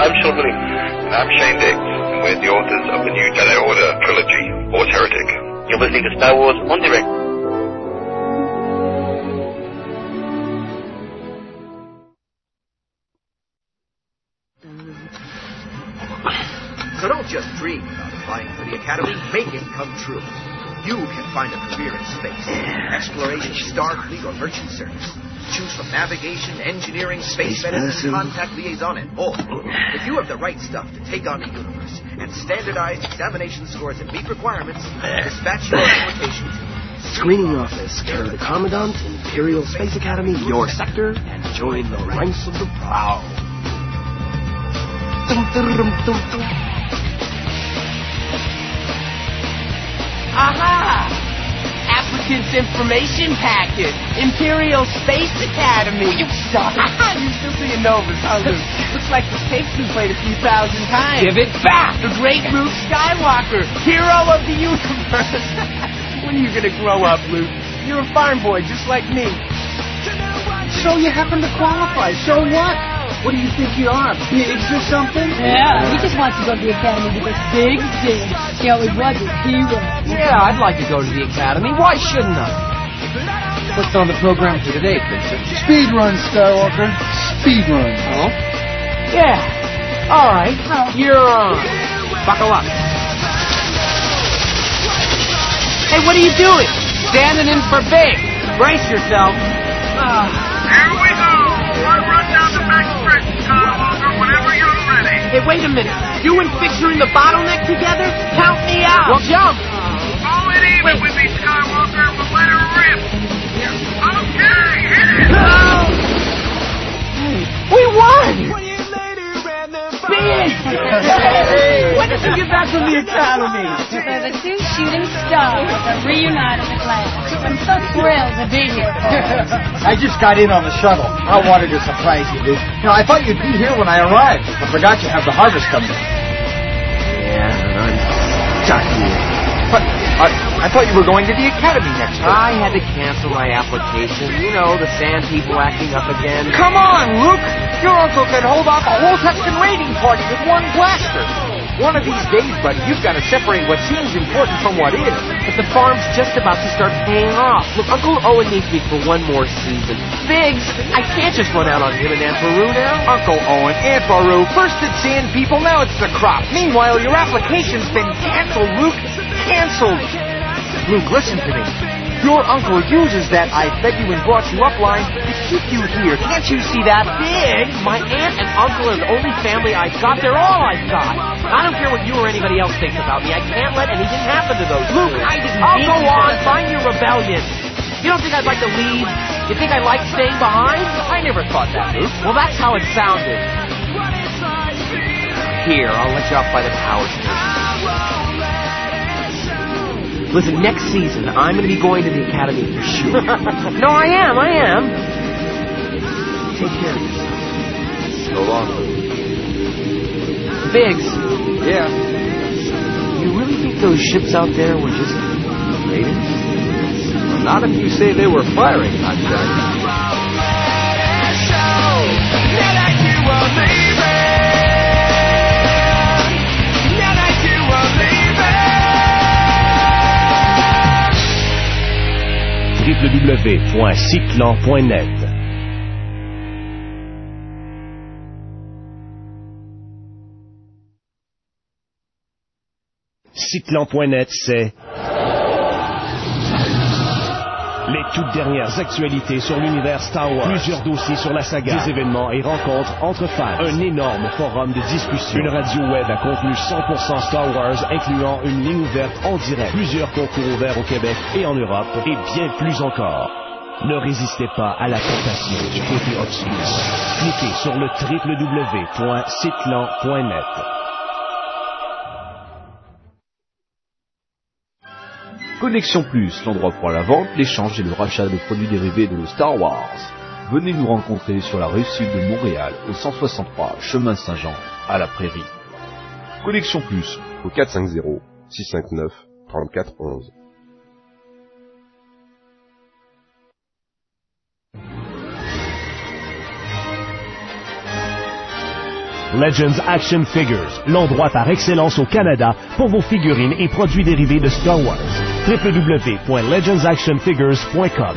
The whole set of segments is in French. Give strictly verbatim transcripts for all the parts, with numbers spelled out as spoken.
I'm Sean Williams. And I'm Shane Diggs, and we're the authors of the new Jedi Order trilogy, Force Heretic. You're listening to Star Wars on Direct. So don't just dream about applying for the Academy, make it come true. You can find a career in space, exploration, Starfleet, or merchant service. Choose from navigation, engineering, space, space medicine, medicine, contact liaison, and more. If you have the right stuff to take on the universe, and standardized examination scores that meet requirements, dispatch your application to Screening Office, care of the Commandant, Imperial Space Academy, your sector, and join the ranks of the proud. Dum, dum, dum, dum, dum. Aha! Applicant's information packet. Imperial Space Academy. You stop it. You're still being nervous, huh, Luke? Looks like this tape's been played a few thousand times. Give it back! The great Luke Skywalker, hero of the universe. When are you gonna grow up, Luke? You're a farm boy just like me. So you happen to qualify. So what? What do you think you are, Biggs or something? Yeah, he just wants to go to the Academy because Biggs did. He always was a hero. Yeah, I'd like to go to the Academy. Why shouldn't I? What's on the program for today, Vincent? Speed run, Skywalker. Speed run. Oh? Yeah. All right. You're on. Buckle up. Hey, what are you doing? Standing in for Biggs. Brace yourself. Uh, Here we go. One run down the back stretch, Skywalker, whenever you're ready. Hey, wait a minute. You and Fixer in the bottleneck together? Count me out. Well, jump. Go it even wait. with me, Skywalker, but let her rip. Okay, hit it. Oh. We won. Big! When did you get back from the Academy? So the two shooting stars are reunited at last. I'm so thrilled to be here. I just got in on the shuttle. I wanted to surprise you, dude. You know, I thought you'd be here when I arrived. I forgot you have the harvest coming. Yeah, I'm sorry. But I, I thought you were going to the Academy next week. I had to cancel my application. You know, the sand people acting up again. Come on, Luke! Your uncle can hold off a whole Tusken raiding party with one blaster. One of these days, buddy, you've got to separate what seems important from what is. But the farm's just about to start paying off. Look, Uncle Owen needs me for one more season. Biggs, I can't just run out on him and Aunt Beru now. Uncle Owen, Aunt Beru, first it's sand people, now it's the crop. Meanwhile, your application's been canceled, Luke. Canceled. Luke, listen to me. Your uncle uses that I fed you and brought you up line to keep you here. Can't you see that? Big! My aunt and uncle are the only family I've got. They're all I've got. I don't care what you or anybody else thinks about me. I can't let anything happen to those Luke, two. I didn't I'll mean go to on. that. Find your rebellion. You don't think I'd like to leave? You think I like staying behind? I never thought that, Luke. Well, that's how it sounded. Here, I'll let you off by the power station. Listen, next season, I'm going to be going to the Academy for sure. No, I am, I am. Take care of yourself. So long. Biggs. Yeah. You really think those ships out there were just raiding? Well, not if you say they were firing, hotshot. w w w point cyclan point net Cyclan point net, c'est les toutes dernières actualités sur l'univers Star Wars, plusieurs dossiers sur la saga, des événements et rencontres entre fans, un énorme forum de discussion, une radio web à contenu cent pour cent Star Wars, incluant une ligne ouverte en direct, plusieurs concours ouverts au Québec et en Europe, et bien plus encore. Ne résistez pas à la tentation du côté obscur. Cliquez sur le w w w point cyclan point net. Connexion Plus, l'endroit pour la vente, l'échange et le rachat de produits dérivés de Star Wars. Venez nous rencontrer sur la rive sud de Montréal, au cent soixante-trois chemin Saint-Jean, à la Prairie. Connexion Plus, au quatre cinq zéro, six cinq neuf, trente-quatre onze. Legends Action Figures, l'endroit par excellence au Canada pour vos figurines et produits dérivés de Star Wars. w w w point legends action figures point com.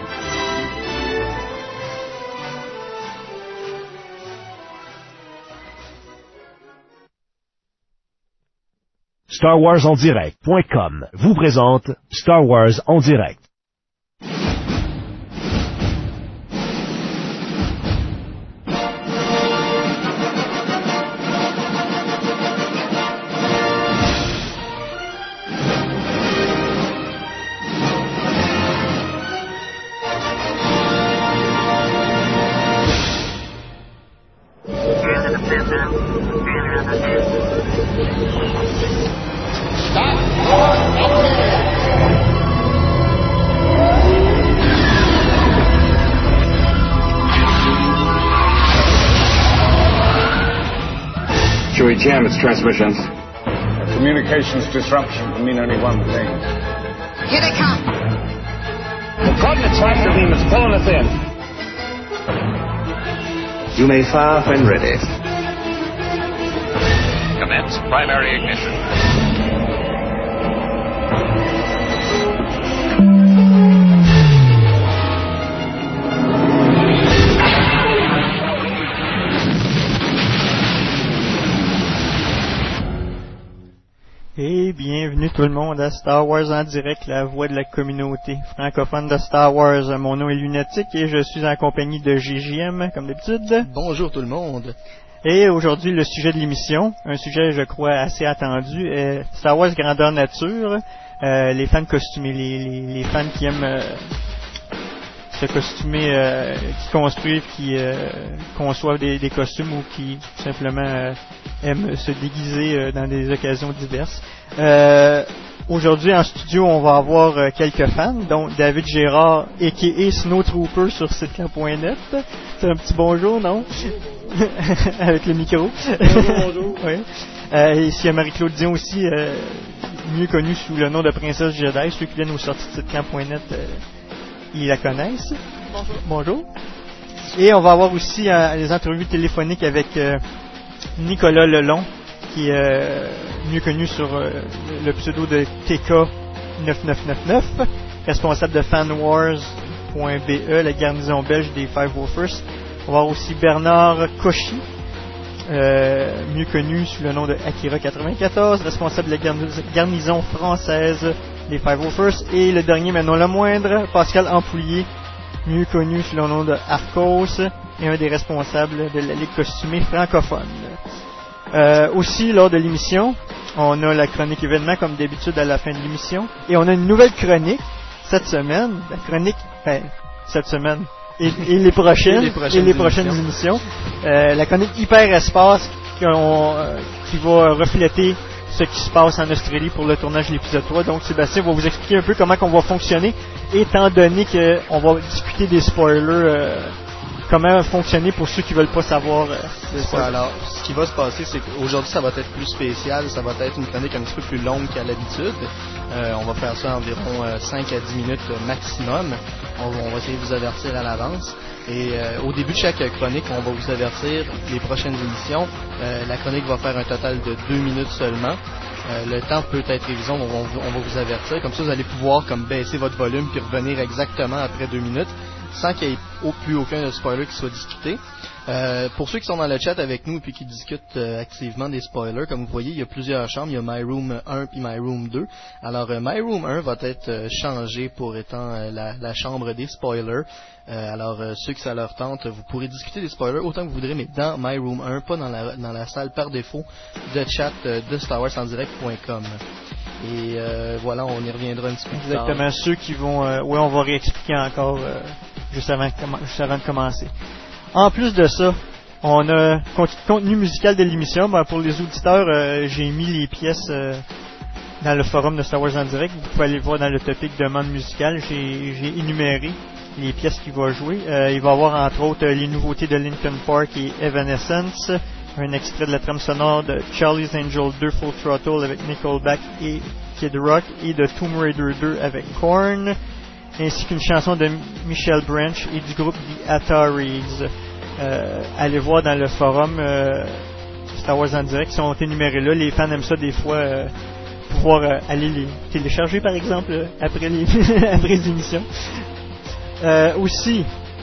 Star Wars en direct point com vous présente Star Wars en direct. Chewie jam its transmissions. A communications disruption can mean only one thing. Here they come. The coordinates tractor beam is pulling us in. You may fire when ready. Commence primary ignition. Et bienvenue tout le monde à Star Wars en direct, la voix de la communauté francophone de Star Wars. Mon nom est Lunatique et je suis en compagnie de G J M, comme d'habitude. Bonjour tout le monde. Et aujourd'hui, le sujet de l'émission, un sujet, je crois, assez attendu, est Star Wars grandeur nature. Euh, les fans costumés, les, les, les fans qui aiment euh, se costumer, euh, qui construisent, qui euh, conçoivent des, des costumes ou qui simplement euh, aiment se déguiser euh, dans des occasions diverses. Euh, aujourd'hui en studio, on va avoir euh, quelques fans, dont David Gérard, a k a. Snowtrooper sur sitcam point net. C'est un petit bonjour, non? Avec le micro. Bonjour, bonjour. Oui. Euh, ici, il y a Marie-Claude Dion aussi, euh, mieux connue sous le nom de Princesse Jedi. Ceux qui viennent aux sorties de sitcam point net, euh, ils la connaissent. Bonjour. Bonjour. Et on va avoir aussi euh, les entrevues téléphoniques avec euh, Nicolas Lelon, qui est euh, mieux connu sur euh, le pseudo de T K neuf neuf neuf neuf, responsable de fanwars point b e, la garnison belge des Five Wolfers. On va avoir aussi Bernard Cauchy, euh, mieux connu sous le nom de Akira quatre-vingt-quatorze, responsable de la garnison française des Five Wolfers. Et le dernier, mais non le moindre, Pascal Ampoulier, mieux connu sous le nom de Arcos, et un des responsables de la Ligue costumée francophone. Euh, aussi, lors de l'émission, on a la chronique événement, comme d'habitude à la fin de l'émission. Et on a une nouvelle chronique, cette semaine. La chronique, ben, cette semaine, et, et les prochaines, et les prochaines, et les prochaines émissions. émissions. Euh, la chronique Hyperespace, euh, qui va refléter ce qui se passe en Australie pour le tournage de l'épisode trois. Donc, Sébastien va vous expliquer un peu comment on va fonctionner, étant donné qu'on va discuter des spoilers, euh, comment fonctionner pour ceux qui veulent pas savoir. Euh, c'est ça. Alors, ce qui va se passer, c'est qu'aujourd'hui, ça va être plus spécial. Ça va être une chronique un petit peu plus longue qu'à l'habitude. Euh, on va faire ça environ euh, cinq à dix minutes maximum. On va, on va essayer de vous avertir à l'avance. Et euh, au début de chaque chronique, on va vous avertir les prochaines émissions. Euh, la chronique va faire un total de deux minutes seulement. Euh, le temps peut être révisé, on va, on va vous avertir. Comme ça, vous allez pouvoir comme baisser votre volume puis revenir exactement après deux minutes, sans qu'il y ait au plus aucun spoiler qui soit discuté. Euh, pour ceux qui sont dans le chat avec nous et qui discutent euh, activement des spoilers, comme vous voyez, il y a plusieurs chambres. Il y a My Room un et My Room deux. Alors, euh, My Room un va être euh, changé pour étant euh, la, la chambre des spoilers. Euh, alors, euh, ceux qui ça leur tente, vous pourrez discuter des spoilers autant que vous voudrez, mais dans My Room un, pas dans la, dans la salle par défaut de chat euh, de Star Wars en direct point com. Et euh, voilà, on y reviendra un petit peu plus tard. Exactement, ceux qui vont... Euh, oui, on va réexpliquer encore euh, juste, avant, juste avant de commencer. En plus de ça, on a contenu musical de l'émission. Ben, pour les auditeurs, euh, j'ai mis les pièces euh, dans le forum de Star Wars en direct. Vous pouvez aller voir dans le topic demande musicale. J'ai, j'ai énuméré les pièces qu'il va jouer. Euh, il va y avoir entre autres les nouveautés de Linkin Park et Evanescence, un extrait de la trame sonore de Charlie's Angel deux Full Throttle avec Nickelback et Kid Rock, et de Tomb Raider deux avec Korn, ainsi qu'une chanson de Michelle Branch et du groupe The Ataris. Euh, allez voir dans le forum, euh, Star Wars en direct qui sont énumérés là. Les fans aiment ça des fois, euh, pouvoir euh, aller les télécharger par exemple euh, après, les après les émissions. Euh, aussi,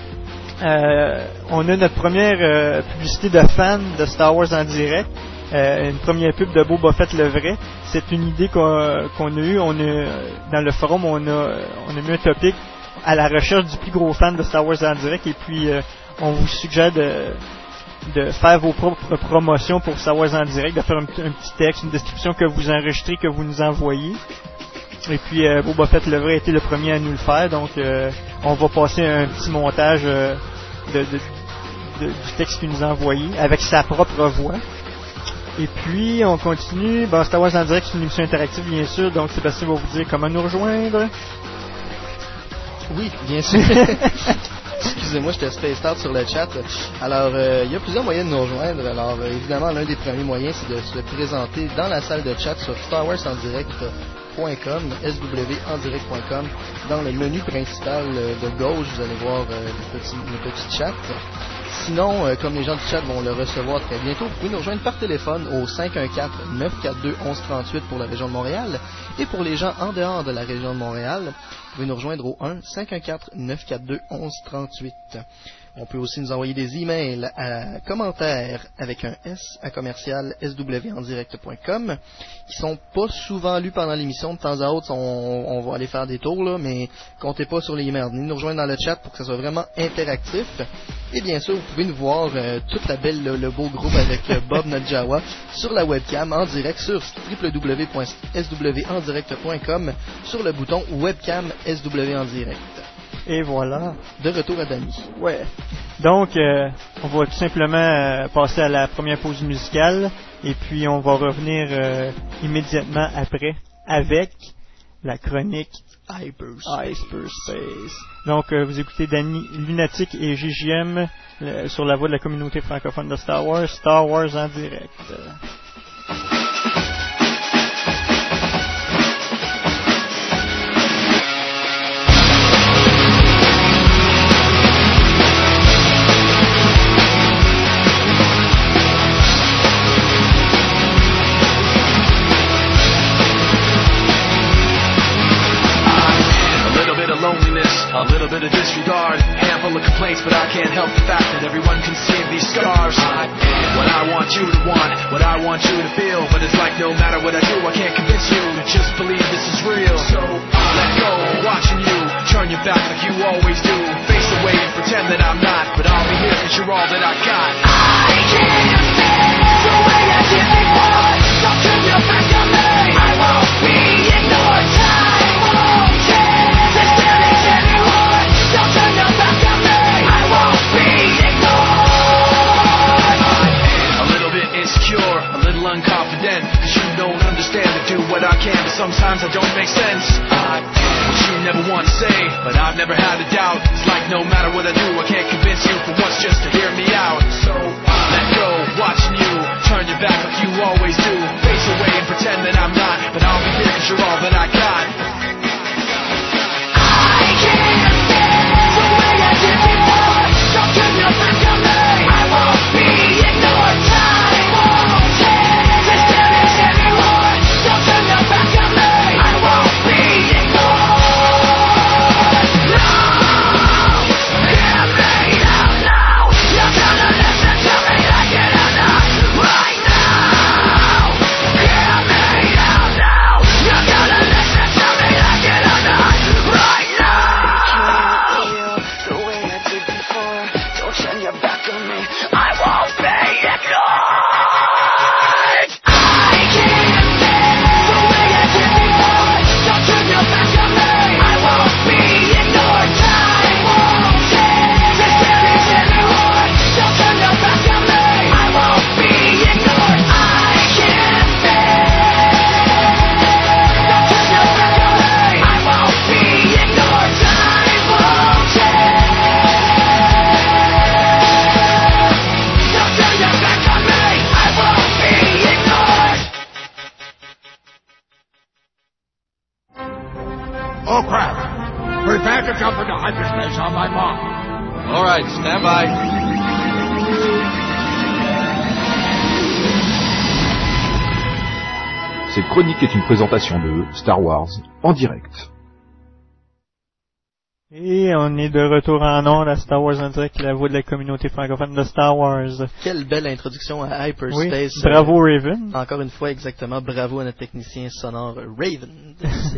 euh, on a notre première euh, publicité de fans de Star Wars en direct. Euh, une première pub de Boba Fett le vrai. C'est une idée qu'on, qu'on a eue. On a, dans le forum, on a, on a mis un topic à la recherche du plus gros fan de Star Wars en direct. Et puis, euh, on vous suggère de, de faire vos propres promotions pour Star Wars en direct, de faire un, un petit texte, une description que vous enregistrez, que vous nous envoyez. Et puis, euh, Boba Fett le vrai a été le premier à nous le faire. Donc, euh, on va passer un petit montage euh, de, de, de, du texte qu'il nous a envoyé avec sa propre voix. Et puis, on continue. Bon, Star Wars en direct, c'est une émission interactive, bien sûr. Donc, Sébastien va vous dire comment nous rejoindre. Oui, bien sûr. Excusez-moi, j'étais space start sur le chat. Alors, euh, il y a plusieurs moyens de nous rejoindre. Alors, euh, évidemment, l'un des premiers moyens, c'est de se présenter dans la salle de chat sur star wars en direct point com, s w en direct point com. Dans le menu principal euh, de gauche, vous allez voir euh, le, petit, le petit chat. Sinon, euh, comme les gens du chat vont le recevoir très bientôt, vous pouvez nous rejoindre par téléphone au cinq un quatre, neuf quatre deux, onze trente-huit pour la région de Montréal. Et pour les gens en dehors de la région de Montréal, vous pouvez nous rejoindre au un cinq un quatre, neuf quatre deux, onze trente-huit. On peut aussi nous envoyer des emails à commentaires avec un S à commercial s w en direct point com qui sont pas souvent lus pendant l'émission. De temps à autre, on, on va aller faire des tours, là, mais comptez pas sur les emails. Venez nous rejoindre dans le chat pour que ça soit vraiment interactif. Et bien sûr, vous pouvez nous voir euh, toute la belle, le, le beau groupe avec euh, Bob Nadjawa sur la webcam en direct sur w w w point s w en direct point com sur le bouton webcam S W en direct. Et voilà. De retour à Danny. Ouais. Donc, euh, on va tout simplement euh, passer à la première pause musicale. Et puis, on va revenir euh, immédiatement après avec la chronique Hyperspace. Hyperspace. Donc, euh, vous écoutez Danny Lunatic et G J M euh, sur la voix de la communauté francophone de Star Wars. Star Wars en direct. A little bit of disregard, handful of complaints, but I can't help the fact that everyone can see these scars. I am what I want you to want, what I want you to feel, but it's like no matter what I do, I can't convince you to just believe this is real. So I let go, watching you turn your back like you always do, face away and pretend that I'm not, but I'll be here cause you're all that I got. I can't stand the way I did before, don't turn your back on me, I won't be ignored, time won't change, there's still anymore, don't turn your back on me, I won't be ignored. I'm a little bit insecure, a little unconfident, cause you don't understand to do what I can, but sometimes I don't make sense. I what you never want to say, but I've never had a doubt. It's like no matter what I do, I can't convince you for once just to hear me out. So let go, watching you turn your back like you always do, face away and pretend that I'm not, but I'll be here cause you're all that I got. I can't stand the way I did before, don't turn your back on me, I won't be ignored, time won't change, there's still is anymore, don't turn your back on me, I won't be ignored. No, hear me out now, you're gonna listen to me like it or not, right now. Hear me out now, you're gonna listen to me like it or not, right now. I can't feel the way I did before, don't turn your back on me, I won't be ignored. I can't stand the way I did before, don't turn your back on me, I won't be ignored, time won't change, there's still is anymore, don't turn your back on me, I won't be ignored. I can't stand, don't turn your back on me, I won't be ignored, time won't change, don't turn your back on me, I won't be ignored. Oh crap! Prepare to jump into hyperspace on my mark. All right, stand by. Cette chronique est une présentation de Star Wars en direct. Et on est de retour en ondes à Star Wars en direct, la voix de la communauté francophone de Star Wars. Quelle belle introduction à Hyperspace. Oui, bravo Raven. Euh, encore une fois, exactement, bravo à notre technicien sonore Raven.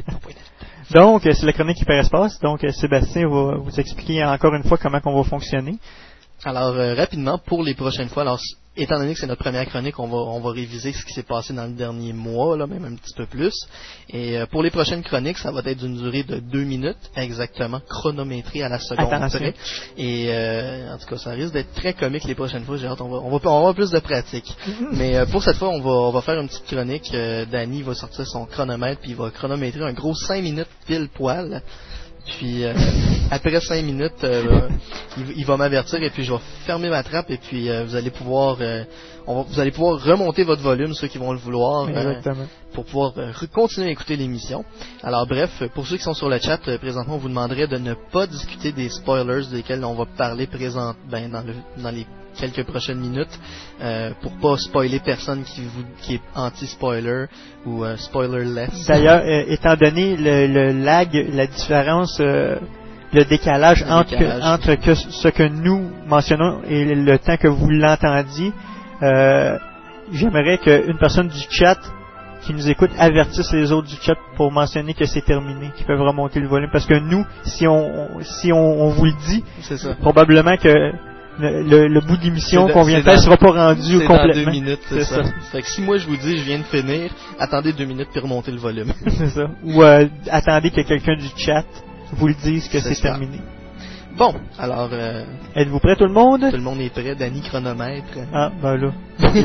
Donc, c'est la chronique Hyperespace. Donc, Sébastien va vous expliquer encore une fois comment on va fonctionner. Alors, euh, rapidement, pour les prochaines fois, alors, étant donné que c'est notre première chronique, on va, on va réviser ce qui s'est passé dans le dernier mois, là, même un petit peu plus. Et euh, pour les prochaines chroniques, ça va être d'une durée de deux minutes, exactement, chronométrée à la seconde près. Et euh, en tout cas, ça risque d'être très comique les prochaines fois. J'ai hâte, on va, on va, on va avoir plus de pratique. Mais euh, pour cette fois, on va, on va faire une petite chronique. Euh, Danny va sortir son chronomètre, puis il va chronométrer un gros cinq minutes pile poil. Puis euh, après cinq minutes, euh, il, il va m'avertir et puis je vais fermer ma trappe et puis euh, vous allez pouvoir, euh, on va, vous allez pouvoir remonter votre volume, ceux qui vont le vouloir, euh, pour pouvoir euh, continuer à écouter l'émission. Alors bref, pour ceux qui sont sur le chat, euh, présentement, on vous demanderait de ne pas discuter des spoilers desquels on va parler présent, ben, dans, le, dans les quelques prochaines minutes, euh, pour pas spoiler personne qui, vous, qui est anti-spoiler ou euh, spoilerless. D'ailleurs, euh, étant donné le, le lag, la différence, euh, le décalage, le entre, décalage. Que, entre que ce que nous mentionnons et le temps que vous l'entendiez, euh, j'aimerais qu'une personne du chat qui nous écoute avertisse les autres du chat pour mentionner que c'est terminé, qu'ils peuvent remonter le volume. Parce que nous, si on, on si on, on vous le dit, c'est ça. Probablement que Le, le, le bout d'émission qu'on vient de faire sera pas rendu c'est complètement. Dans deux minutes, c'est, c'est ça. ça. Fait que si moi je vous dis je viens de finir, attendez deux minutes puis remontez le volume. C'est ça. Ou euh, attendez que quelqu'un du chat vous le dise que c'est, c'est terminé. Bon, alors... Euh, êtes-vous prêts tout le monde? Tout le monde est prêt, Danny chronomètre. Ah, ben là.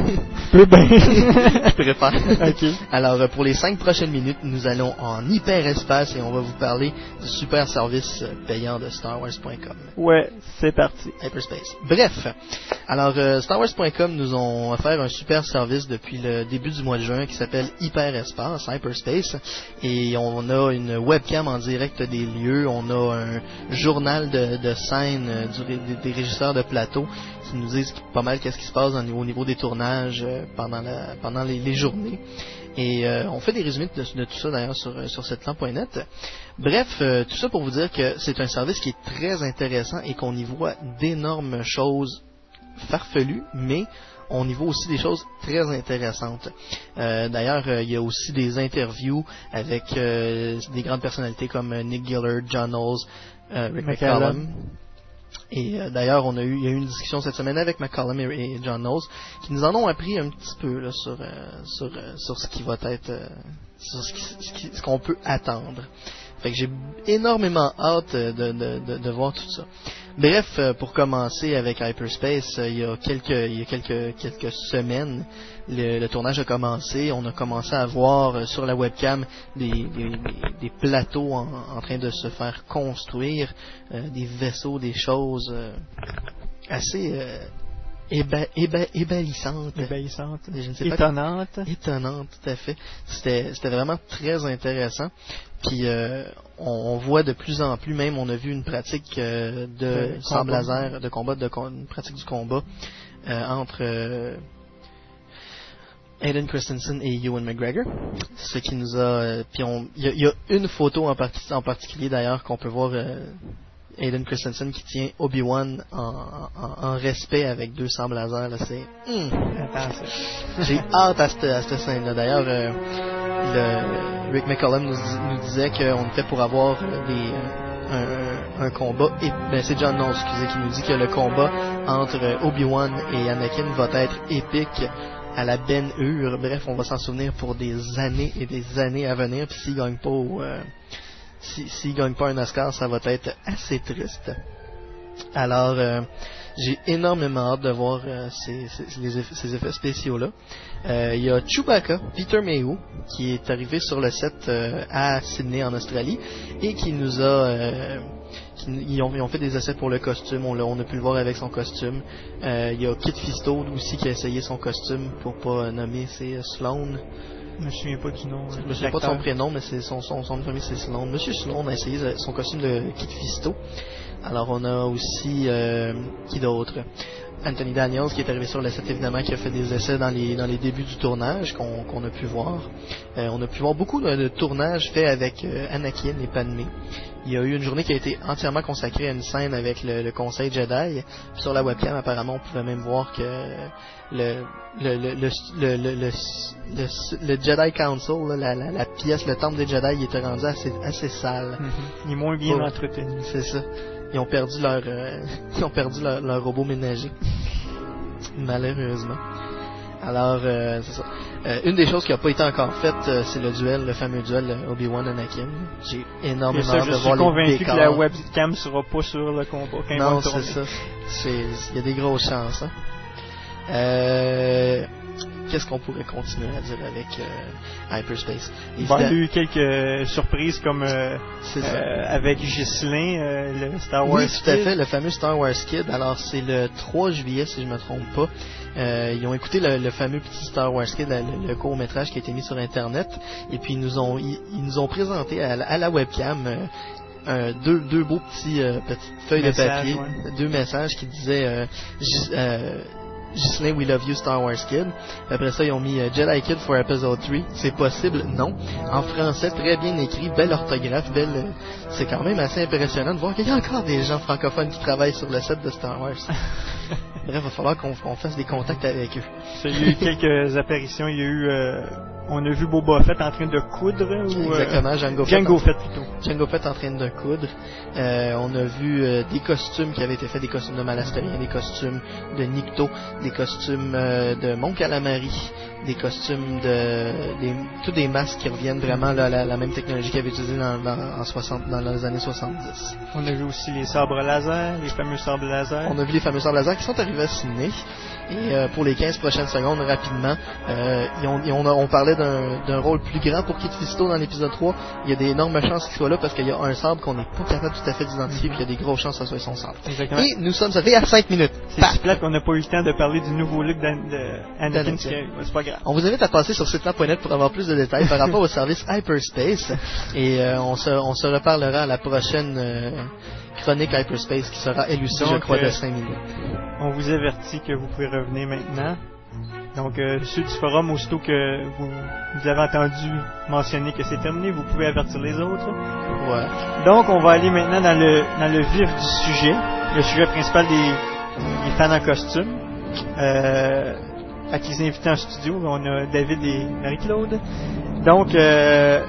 Je peux bien. Je préfère. OK. Alors, pour les cinq prochaines minutes, nous allons en hyperespace et on va vous parler du super service payant de Star Wars point com. Ouais, c'est parti. Hyperspace. Bref, alors euh, Star Wars point com nous ont offert un super service depuis le début du mois de juin qui s'appelle Hyperespace, Hyperspace, et on a une webcam en direct des lieux, on a un journal de, de scène euh, du, des, des régisseurs de plateau qui nous disent pas mal qu'est-ce qui se passe au niveau, au niveau des tournages euh, pendant, la, pendant les, les journées. Et euh, on fait des résumés de, de tout ça d'ailleurs sur, sur setlan point net. Bref, euh, tout ça pour vous dire que c'est un service qui est très intéressant et qu'on y voit d'énormes choses farfelues, mais on y voit aussi des choses très intéressantes. Euh, d'ailleurs, euh, il y a aussi des interviews avec euh, des grandes personnalités comme Nick Gillard, John Knowles, euh, Rick McCallum. Et euh, d'ailleurs, on a eu, il y a eu une discussion cette semaine avec McCallum et, et John Knowles qui nous en ont appris un petit peu là, sur, euh, sur, euh, sur ce qui va être, euh, sur ce, qui, ce, qui, ce qu'on peut attendre. Fait que j'ai énormément hâte de, de, de, de voir tout ça. Bref, pour commencer avec Hyperspace, il y a quelques, il y a quelques, quelques semaines, le, le tournage a commencé. On a commencé à voir sur la webcam des, des, des plateaux en, en train de se faire construire, euh, des vaisseaux, des choses euh, assez euh, éba, éba, ébalissantes. Ébalissantes. Je ne sais étonnantes. Pas, étonnantes, tout à fait. C'était, c'était vraiment très intéressant. Puis euh, on, on voit de plus en plus, même on a vu une pratique euh, de de sabre combat. laser, de combat, de une pratique du combat euh, entre euh, Hayden Christensen et Ewan McGregor. Ce qui nous a, euh, puis on, il y, y a une photo en, parti, en particulier d'ailleurs qu'on peut voir. Euh, Hayden Christensen qui tient Obi-Wan en, en, en respect avec deux sabres laser, là, c'est... Mm. J'ai hâte à cette, à cette scène-là. D'ailleurs, euh, le, Rick McCallum nous, nous disait qu'on était pour avoir des, un, un combat... Et, ben, c'est John Knowles, excusez, qui nous dit que le combat entre Obi-Wan et Anakin va être épique à la Ben-Hur. Bref, on va s'en souvenir pour des années et des années à venir. Puis s'il gagne pas au... Euh, Si, s'il gagne pas un Oscar, ça va être assez triste. Alors, euh, j'ai énormément hâte de voir euh, ces, ces, les effets, ces effets spéciaux-là. Euh, il y a Chewbacca, Peter Mayhew, qui est arrivé sur le set euh, à Sydney, en Australie, et qui nous a... Euh, qui, ils, ont, ils ont fait des essais pour le costume, on, l'a, on a pu le voir avec son costume. Euh, il y a Kit Fisto aussi qui a essayé son costume, pour pas nommer, c'est euh, Sloan. Je me souviens pas du nom. Je me souviens pas de son prénom, mais c'est son, son, son nom de famille, c'est Sloan. Monsieur Sloan a essayé son costume de Kit Fisto. Alors on a aussi euh, qui d'autre? Anthony Daniels qui est arrivé sur le set, évidemment, qui a fait des essais dans les dans les débuts du tournage qu'on qu'on a pu voir. Euh, on a pu voir beaucoup de, de tournages faits avec euh, Anakin et Padmé. Il y a eu une journée qui a été entièrement consacrée à une scène avec le, le Conseil Jedi. Puis sur la webcam, apparemment, on pouvait même voir que le le le le le, le, le, le, le Jedi Council, là, la, la, la pièce, le temple des Jedi, il était rendu assez assez sale. Mm-hmm. Il est moins bien oh, entretenu. C'est ça. Ils ont perdu leur euh, ils ont perdu leur, leur robot ménager. Malheureusement. Alors, euh, c'est ça. Euh, une des choses qui n'a pas été encore faite, euh, c'est le duel, le fameux duel euh, Obi-Wan Anakin. J'ai énormément ça, hâte de voir les Je suis convaincu décors. que la webcam sera pas sur le combat quand non, il va c'est ça. Il y a des grosses chances. Hein. Euh, Qu'est-ce qu'on pourrait continuer à dire avec euh, Hyperspace? Il y a eu quelques surprises comme euh, euh, avec Ghislain, euh, le Star Wars oui, Kid. Oui, tout à fait, le fameux Star Wars Kid. Alors, c'est le trois juillet, si je me trompe pas. Euh, ils ont écouté le, le fameux petit Star Wars Kid, le, le court-métrage qui a été mis sur Internet, et puis ils nous ont, ils, ils nous ont présenté à, à la webcam euh, euh, deux, deux beaux petits euh, petites feuilles Message, de papier, ouais. deux messages qui disaient euh, euh, Ghislain, we love you, Star Wars Kid. Après ça, ils ont mis uh, Jedi Kid for Episode trois. C'est possible? Non. En français, très bien écrit, belle orthographe, belle... Euh, c'est quand même assez impressionnant de voir qu'il y a encore des gens francophones qui travaillent sur le set de Star Wars. Bref, il va falloir qu'on, qu'on fasse des contacts avec eux. Il y a eu quelques apparitions. Il y a eu... Euh, on a vu Boba Fett en train de coudre. Ou, Exactement, Jango Fett. Jango Fett, plutôt. Jango Fett en train de coudre. Euh, on a vu euh, des costumes qui avaient été faits, des costumes de Malasterien, des costumes de Nikto, des costumes euh, de Mon Calamari, des costumes de... Des, tous des masques qui reviennent vraiment là, la, la même technologie qu'ils avaient utilisée dans, dans, en soixante, dans les années soixante-dix. On a vu aussi les sabres laser, les fameux sabres laser. On a vu les fameux sabres laser qui sont arrivés à Sydney. Et euh, pour les quinze prochaines secondes, rapidement, euh, et on, et on, a, on parlait d'un, d'un rôle plus grand pour Kit Fisto dans l'épisode trois. Il y a d'énormes chances qu'il soit là parce qu'il y a un sabre qu'on n'est pas capable tout à fait d'identifier, puis il y a des grosses chances que ce soit son sabre. Exactement. Et nous sommes arrivés à cinq minutes. C'est si plate qu'on n'a pas eu le temps de parler du nouveau look d'Anakin. C'est pas grave. On vous invite à passer sur sitlan point net pour avoir plus de détails par rapport au service Hyperspace. Et euh, on, se, on se reparlera à la prochaine euh, chronique Hyperspace qui sera elle aussi, Donc, je crois, euh, de cinq minutes. On vous avertit que vous pouvez revenir maintenant. Donc, euh, ceux du forum, aussitôt que vous, vous avez entendu mentionner que c'est terminé, vous pouvez avertir les autres. Voilà. Donc, on va aller maintenant dans le, dans le vif du sujet. Le sujet principal des, des fans en costume. Euh, à qui les invités en studio, on a David et Marie-Claude. Donc, euh,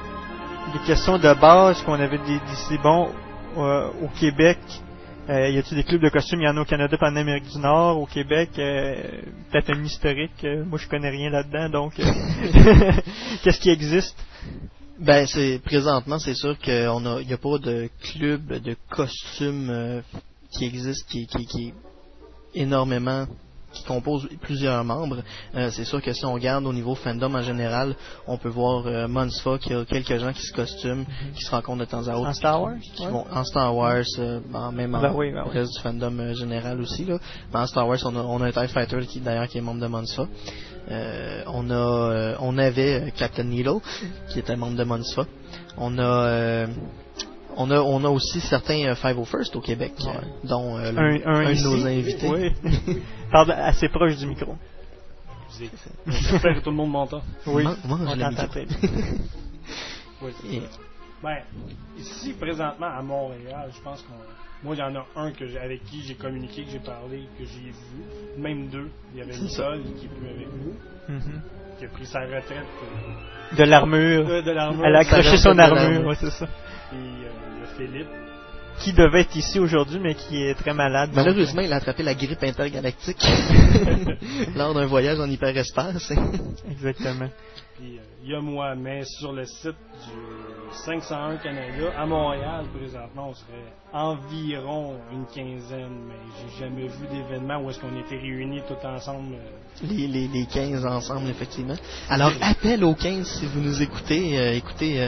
des questions de base qu'on avait décidé, bon, euh, au Québec, Euh, y a-t-il des clubs de costumes? Il y en a au Canada, pas en Amérique du Nord, au Québec, euh, peut-être un historique. Euh, moi, je connais rien là-dedans, donc euh, qu'est-ce qui existe? Ben, c'est présentement, c'est sûr qu'il n'y a, a pas de club de costumes euh, qui existe, qui, qui, qui est énormément, qui compose plusieurs membres. Euh, c'est sûr que si on regarde au niveau fandom en général, on peut voir euh, Monfa qui a quelques gens qui se costument, mm-hmm. qui se rencontrent de temps à autre. En Star Wars? Qui ouais. vont, en Star Wars, euh, ben, même en ben oui, ben au oui. reste du fandom euh, général aussi. Là. Mais en Star Wars, on a, on a un TIE Fighter qui d'ailleurs qui est membre de Monfa. Euh, on a, euh, on avait euh, Captain Needle qui était membre de Monfa. On a euh, On a, on a aussi certains euh, cinq cent first au Québec, ouais. euh, dont euh, un, un, un de ici, nos invités. Oui. Parle assez proche du micro. J'espère que tout le monde m'entend. Oui, moi, moi on je t'entend très bien. Oui, c'est Et... Ben, ici, présentement, à Montréal, je pense qu'on... Moi, il y en a un que j'ai, avec qui j'ai communiqué, que j'ai parlé, que j'ai vu. Même deux. Il y avait Nicole, qui est plus avec nous, mm-hmm. qui a pris sa retraite. Euh, de l'armure. De, de l'armure. Elle a accroché son armure, ouais, c'est ça. Et euh, le Philippe. Qui devait être ici aujourd'hui, mais qui est très malade. Malheureusement, il a attrapé la grippe intergalactique lors d'un voyage en hyperespace. Exactement. Puis, euh, il y a moi, mais sur le site du cinq cent un Canada, à Montréal, présentement, on serait environ une quinzaine, mais j'ai jamais vu d'événement où est-ce qu'on était réunis tout ensemble. Les, les, les quinze ensemble, effectivement. Alors, appel aux quinze si vous nous écoutez. Euh, écoutez, euh,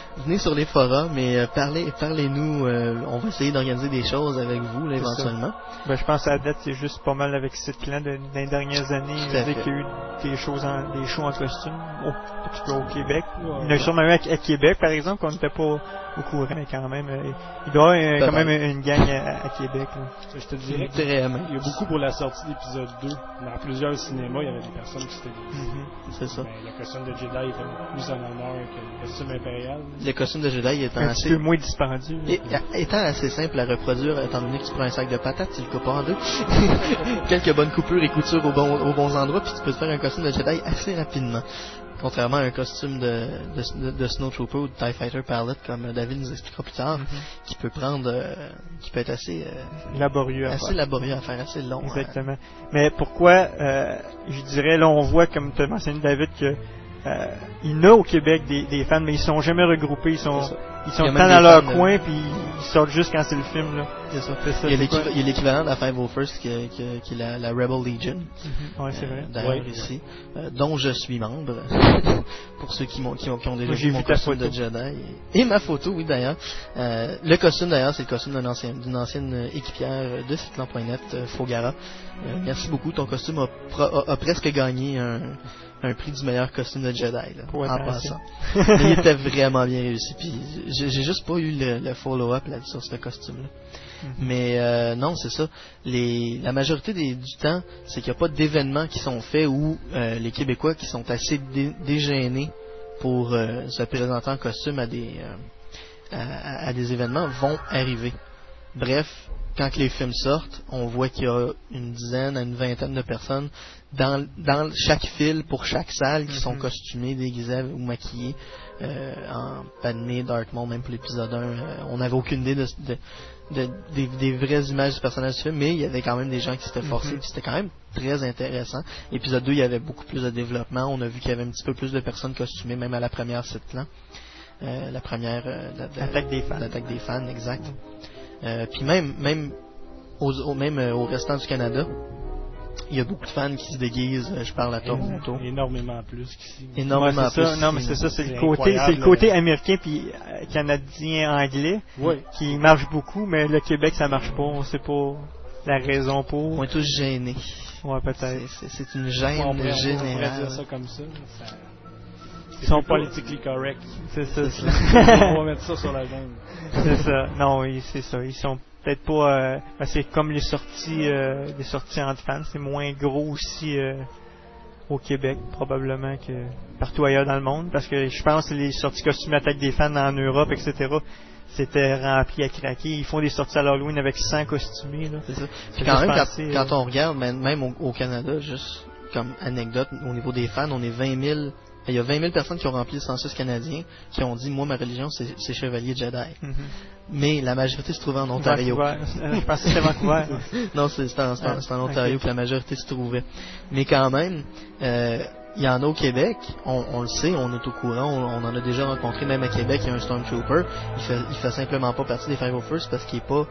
venez sur les forums et euh, parlez, parlez-nous. Euh, on va essayer d'organiser des choses avec vous, là, éventuellement. Ben, je pense à la date, c'est juste pas mal avec cette plan de, dans les dernières années. Je sais qu'il y a eu des choses, en, des shows en costume, au, un petit peu au Québec. Ouais, il y en a sûrement eu à, à Québec, par exemple, qu'on n'était pas au courant quand même. Il doit y avoir euh, quand même une gang à, à Québec. Là. Je te dirais qu'il y a beaucoup pour la sortie d'épisode deux. Dans plusieurs cinémas, il y avait des personnes qui s'étaient dit. Mm-hmm. C'est ça. Ben, le costume de Jedi était plus en honneur que le costume impérial. Le costume de Jedi étant un assez... peu moins dispendieux. Et, étant assez simple à reproduire, étant donné que tu prends un sac de patates, tu le coupes en deux. Quelques bonnes coupures et coutures aux bons, aux bons endroits, puis tu peux te faire un costume de Jedi assez rapidement. Contrairement à un costume de, de, de Snowtrooper ou de TIE Fighter Pilot, comme David nous expliquera plus tard, mm-hmm. qui peut prendre, euh, qui peut être assez euh, laborieux, à assez faire. laborieux à faire, assez long. Exactement. Hein. Mais pourquoi, euh, je dirais, là, on voit, comme tu as mentionné, David, que euh, il y en a au Québec des, des fans, mais ils sont jamais regroupés, ils sont, ils sont tant dans leur coin, de... puis ils sortent juste quand c'est le film, là. C'est ça. C'est ça. Il y a l'équivalent de la cinq oh first qui, qui, qui est la, la Rebel Legion. Mm-hmm. Ouais, c'est vrai. Euh, D'ailleurs, ouais, ici, ouais. Euh, dont je suis membre. Pour ceux qui, m'ont, qui, ont, qui ont déjà vu mon costume de Jedi. Et, et ma photo, oui, d'ailleurs. Euh, le costume, d'ailleurs, c'est le costume d'une ancienne, d'une ancienne équipière de Cyclan point net, euh, Fogara. Euh, merci beaucoup. Ton costume a, a, a presque gagné un, un prix du meilleur costume de Jedi, là, ouais, en passant. Mais il était vraiment bien réussi. Puis j'ai, j'ai juste pas eu le, le follow-up là, sur ce costume-là. Mm-hmm. Mais euh, non, c'est ça. Les, la majorité des, du temps, c'est qu'il n'y a pas d'événements qui sont faits où euh, les Québécois qui sont assez dé, dégênés pour euh, se présenter en costume à des, euh, à, à des événements vont arriver. Bref, quand les films sortent, on voit qu'il y a une dizaine à une vingtaine de personnes dans, dans chaque file pour chaque salle qui mm-hmm. sont costumées, déguisées ou maquillées euh, en Padmé, Darth Maul, même pour l'épisode un. Euh, on n'avait aucune idée de, de, de, des, des vraies images du personnage du film, mais il y avait quand même des gens qui s'étaient forcés, mm-hmm. puis c'était quand même très intéressant. Épisode deux, il y avait beaucoup plus de développement. On a vu qu'il y avait un petit peu plus de personnes costumées, même à la première sitcom. Euh, la première... Euh, la, la, l'attaque des fans. L'attaque des fans, exact. Euh, puis même, même, aux, au, même euh, au restant du Canada, il y a beaucoup de fans qui se déguisent. Je parle à Toronto. Énormément plus qu'ici. Énormément ouais, plus. Ça. Non, mais c'est ça, c'est, c'est le côté, c'est le côté américain puis euh, canadien anglais oui. qui marche beaucoup, mais le Québec ça marche pas. On sait pas la raison pour. On est tous gênés. Ouais, peut-être. C'est, c'est, c'est une gêne on pourrait, générale. On pourrait dire ça comme ça. ça... Ils sont politically correct. C'est ça. C'est ça. On va mettre ça sur la gêne. C'est ça. Non, oui, c'est ça. Ils sont peut-être pas. Euh, ben c'est comme les sorties, euh, les sorties entre fans. C'est moins gros aussi euh, au Québec probablement que partout ailleurs dans le monde, parce que je pense que les sorties costumes attaque des fans en Europe, et cetera. C'était rempli à craquer. Ils font des sorties à l'Halloween avec cent costumés. Là. C'est ça. Puis quand même, penser, quand, euh... quand on regarde, même au, au Canada, juste comme anecdote, au niveau des fans, on est vingt mille. Il y a vingt mille personnes qui ont rempli le census canadien qui ont dit, moi, ma religion, c'est, c'est Chevalier Jedi. Mm-hmm. Mais la majorité se trouvait en Ontario. Je pense que c'était Vancouver. Non, c'est, c'est, en, c'est, en, c'est en Ontario okay. que la majorité se trouvait. Mais quand même, euh, il y en a au Québec, on, on le sait, on est au courant, on, on en a déjà rencontré, même à Québec, il y a un Stormtrooper, il fait, il fait simplement pas partie des cinq oh first parce qu'il est pas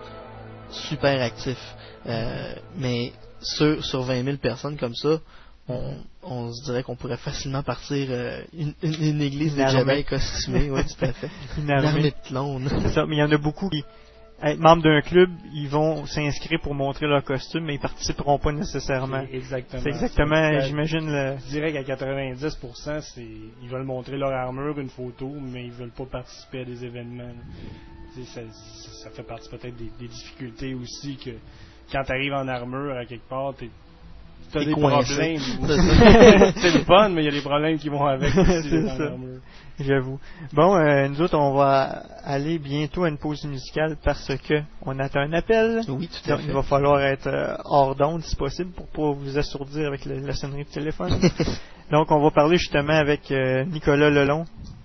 super actif. Euh, mais sur, sur vingt mille personnes comme ça, On, on se dirait qu'on pourrait facilement partir euh, une, une, une église de Jedi costumée, oui, tout à fait. Une armée, une armée de clones. C'est ça, mais il y en a beaucoup qui, être membres d'un club, ils vont s'inscrire pour montrer leur costume, mais ils participeront pas nécessairement. C'est exactement. C'est exactement, c'est, j'imagine le. Je dirais qu'à quatre-vingt-dix pour cent, c'est, ils veulent montrer leur armure, une photo, mais ils veulent pas participer à des événements. Ça, ça fait partie peut-être des, des difficultés aussi que quand tu arrives en armure à quelque part, t'es T'as des problèmes. C'est le fun, mais il y a des problèmes qui vont avec aussi. C'est ça. J'avoue. Bon, euh, nous autres, on va aller bientôt à une pause musicale parce que on attend un appel. Oui, tout à Donc, fait. il va falloir être euh, hors d'onde si possible pour pas vous assourdir avec le, la sonnerie de téléphone. Donc, on va parler justement avec euh, Nicolas Lelon.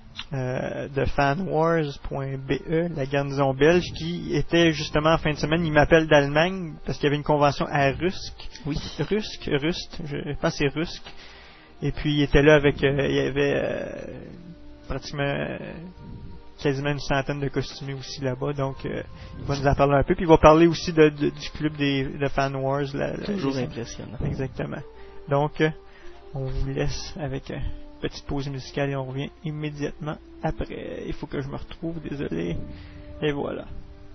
Euh, de fanwars point b e, la garnison belge, qui était justement en fin de semaine, il m'appelle d'Allemagne parce qu'il y avait une convention à Rusk. Oui. Rusk, Rust, je pense que c'est Rusk. Et puis il était là avec, euh, il y avait euh, pratiquement euh, quasiment une centaine de costumés aussi là-bas, donc euh, il va nous en parler un peu. Puis il va parler aussi de, de, du club des, de fanwars. La, Toujours la, impressionnant. Exactement. Donc, euh, on vous laisse avec... Euh, petite pause musicale et on revient immédiatement après. Il faut que je me retrouve, désolé. Et voilà.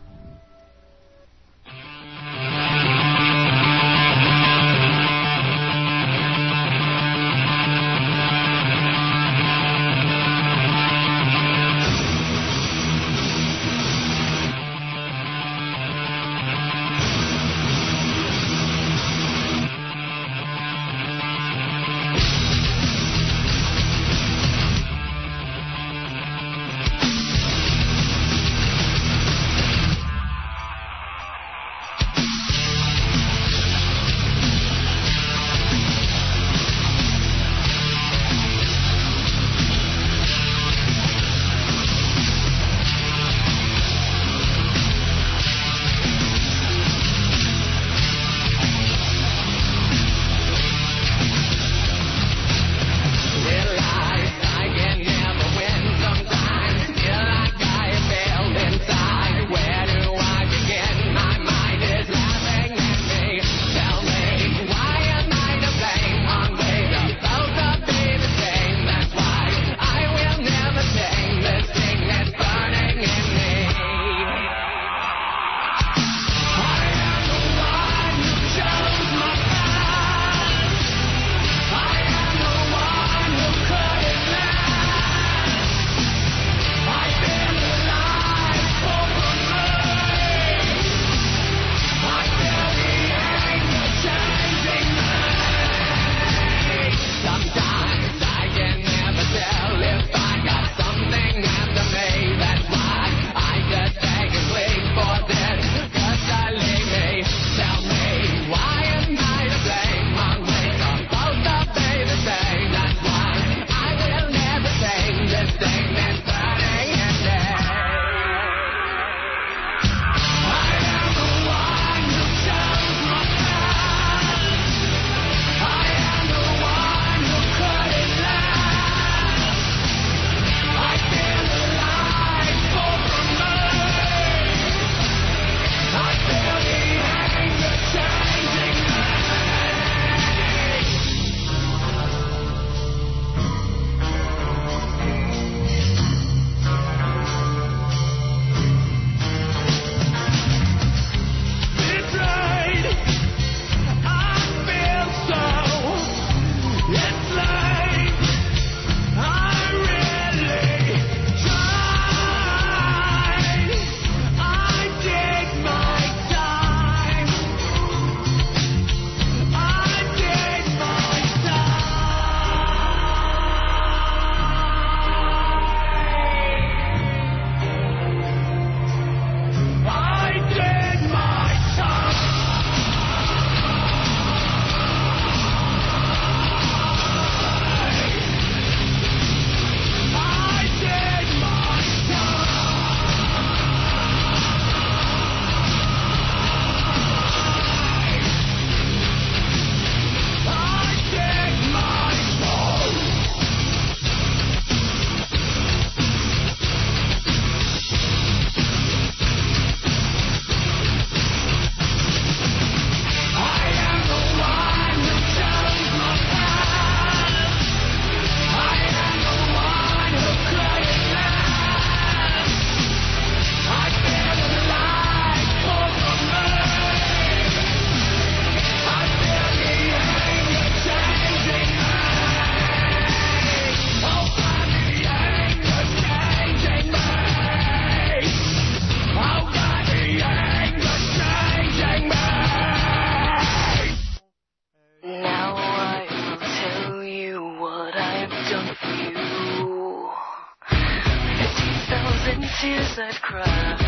tears that cry,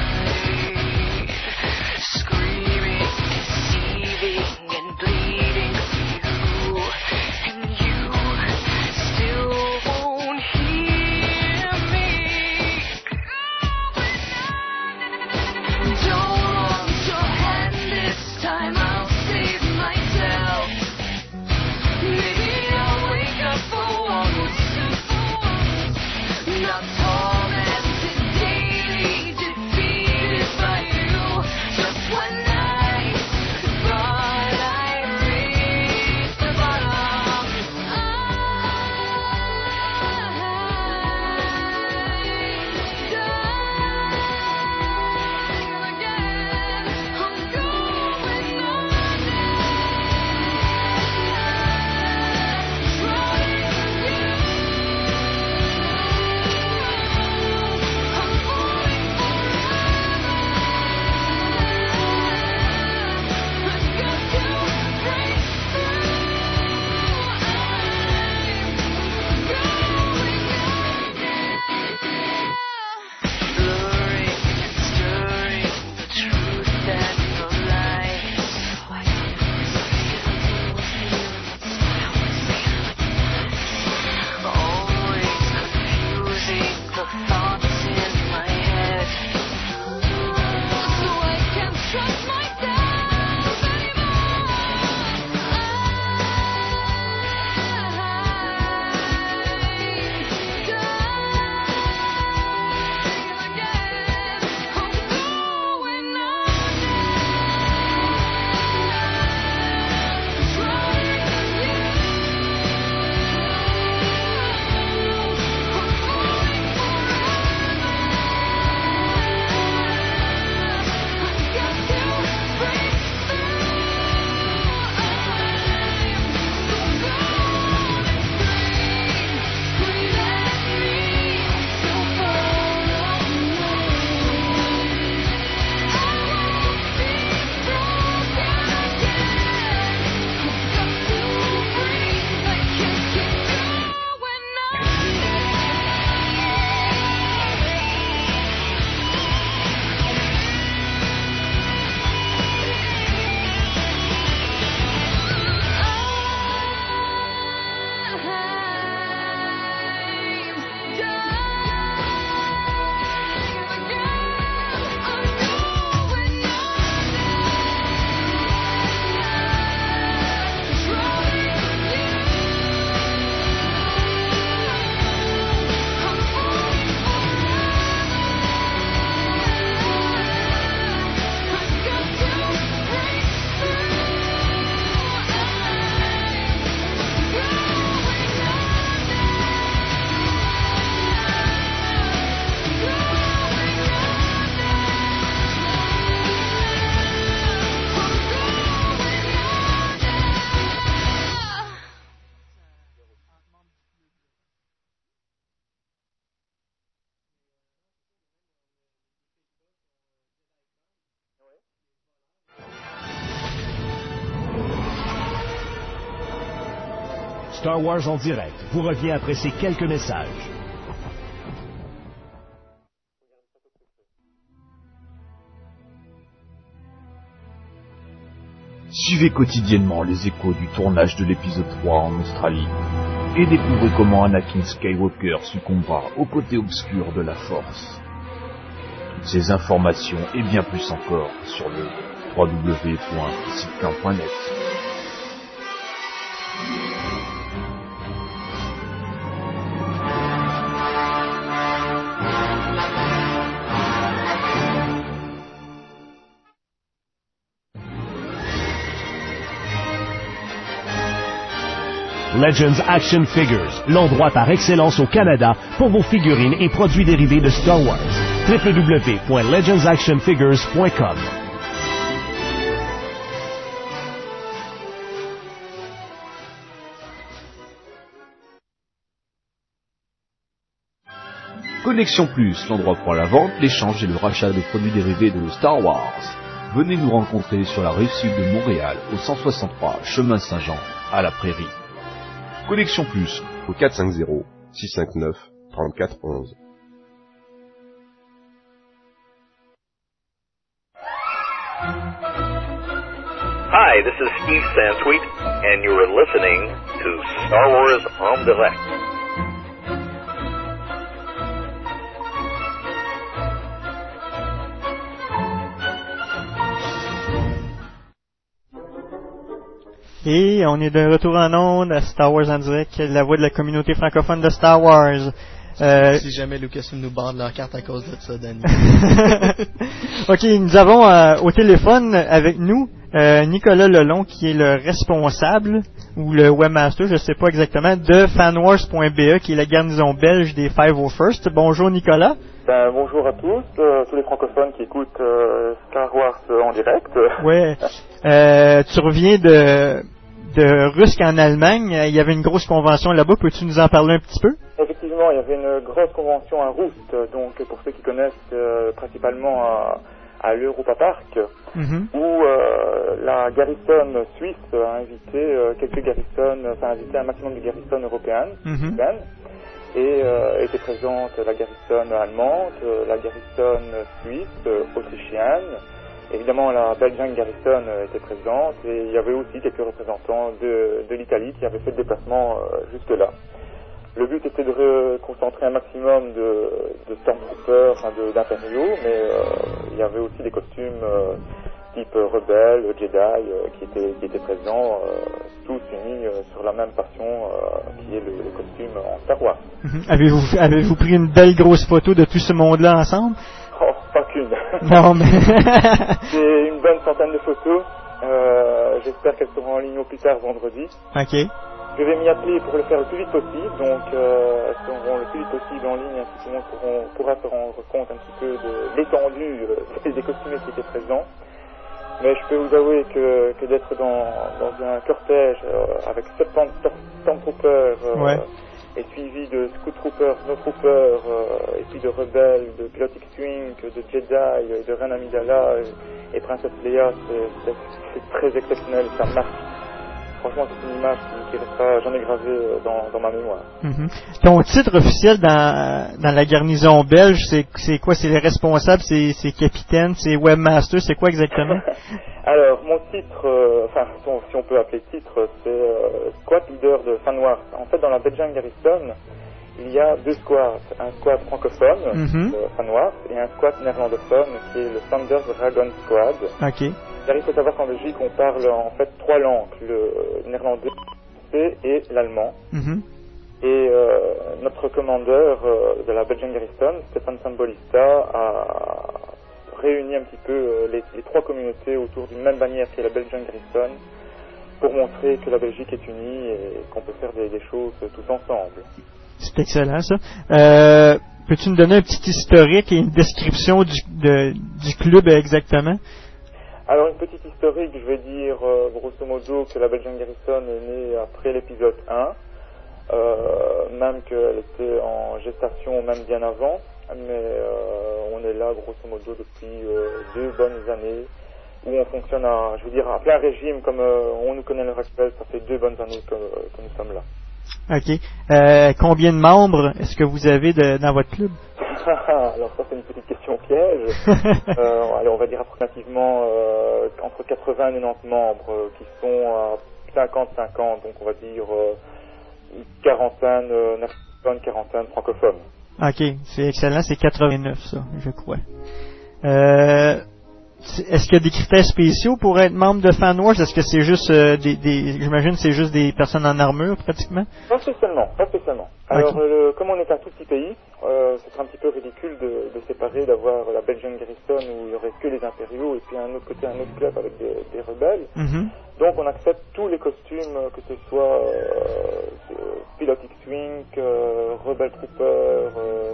screaming, deceiving, and bleeding for you, and you still won't hear me. Don't want your hand this time, I'll save myself. Maybe I'll wake up for once, not tormented daily to Star Wars en direct vous revient après ces quelques messages. Suivez quotidiennement les échos du tournage de l'épisode trois en Australie et découvrez comment Anakin Skywalker succombera au côté obscur de la Force. Toutes ces informations et bien plus encore sur le w w w point sitcam point net. Legends Action Figures, l'endroit par excellence au Canada pour vos figurines et produits dérivés de Star Wars. w w w point legends action figures point com. Connexion Plus, l'endroit pour la vente, l'échange et le rachat de produits dérivés de Star Wars. Venez nous rencontrer sur la rive sud de Montréal, au cent soixante-trois chemin Saint-Jean, à la Prairie. Connexion Plus, au quatre cinq zéro, six cinq neuf, trente-quatre onze. Hi, this is Steve Sansweet, and you are listening to Star Wars en direct. Et on est de retour en ondes à Star Wars en direct, la voix de la communauté francophone de Star Wars. Euh... Si jamais Lucasfilm nous barre leur carte à cause de ça, Danny. Ok, nous avons euh, au téléphone avec nous euh, Nicolas Lelon, qui est le responsable, ou le webmaster, je ne sais pas exactement, de fanwars point b e, qui est la garnison belge des cinq cent first. Bonjour Nicolas. Ben, bonjour à tous, euh, tous les francophones qui écoutent euh, Star Wars euh, en direct. Ouais, euh, tu reviens de... de Rusk en Allemagne, il y avait une grosse convention là-bas, peux-tu nous en parler un petit peu? Effectivement, il y avait une grosse convention à Rust, donc pour ceux qui connaissent euh, principalement à, à l'Europa Park, mm-hmm. où euh, la garrison suisse a invité euh, quelques garrisons, enfin invité un maximum de garrisons européennes, mm-hmm. et euh, était présente la garrison allemande, la garrison suisse, autrichienne. Évidemment, la Belgian Garrison était présente et il y avait aussi quelques représentants de, de l'Italie qui avaient fait le déplacement euh, jusque-là. Le but était de concentrer un maximum de, de Stormtroopers, enfin de, d'impériaux, mais euh, il y avait aussi des costumes euh, type rebelles, Jedi, euh, qui, étaient, qui étaient présents, euh, tous unis euh, sur la même passion euh, qui est le, le costume en Star Wars. Mm-hmm. Avez-vous, avez-vous pris une belle grosse photo de tout ce monde-là ensemble? Oh, pas qu'une. Non, mais... C'est une bonne centaine de photos. Euh, j'espère qu'elles seront en ligne au plus tard vendredi. Ok. Je vais m'y atteler pour le faire le plus vite possible. Donc, euh, elles seront le plus vite possible en ligne. Ainsi tout le monde pourront, pourra se rendre compte un petit peu de l'étendue euh, des costumés qui étaient présents. Mais je peux vous avouer que, que d'être dans, dans un cortège euh, avec soixante-dix Stormtroopers... Euh, ouais. Et suivi de Scout Troopers, Snow Troopers, euh, et puis de rebelles, de pilotes X-Wing, de Jedi, de Reine Amidala et, et Princesse Leia, c'est, c'est, c'est très exceptionnel, ça marque. Franchement, c'est une image qui, qui restera jamais gravée dans, dans ma mémoire. Mm-hmm. Ton titre officiel dans, dans la garnison belge, c'est, c'est quoi? C'est les responsables, c'est, c'est capitaine, c'est webmaster, c'est quoi exactement? Alors, mon titre, euh, enfin, si on peut appeler titre, c'est euh, squad leader de Fanwars. En fait, dans la Belgian Garrison, il y a deux squads. Un squad francophone, mm-hmm. de Fanwars, et un squad néerlandophone, qui est le Thunder Dragon Squad. Ok. Car il faut savoir qu'en Belgique, on parle en fait trois langues, le néerlandais et l'allemand. Mm-hmm. Et euh, notre commandeur euh, de la Belgian Garrison, Stéphane Sambolista, a réuni un petit peu euh, les, les trois communautés autour d'une même bannière qui est la Belgian Garrison pour montrer que la Belgique est unie et qu'on peut faire des, des choses tous ensemble. C'est excellent ça. Euh, peux-tu nous donner un petit historique et une description du, de, du club exactement? Alors une petite historique, je vais dire euh, grosso modo que la Belgian Garrison est née après l'épisode un, euh, même qu'elle était en gestation même bien avant, mais euh, on est là grosso modo depuis euh, deux bonnes années où on fonctionne à, je veux dire, à plein régime comme euh, on nous connaît à l'heure actuelle, ça fait deux bonnes années que, que nous sommes là. OK. Euh, combien de membres est-ce que vous avez de, dans votre club? Alors ça, c'est une petite question piège. euh, allez, on va dire approximativement euh, entre quatre-vingts et quatre-vingt-dix membres euh, qui sont à cinquante cinquante, donc on va dire euh, une quarantaine, euh, une quarantaine francophones. OK, c'est excellent, c'est quatre-vingt-neuf ça, je crois. Euh, est-ce qu'il y a des critères spéciaux pour être membre de Fan Wars? Est-ce que c'est juste euh, des, des j'imagine c'est juste des personnes en armure pratiquement? Pas spécialement, pas spécialement. Alors Okay. euh, comme on est un tout petit pays, euh, ce serait un petit peu ridicule de, de séparer, d'avoir la Belgian Garrison où il y aurait que les impériaux et puis un autre côté un autre club avec des, des rebelles. Mm-hmm. Donc on accepte tous les costumes, que ce soit euh, Pilot X-Wing, euh, Rebel Trooper, euh,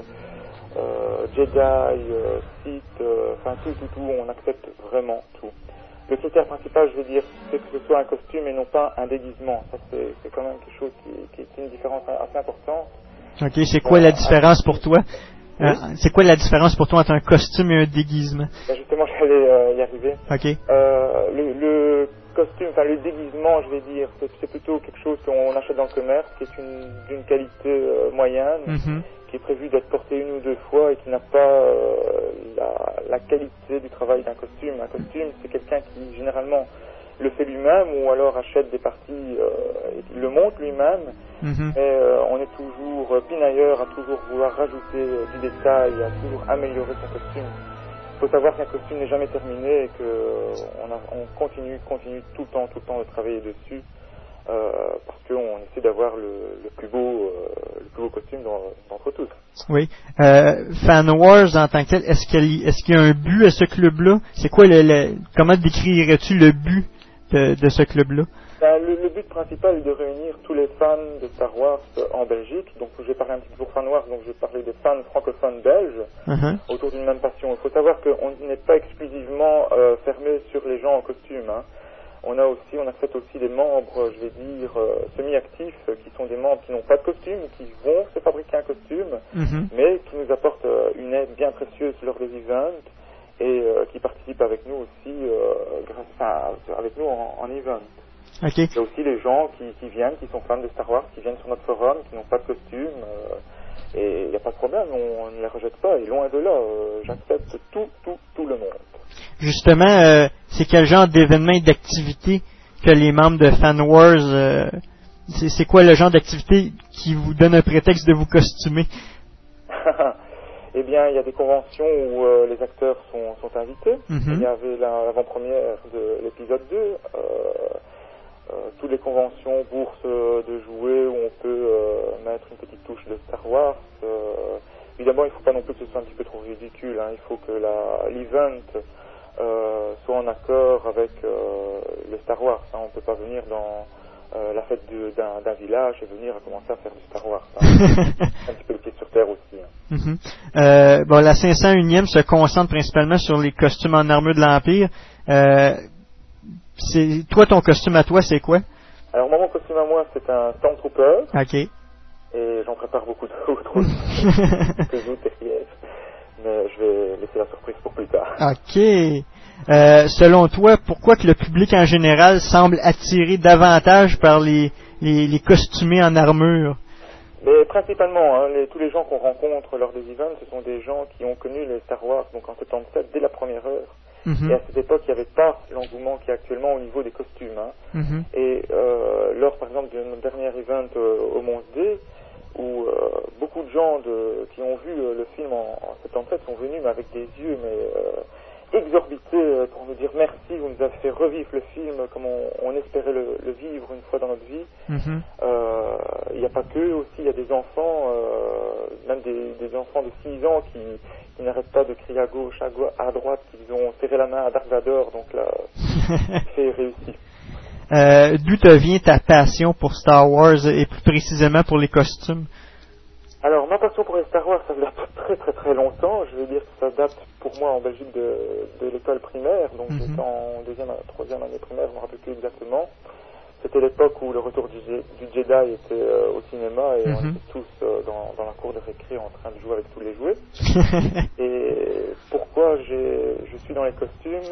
euh, Jedi, euh, Sith, euh, enfin tout, tout, tout, on accepte vraiment tout. Le critère principal, je veux dire, c'est que ce soit un costume et non pas un déguisement. Ça, c'est, c'est quand même quelque chose qui, qui est une différence assez importante. OK, c'est quoi la différence pour toi? Oui. Euh, c'est quoi la différence pour toi entre un costume et un déguisement? Ben justement, j'allais euh, y arriver. OK. Euh, le, le costume, enfin le déguisement, je vais dire, c'est, c'est plutôt quelque chose qu'on achète dans le commerce, qui est une, d'une qualité euh, moyenne, Mm-hmm. qui est prévu d'être porté une ou deux fois et qui n'a pas euh, la, la qualité du travail d'un costume. Un costume, c'est quelqu'un qui généralement le fait lui-même ou alors achète des parties euh, et qui le monte lui-même. Mm-hmm. Mais euh, on est toujours euh, pinailleur à toujours vouloir rajouter euh, du détail, à toujours améliorer son costume. Il faut savoir qu'un costume n'est jamais terminé et qu'on euh, on continue, continue tout le temps, tout le temps de travailler dessus. Euh, parce qu'on essaie d'avoir le, le plus beau, euh, le plus beau costume dans, d'entre tous. Oui. Euh, Fan Wars en tant que tel, est-ce qu'il y, est-ce qu'il y a un but à ce club-là? C'est quoi le, le comment décrirais-tu le but de, de ce club-là? Ben, le, le but principal est de réunir tous les fans de Star Wars en Belgique. Donc je vais parler un petit peu pour Fan Wars, donc je vais parler des fans francophones belges Uh-huh. autour d'une même passion. Il faut savoir qu'on n'est pas exclusivement euh, fermé sur les gens en costume, hein. On a aussi, on accepte aussi des membres, je vais dire, euh, semi-actifs, euh, qui sont des membres qui n'ont pas de costume, qui vont se fabriquer un costume, Mm-hmm. mais qui nous apportent euh, une aide bien précieuse lors des events et euh, qui participent avec nous aussi, euh, grâce, enfin, avec nous en, en event. OK. Il y a aussi les gens qui, qui viennent, qui sont fans de Star Wars, qui viennent sur notre forum, qui n'ont pas de costume, euh, et il n'y a pas de problème, on, on ne les rejette pas, et loin de là, euh, j'accepte tout, tout, tout le monde. Justement, euh, c'est quel genre d'événement et d'activité que les membres de Fan Wars, euh, c'est, c'est quoi le genre d'activité qui vous donne un prétexte de vous costumer? Eh bien, il y a des conventions où euh, les acteurs sont, sont invités. Mm-hmm. Il y avait la, l'avant-première de l'épisode deux. Euh, euh, toutes les conventions, bourses de jouets où on peut euh, mettre une petite touche de Star Wars. Euh, évidemment, il ne faut pas non plus que ce soit un petit peu trop ridicule. Hein. Il faut que la, l'event euh, soit en accord avec euh, le Star Wars. Hein. On ne peut pas venir dans euh, la fête de, d'un, d'un village et venir à commencer à faire du Star Wars. Hein. un petit peu le pied sur terre aussi. Hein. Mm-hmm. Euh, bon, la cinq cent unième se concentre principalement sur les costumes en armure de l'Empire. Euh, c'est, toi, ton costume à toi, c'est quoi? Alors, moi, mon costume à moi, c'est un Stormtrooper. OK. Et j'en prépare beaucoup d'autres aussi. que d'autres derrière. Mais je vais laisser la surprise pour plus tard. OK. Euh, selon toi, pourquoi que le public en général semble attiré davantage par les, les, les costumés en armure? Mais principalement, hein, les, tous les gens qu'on rencontre lors des events, ce sont des gens qui ont connu les Star Wars, donc en soixante-dix-sept, dès la première heure. Mm-hmm. Et à cette époque, il n'y avait pas l'engouement qu'il y a actuellement au niveau des costumes. Hein. Mm-hmm. Et euh, lors, par exemple, de notre dernier event euh, au Mons D, où euh, beaucoup de gens de, qui ont vu euh, le film en, en soixante-dix-sept sont venus, mais avec des yeux mais euh, exorbités euh, pour nous dire merci, vous nous avez fait revivre le film comme on, on espérait le, le vivre une fois dans notre vie. Mm-hmm. Euh, il n'y a pas que aussi, il y a des enfants, euh, même des, des enfants de six ans qui, qui n'arrêtent pas de crier à gauche, à, gauche, à droite, qu'ils ont serré la main à Dark Vador, donc là, c'est réussi. Euh, d'où te vient ta passion pour Star Wars et plus précisément pour les costumes? Alors, ma passion pour les Star Wars, ça date très très très longtemps. Je veux dire que ça date pour moi en Belgique de, de l'école primaire, donc mm-hmm. j'étais en deuxième, troisième année primaire, je ne me rappelle plus exactement. C'était l'époque où le retour du, du Jedi était euh, au cinéma et mm-hmm. on était tous euh, dans, dans la cour de récré en train de jouer avec tous les jouets. Et pourquoi j'ai, je suis dans les costumes?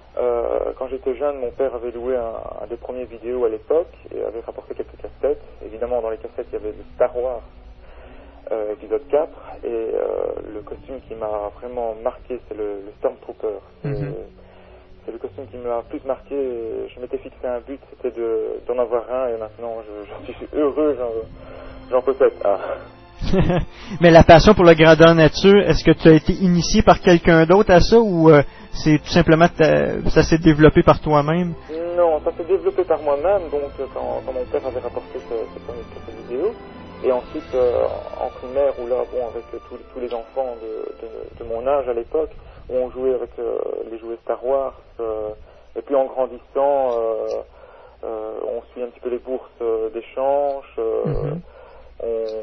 Euh, quand j'étais jeune, mon père avait loué un, un des premiers vidéos à l'époque et avait rapporté quelques cassettes. Évidemment, dans les cassettes, il y avait le Star Wars euh, épisode quatre, et euh, le costume qui m'a vraiment marqué, c'est le, le Stormtrooper. C'est, mm-hmm. c'est le costume qui m'a plus marqué. Je m'étais fixé un but, c'était de, d'en avoir un, et maintenant, je, je suis heureux, j'en, j'en possède un. Mais la passion pour le grandeur nature, est-ce que tu as été initié par quelqu'un d'autre à ça, ou euh, c'est tout simplement ça s'est développé par toi-même? Non, ça s'est développé par moi-même, donc quand, quand mon père avait rapporté ce, ce premier cette vidéo, et ensuite euh, en primaire, où là, bon, avec tous, tous les enfants de, de, de mon âge à l'époque, où on jouait avec euh, les jouets Star Wars, euh, et puis en grandissant, euh, euh, on suit un petit peu les bourses euh, d'échange. Euh, mm-hmm. On,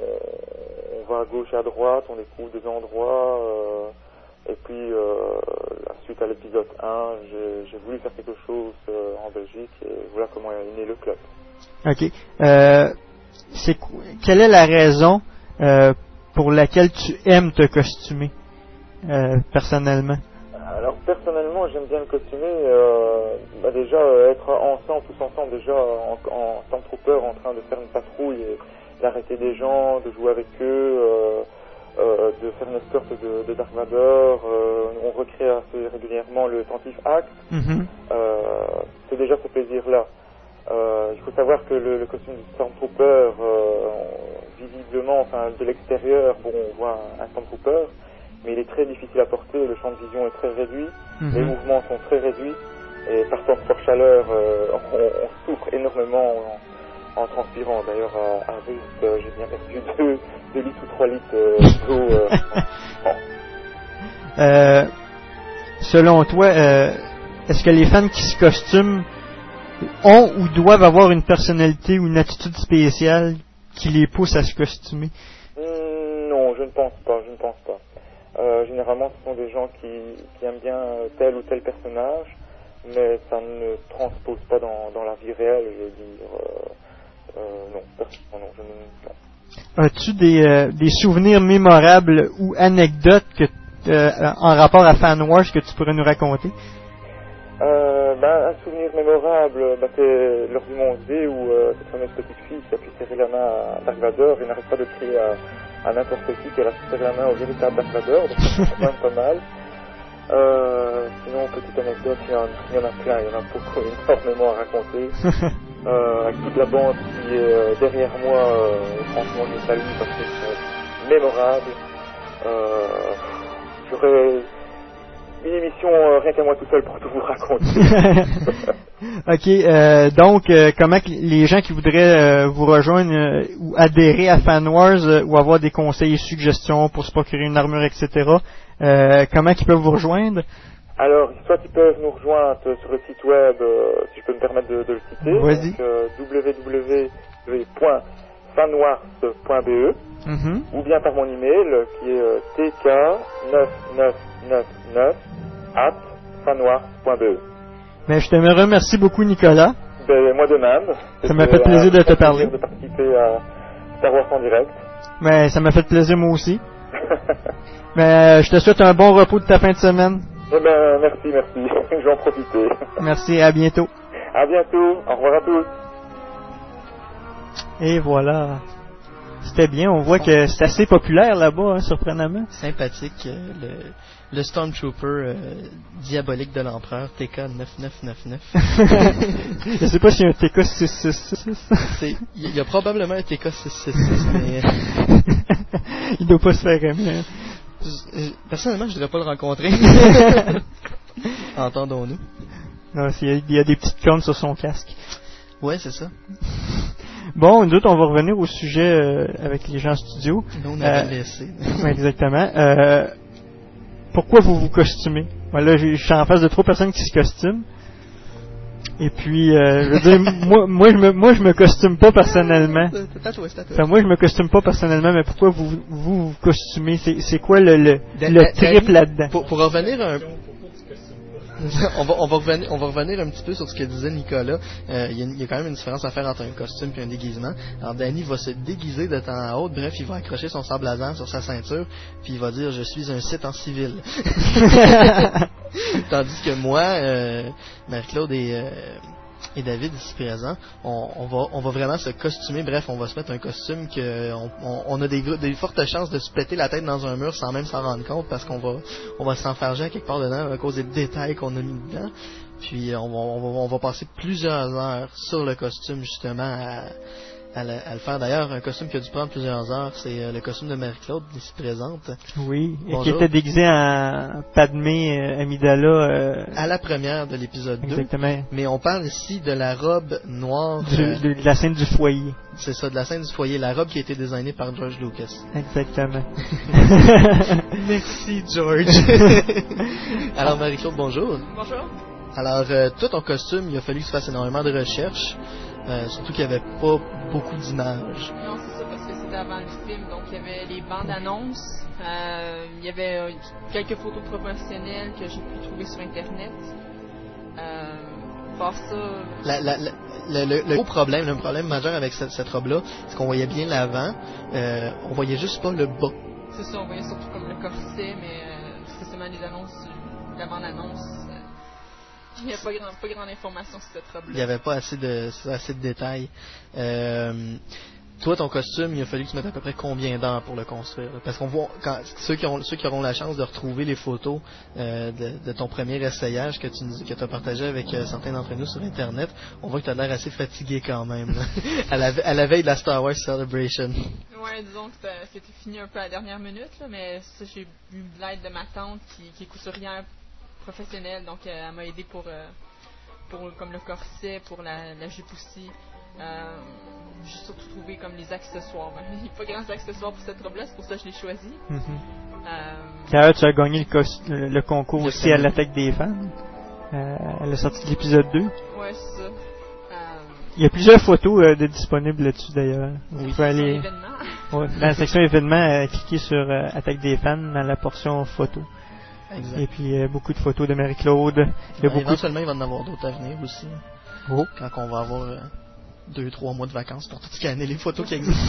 on va à gauche et à droite, on découvre des endroits, euh, et puis euh, la suite à l'épisode un, j'ai, j'ai voulu faire quelque chose euh, en Belgique, et voilà comment est né le club. Ok. Euh, c'est, quelle est la raison euh, pour laquelle tu aimes te costumer, euh, personnellement? Alors personnellement, j'aime bien me costumer, euh, bah déjà euh, être ensemble, tous ensemble, déjà en, en Stormtrooper, en train de faire une patrouille et d'arrêter des gens, de jouer avec eux, euh, euh, de faire une escorte de, de Dark Vador. Euh, on recrée assez régulièrement le Tantive Act. Mm-hmm. Euh, c'est déjà ce plaisir-là. Euh, il faut savoir que le, le costume du Stormtrooper, euh, visiblement, enfin de l'extérieur, bon, on voit un, un Stormtrooper, mais il est très difficile à porter, le champ de vision est très réduit, mm-hmm. les mouvements sont très réduits, et par temps de forte chaleur, euh, on, on souffre énormément en, en transpirant. D'ailleurs, à, à Rust, euh, j'ai bien perdu deux, deux litres ou trois litres euh, d'eau. Euh, en... euh, selon toi, euh, est-ce que les fans qui se costument ont ou doivent avoir une personnalité ou une attitude spéciale qui les pousse à se costumer? Mmh, non, je ne pense pas, je ne pense pas. Euh, généralement, ce sont des gens qui, qui aiment bien tel ou tel personnage, mais ça ne transpose pas dans, dans la vie réelle, je veux dire. Euh, Euh, non, non, je ne, non. As-tu des, euh, des souvenirs mémorables ou anecdotes que, euh, en rapport à Fan Wars que tu pourrais nous raconter? Euh, ben, un souvenir mémorable, ben, c'est lors du Mont D où euh, cette fameuse petite fille qui a pu serrer la main à Dark Vador et n'arrête pas de crier à, à n'importe qui qu'elle a pu serrer la main au véritable Dark Vador, donc c'est quand même pas mal. Euh, sinon, petite anecdote, il y, en, il y en a plein, il y en a beaucoup, énormément à raconter. Euh, avec toute la bande qui est euh, derrière moi, euh, franchement je les salue parce qu'ils sont mémorables. Euh, j'aurais une émission euh, rien qu'à moi tout seul pour tout vous raconter. Ok, euh, donc euh, comment les gens qui voudraient euh, vous rejoindre euh, ou adhérer à Fan Wars euh, ou avoir des conseils et suggestions pour se procurer une armure, et cetera, euh, comment ils peuvent vous rejoindre? Alors, soit ils peuvent nous rejoindre sur le site web, euh, si je peux me permettre de, de le citer, Vas-y. donc euh, w w w point fanwars point b e, mm-hmm. ou bien par mon email qui est euh, t k neuf neuf neuf neuf arobase fanwars point b e. Mais je te remercie beaucoup, Nicolas. Ben, moi de même. Ça m'a fait plaisir de te parler. de participer à Star Wars en direct. Mais ça m'a fait plaisir moi aussi. Mais je te souhaite un bon repos de ta fin de semaine. Eh ben, merci, merci. Je vais en profiter. Merci, à bientôt. À bientôt. Au revoir à tous. Et voilà. C'était bien. On voit que c'est assez populaire là-bas, hein, surprenamment. Sympathique. Euh, le, le Stormtrooper euh, diabolique de l'Empereur, T K neuf neuf neuf neuf. Je sais pas s'il y a un T K six six six. Il y a probablement un T K six six six, mais... Il doit pas se faire aimer. Personnellement, je ne devrais pas le rencontrer. Entendons-nous. Non, il y a des petites cornes sur son casque. Ouais, c'est ça. Bon, nous autres, on va revenir au sujet euh, avec les gens en studio. Nous, on avait euh, laissé. Exactement. Euh, pourquoi vous vous costumez? Voilà, je suis en face de trois personnes qui se costument. Et puis, euh, je veux dire, moi, moi, je me, moi, je me costume pas personnellement. Enfin, moi, je me costume pas personnellement, mais pourquoi vous vous, vous costumez? C'est, c'est quoi le, le, le trip là-dedans? Pour, pour revenir un... on, va, on, va revenir, on va revenir un petit peu sur ce que disait Nicolas. Euh, il, y a, il y a quand même une différence à faire entre un costume et un déguisement. Alors, Danny va se déguiser de temps à autre. Bref, il va accrocher son sable laser sur sa ceinture, puis il va dire « Je suis un Sith en civil ». Tandis que moi, euh, Marie-Claude et, euh, et David ici présents, on, on, va, on va vraiment se costumer. Bref, on va se mettre un costume que on, on, on a des, des fortes chances de se péter la tête dans un mur sans même s'en rendre compte parce qu'on va, on va s'enfarger à quelque part dedans à cause des détails qu'on a mis dedans. Puis on va, on va, on va passer plusieurs heures sur le costume justement à... À le, à le faire. D'ailleurs, un costume qui a dû prendre plusieurs heures, c'est euh, le costume de Marie-Claude, ici présente. Oui, et bonjour. qui était déguisé en Padmé euh, Amidala. Euh... À la première de l'épisode deux. Exactement. Mais on parle ici de la robe noire. Du, euh, de, de la scène du foyer. C'est ça, de la scène du foyer. La robe qui a été designée par George Lucas. Exactement. Merci, George. Alors, Marie-Claude, bonjour. Bonjour. Alors, euh, toi, ton costume, il a fallu que tu fasses énormément de recherches. Euh, surtout qu'il n'y avait pas beaucoup d'images. Non, c'est ça, parce que c'était avant le film, donc il y avait les bandes annonces, euh, il y avait euh, quelques photos promotionnelles que j'ai pu trouver sur Internet. Euh, par ça... La, la, la, le, le, le gros problème, le problème majeur avec cette, cette robe-là, c'est qu'on voyait bien l'avant, euh, on voyait juste pas le bas. C'est ça, on voyait surtout comme le corset, mais euh, spécialement les annonces, la bande-annonce... Il n'y a pas grand, pas grande information sur cette robe-là. Il n'y avait pas assez de, assez de détails. Euh, toi, ton costume, il a fallu que tu mettes à peu près combien d'heures pour le construire? Parce qu'on voit, quand, ceux, qui ont, ceux qui auront la chance de retrouver les photos euh, de, de ton premier essayage que tu que as partagé avec euh, certains d'entre nous sur Internet, on voit que tu as l'air assez fatigué quand même, là, à, la, à la veille de la Star Wars Celebration. Ouais, disons que c'était fini un peu à la dernière minute, là, mais ça, j'ai eu de l'aide de ma tante qui, qui est couturière professionnelle, donc euh, elle m'a aidé pour, euh, pour comme le corset, pour la, la jupe aussi. Euh, j'ai surtout trouvé comme les accessoires. Il n'y a pas grands accessoires pour cette robe-là, c'est pour ça que je l'ai choisi. Mm-hmm. euh, D'ailleurs, tu as gagné le, cos- le, le concours le aussi à l'attaque des fans. Euh, à la sortie de l'épisode deux. Ouais, c'est ça. Euh, Il y a plusieurs photos euh, de disponibles là-dessus d'ailleurs. Oui, Vous pouvez aller ouais, dans la section événements, euh, cliquez sur euh, attaque des fans dans la portion photos. Exact. Et puis euh, beaucoup de photos de Marie-Claude. Il y a ben, beaucoup éventuellement, il va en avoir d'autres à venir aussi. Oh. Quand on va avoir euh, deux, trois mois de vacances pour tout scanner les photos qui existent.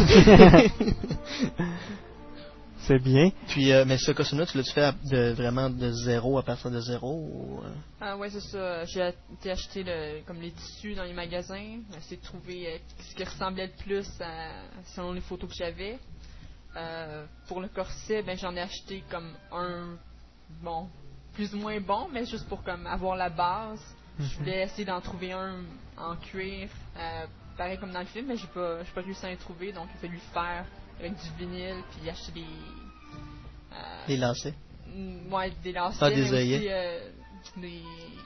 C'est bien. Puis, euh, mais ce costume-là, tu l'as-tu fait à, de, vraiment de zéro, à partir de zéro ou, euh... Ah ouais, c'est ça. J'ai été acheter le, comme les tissus dans les magasins, essayer de trouver euh, ce qui ressemblait le plus à, selon les photos que j'avais. Euh, pour le corset, ben j'en ai acheté comme un bon, plus ou moins bon, mais juste pour comme avoir la base. Mm-hmm. Je voulais essayer d'en trouver un en cuir, euh, pareil comme dans le film, mais j'ai pas, j'ai pas réussi à en trouver, donc il a fallu le faire avec du vinyle, puis acheter des... Euh, des lacets? Ouais, des lacets, ah, des mais œillets. aussi euh, des...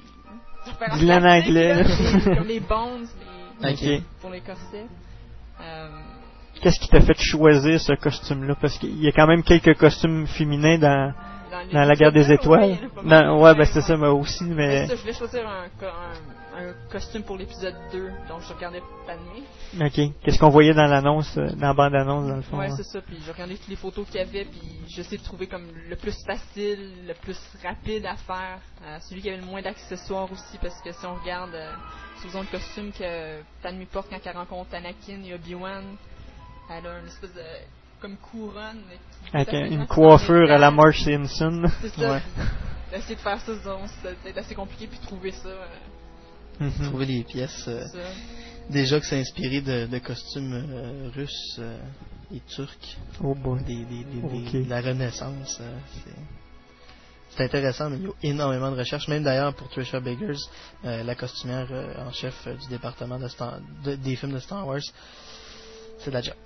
Du lin anglais. Comme les bones, les, okay. pour les corsets. Euh, Qu'est-ce qui t'a fait choisir ce costume-là? Parce qu'il y a quand même quelques costumes féminins dans... Dans, dans la guerre des étoiles. Oui, dans, ouais, ben c'est ça, moi aussi, mais... Ça, je voulais choisir un, un, un costume pour l'épisode deux, donc je regardais Padmé. Ok. Qu'est-ce qu'on voyait dans l'annonce, dans la bande-annonce, dans le fond? Ouais, ouais. C'est ça, puis je regardais toutes les photos qu'il y avait, puis j'essayais de trouver comme le plus facile, le plus rapide à faire. Euh, celui qui avait le moins d'accessoires aussi, parce que si on regarde, euh, supposons le costume que Padmé porte quand elle rencontre Anakin et Obi-Wan, elle a une espèce de... comme couronne. Avec une coiffure à la Marge Simpson. C'est ça. Ouais. D'essayer de faire ça, c'est assez compliqué, puis trouver ça. Euh... Mm-hmm. Trouver les pièces. Euh, déjà que c'est inspiré de, de costumes euh, russes euh, et turcs. Oh boy. Des, des, des, okay. des, de la Renaissance. Euh, c'est... c'est intéressant, mais il y a énormément de recherches. Même d'ailleurs pour Trisha Biggers, euh, la costumière euh, en chef euh, du département de Star, de, des films de Star Wars. C'est de la job.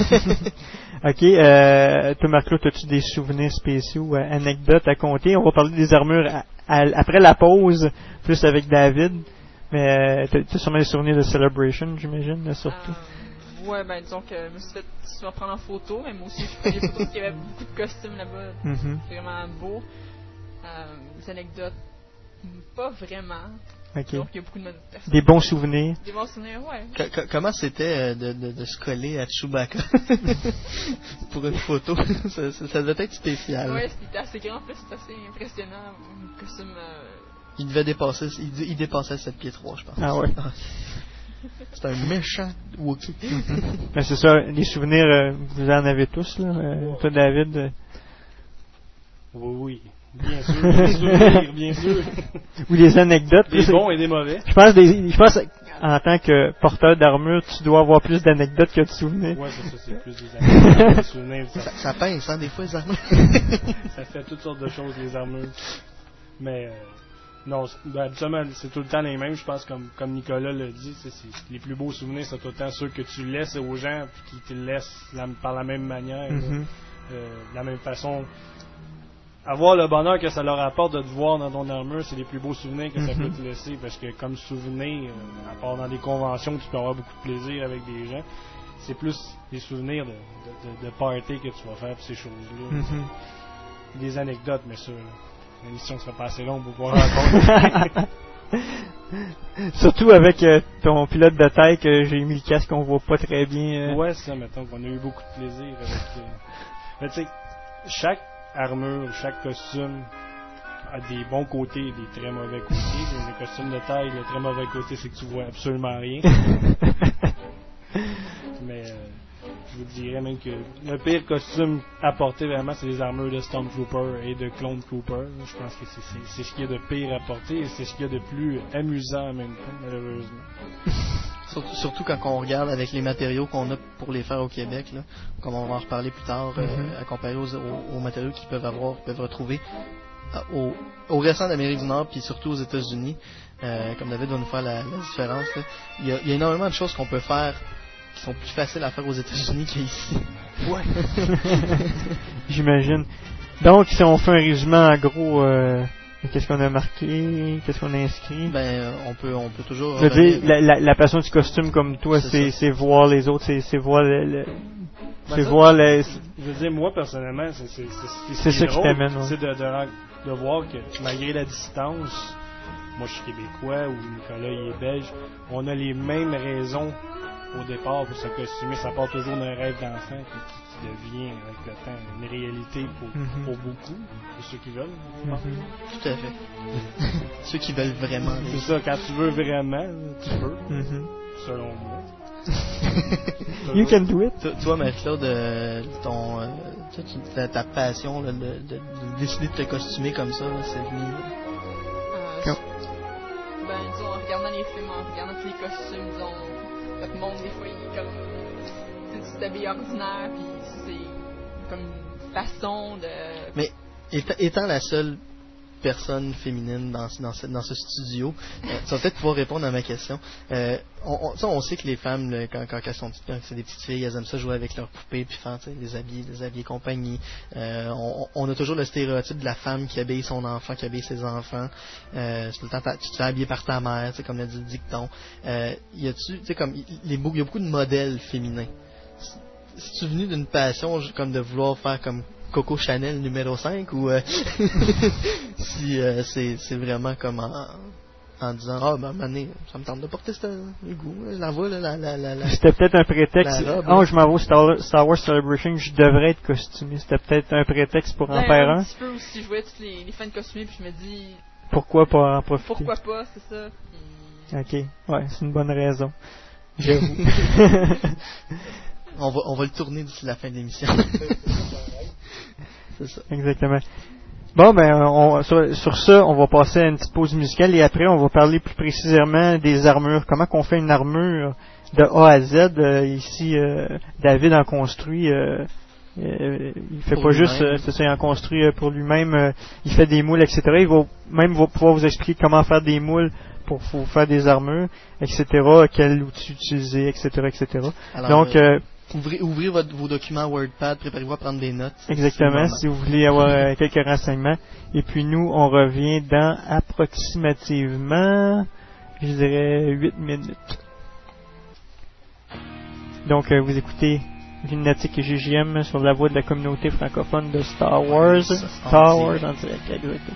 Ok, euh, toi Marc-Claude, as-tu des souvenirs spéciaux, euh, anecdotes à compter? On va parler des armures à, à, après la pause, plus avec David. Mais euh, t'as sûrement des souvenirs de Celebration, j'imagine, surtout. Euh, ouais, ben disons que je me suis fait souvent prendre en photo, mais moi aussi je prenais des photos, il y avait beaucoup de costumes là-bas. Mm-hmm. C'est vraiment beau. Euh, des anecdotes, pas vraiment. Okay. Donc, il y a beaucoup de des bons souvenirs. Des bons souvenirs, ouais. C- c- comment c'était euh, de, de, de se coller à Chewbacca pour une photo? ça, ça, ça devait être spécial. Ouais, c'était assez grand, en plus, c'était assez impressionnant. Un costume. Euh... Il devait dépasser, il, il dépassait sept pieds trois, je pense. Ah ouais. C'est un méchant Wookiee. Mais c'est ça, les souvenirs, euh, vous en avez tous, là. Euh, toi, David. Euh... Oui, oui. Bien sûr, des souvenirs, bien sûr. Ou des anecdotes. Des bons et des mauvais. Je pense, des, je pense en tant que porteur d'armure, tu dois avoir plus d'anecdotes que de souvenirs. Ouais, c'est ça, c'est plus des anecdotes que des souvenirs. Ça, ça pince, hein, des fois, les armures. Ça fait toutes sortes de choses, les armures. Mais, euh, non, ben, habituellement, c'est tout le temps les mêmes, je pense, comme, comme Nicolas l'a dit. C'est, c'est, les plus beaux souvenirs, c'est tout le temps ceux que tu laisses aux gens, puis qui te laissent la, par la même manière, mm-hmm. euh, de la même façon. Avoir le bonheur que ça leur apporte de te voir dans ton armure, c'est les plus beaux souvenirs que mm-hmm. ça peut te laisser, parce que comme souvenir, euh, à part dans des conventions, tu peux avoir beaucoup de plaisir avec des gens, c'est plus des souvenirs de, de, de, de party que tu vas faire pour ces choses-là. Mm-hmm. Des anecdotes, mais ça, l'émission serait pas assez longue pour pouvoir raconter. Surtout avec euh, ton pilote de taille que j'ai mis le casque, on voit pas très bien. Euh... Ouais, c'est ça, mettons qu'on a eu beaucoup de plaisir avec... Euh... Mais tu sais, chaque armure, chaque costume a des bons côtés et des très mauvais côtés. Le costume de taille, le très mauvais côté, c'est que tu vois absolument rien. Mais euh, je vous dirais même que le pire costume à porter vraiment, c'est les armures de Stormtrooper et de Clone Trooper. Je pense que c'est, c'est, c'est ce qu'il y a de pire à porter et c'est ce qu'il y a de plus amusant en même temps, malheureusement. Surtout, surtout quand on regarde avec les matériaux qu'on a pour les faire au Québec, là, comme on va en reparler plus tard, euh, mm-hmm. à comparer aux, aux, aux matériaux qu'ils peuvent avoir, qu'ils peuvent retrouver euh, au, au restant d'Amérique du Nord, puis surtout aux États-Unis. Euh, comme David va nous faire la, la différence. Là. Il, y a, il y a énormément de choses qu'on peut faire qui sont plus faciles à faire aux États-Unis qu'ici. Ouais. J'imagine. Donc, si on fait un résumé en gros... Euh... Qu'est-ce qu'on a marqué? Qu'est-ce qu'on a inscrit? Ben, euh, on peut, on peut toujours. Je veux dire, la, la, la passion du costume comme toi, c'est, c'est, c'est voir les autres, c'est, c'est voir le, le ben c'est ça, voir les. Je veux dire, moi personnellement, c'est, c'est, c'est, c'est, c'est ça qui t'amène. Ouais. C'est de, de, de voir que malgré la distance, moi je suis québécois ou Nicolas il est belge, on a les mêmes raisons au départ pour se costumer. Ça part toujours d'un rêve d'enfant qui, qui devient avec le temps une réalité pour, mm-hmm. pour beaucoup de ceux qui veulent. Mm-hmm. Tout à fait. Ceux qui veulent vraiment. C'est ça, quand tu veux vraiment, tu peux. Mm-hmm. Selon moi. You can do it. Toi, toi Marie-Claude, euh, ton, euh, ta, ta passion là, de, de, de décider de te costumer comme ça, là, c'est venu. Euh, euh, ben, disons, en regardant les films, en regardant tous les costumes, disons, notre monde, des fois, il est comme. Tu t'habilles ordinaire, puis c'est comme une façon de. Mais étant, étant la seule personne féminine dans, dans, ce, dans ce studio, euh, tu vas peut-être pouvoir répondre à ma question. Euh, on, on, on sait que les femmes, là, quand, quand elles sont petites, quand c'est des petites filles, elles aiment ça jouer avec leurs poupées, puis faire les habiller, les habiller compagnie. Euh, on, on a toujours le stéréotype de la femme qui habille son enfant, qui habille ses enfants. Euh, c'est tout le temps, tu te fais habiller par ta mère, comme l'a dit le dicton. Euh, y a-tu, tu sais, comme, il y a beaucoup de modèles féminins. C'est-tu venu d'une passion comme de vouloir faire comme Coco Chanel numéro cinq ou euh, si euh, c'est, c'est vraiment comme en, en disant ah ben mané, ça me tente de porter ce le goût, je la vois là, la, la, la, la c'était peut-être un prétexte. Robe, oh je m'en vais au Star, Star Wars Celebration, je devrais être costumé. C'était peut-être un prétexte pour en ben, faire un. Un petit peu aussi, je voyais tous les, les fans costumés puis je me dis pourquoi pas en profiter. Pourquoi pas, c'est ça. Puis... Ok, ouais, c'est une bonne raison. J'avoue. On va, on va le tourner d'ici la fin de l'émission. C'est ça. Exactement. Bon, ben, on, sur, sur ça, on va passer à une petite pause musicale et après, on va parler plus précisément des armures. Comment qu'on fait une armure de A à Z. Euh, ici, euh, David en construit. Euh, euh, il fait pour pas lui-même. juste, euh, c'est ça, il en construit euh, pour lui-même. Euh, il fait des moules, et cetera. Il va même va pouvoir vous expliquer comment faire des moules pour, pour faire des armures, et cetera. Quel outil utiliser, et cetera, et cetera. Alors, donc, euh, Ouvrez, ouvrez votre, vos documents WordPad, préparez-vous à prendre des notes. Exactement, si vous voulez avoir euh, quelques renseignements. Et puis nous, on revient dans approximativement, je dirais, huit minutes. Donc, euh, vous écoutez Lunatique et G G M sur la voix de la communauté francophone de Star Wars. Star Wars en direct, exactement.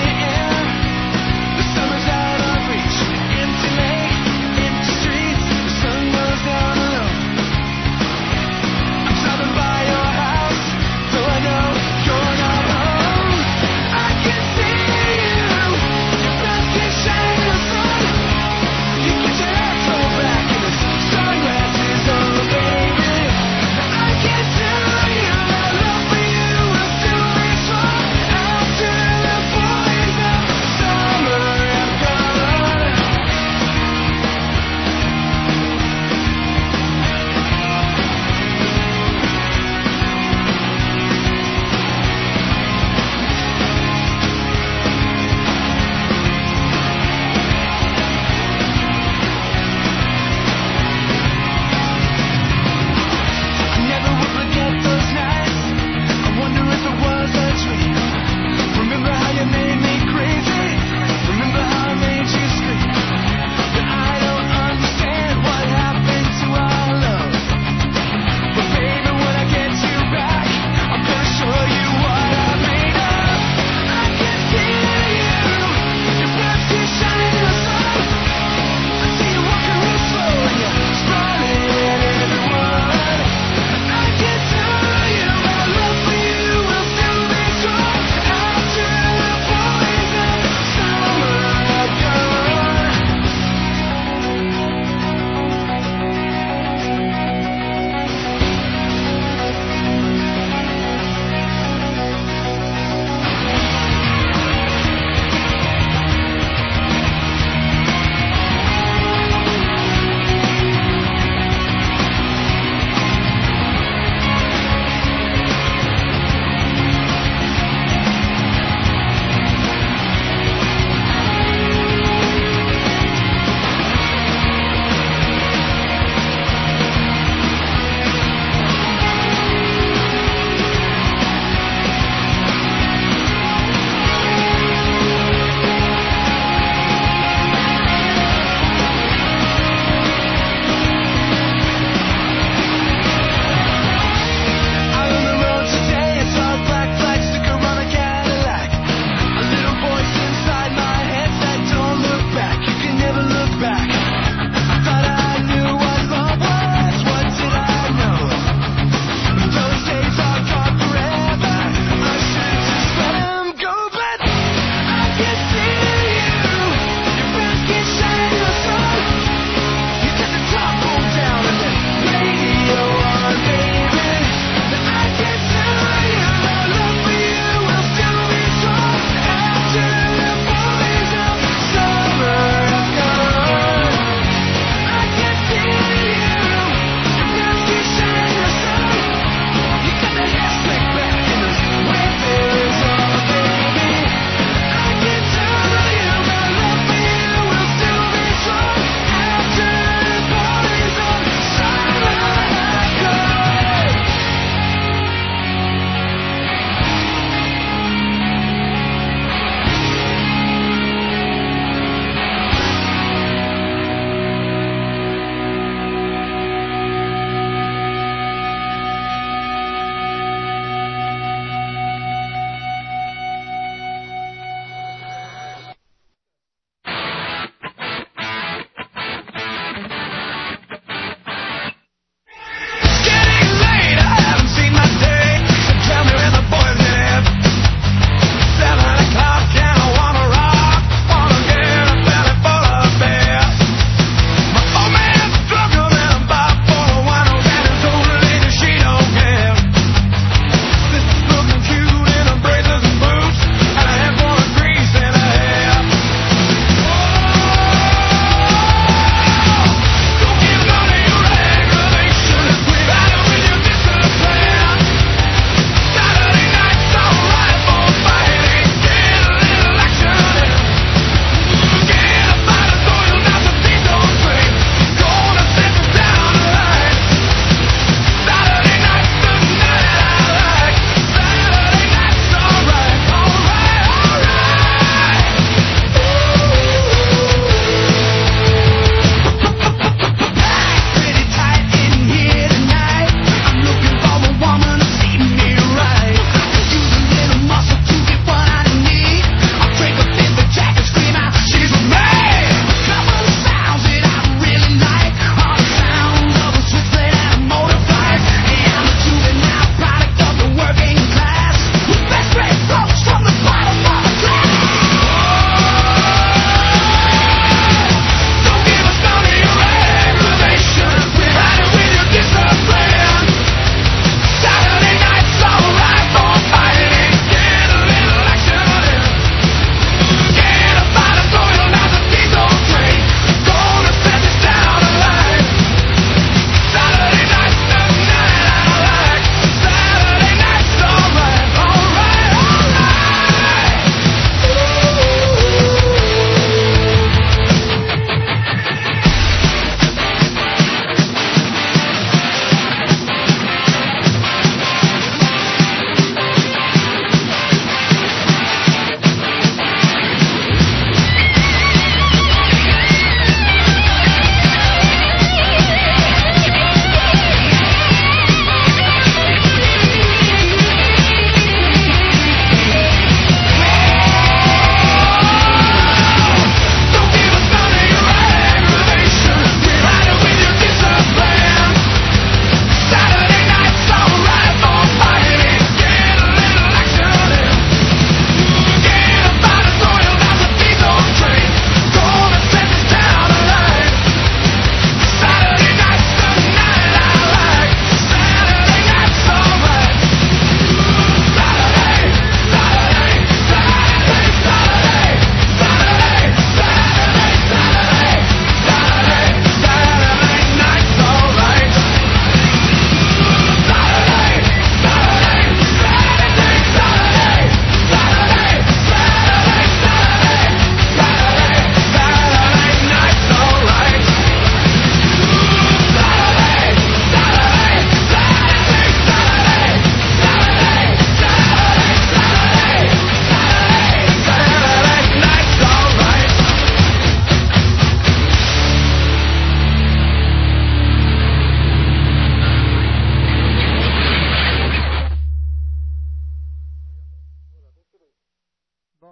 Summer's out of reach, empty lake, empty streets.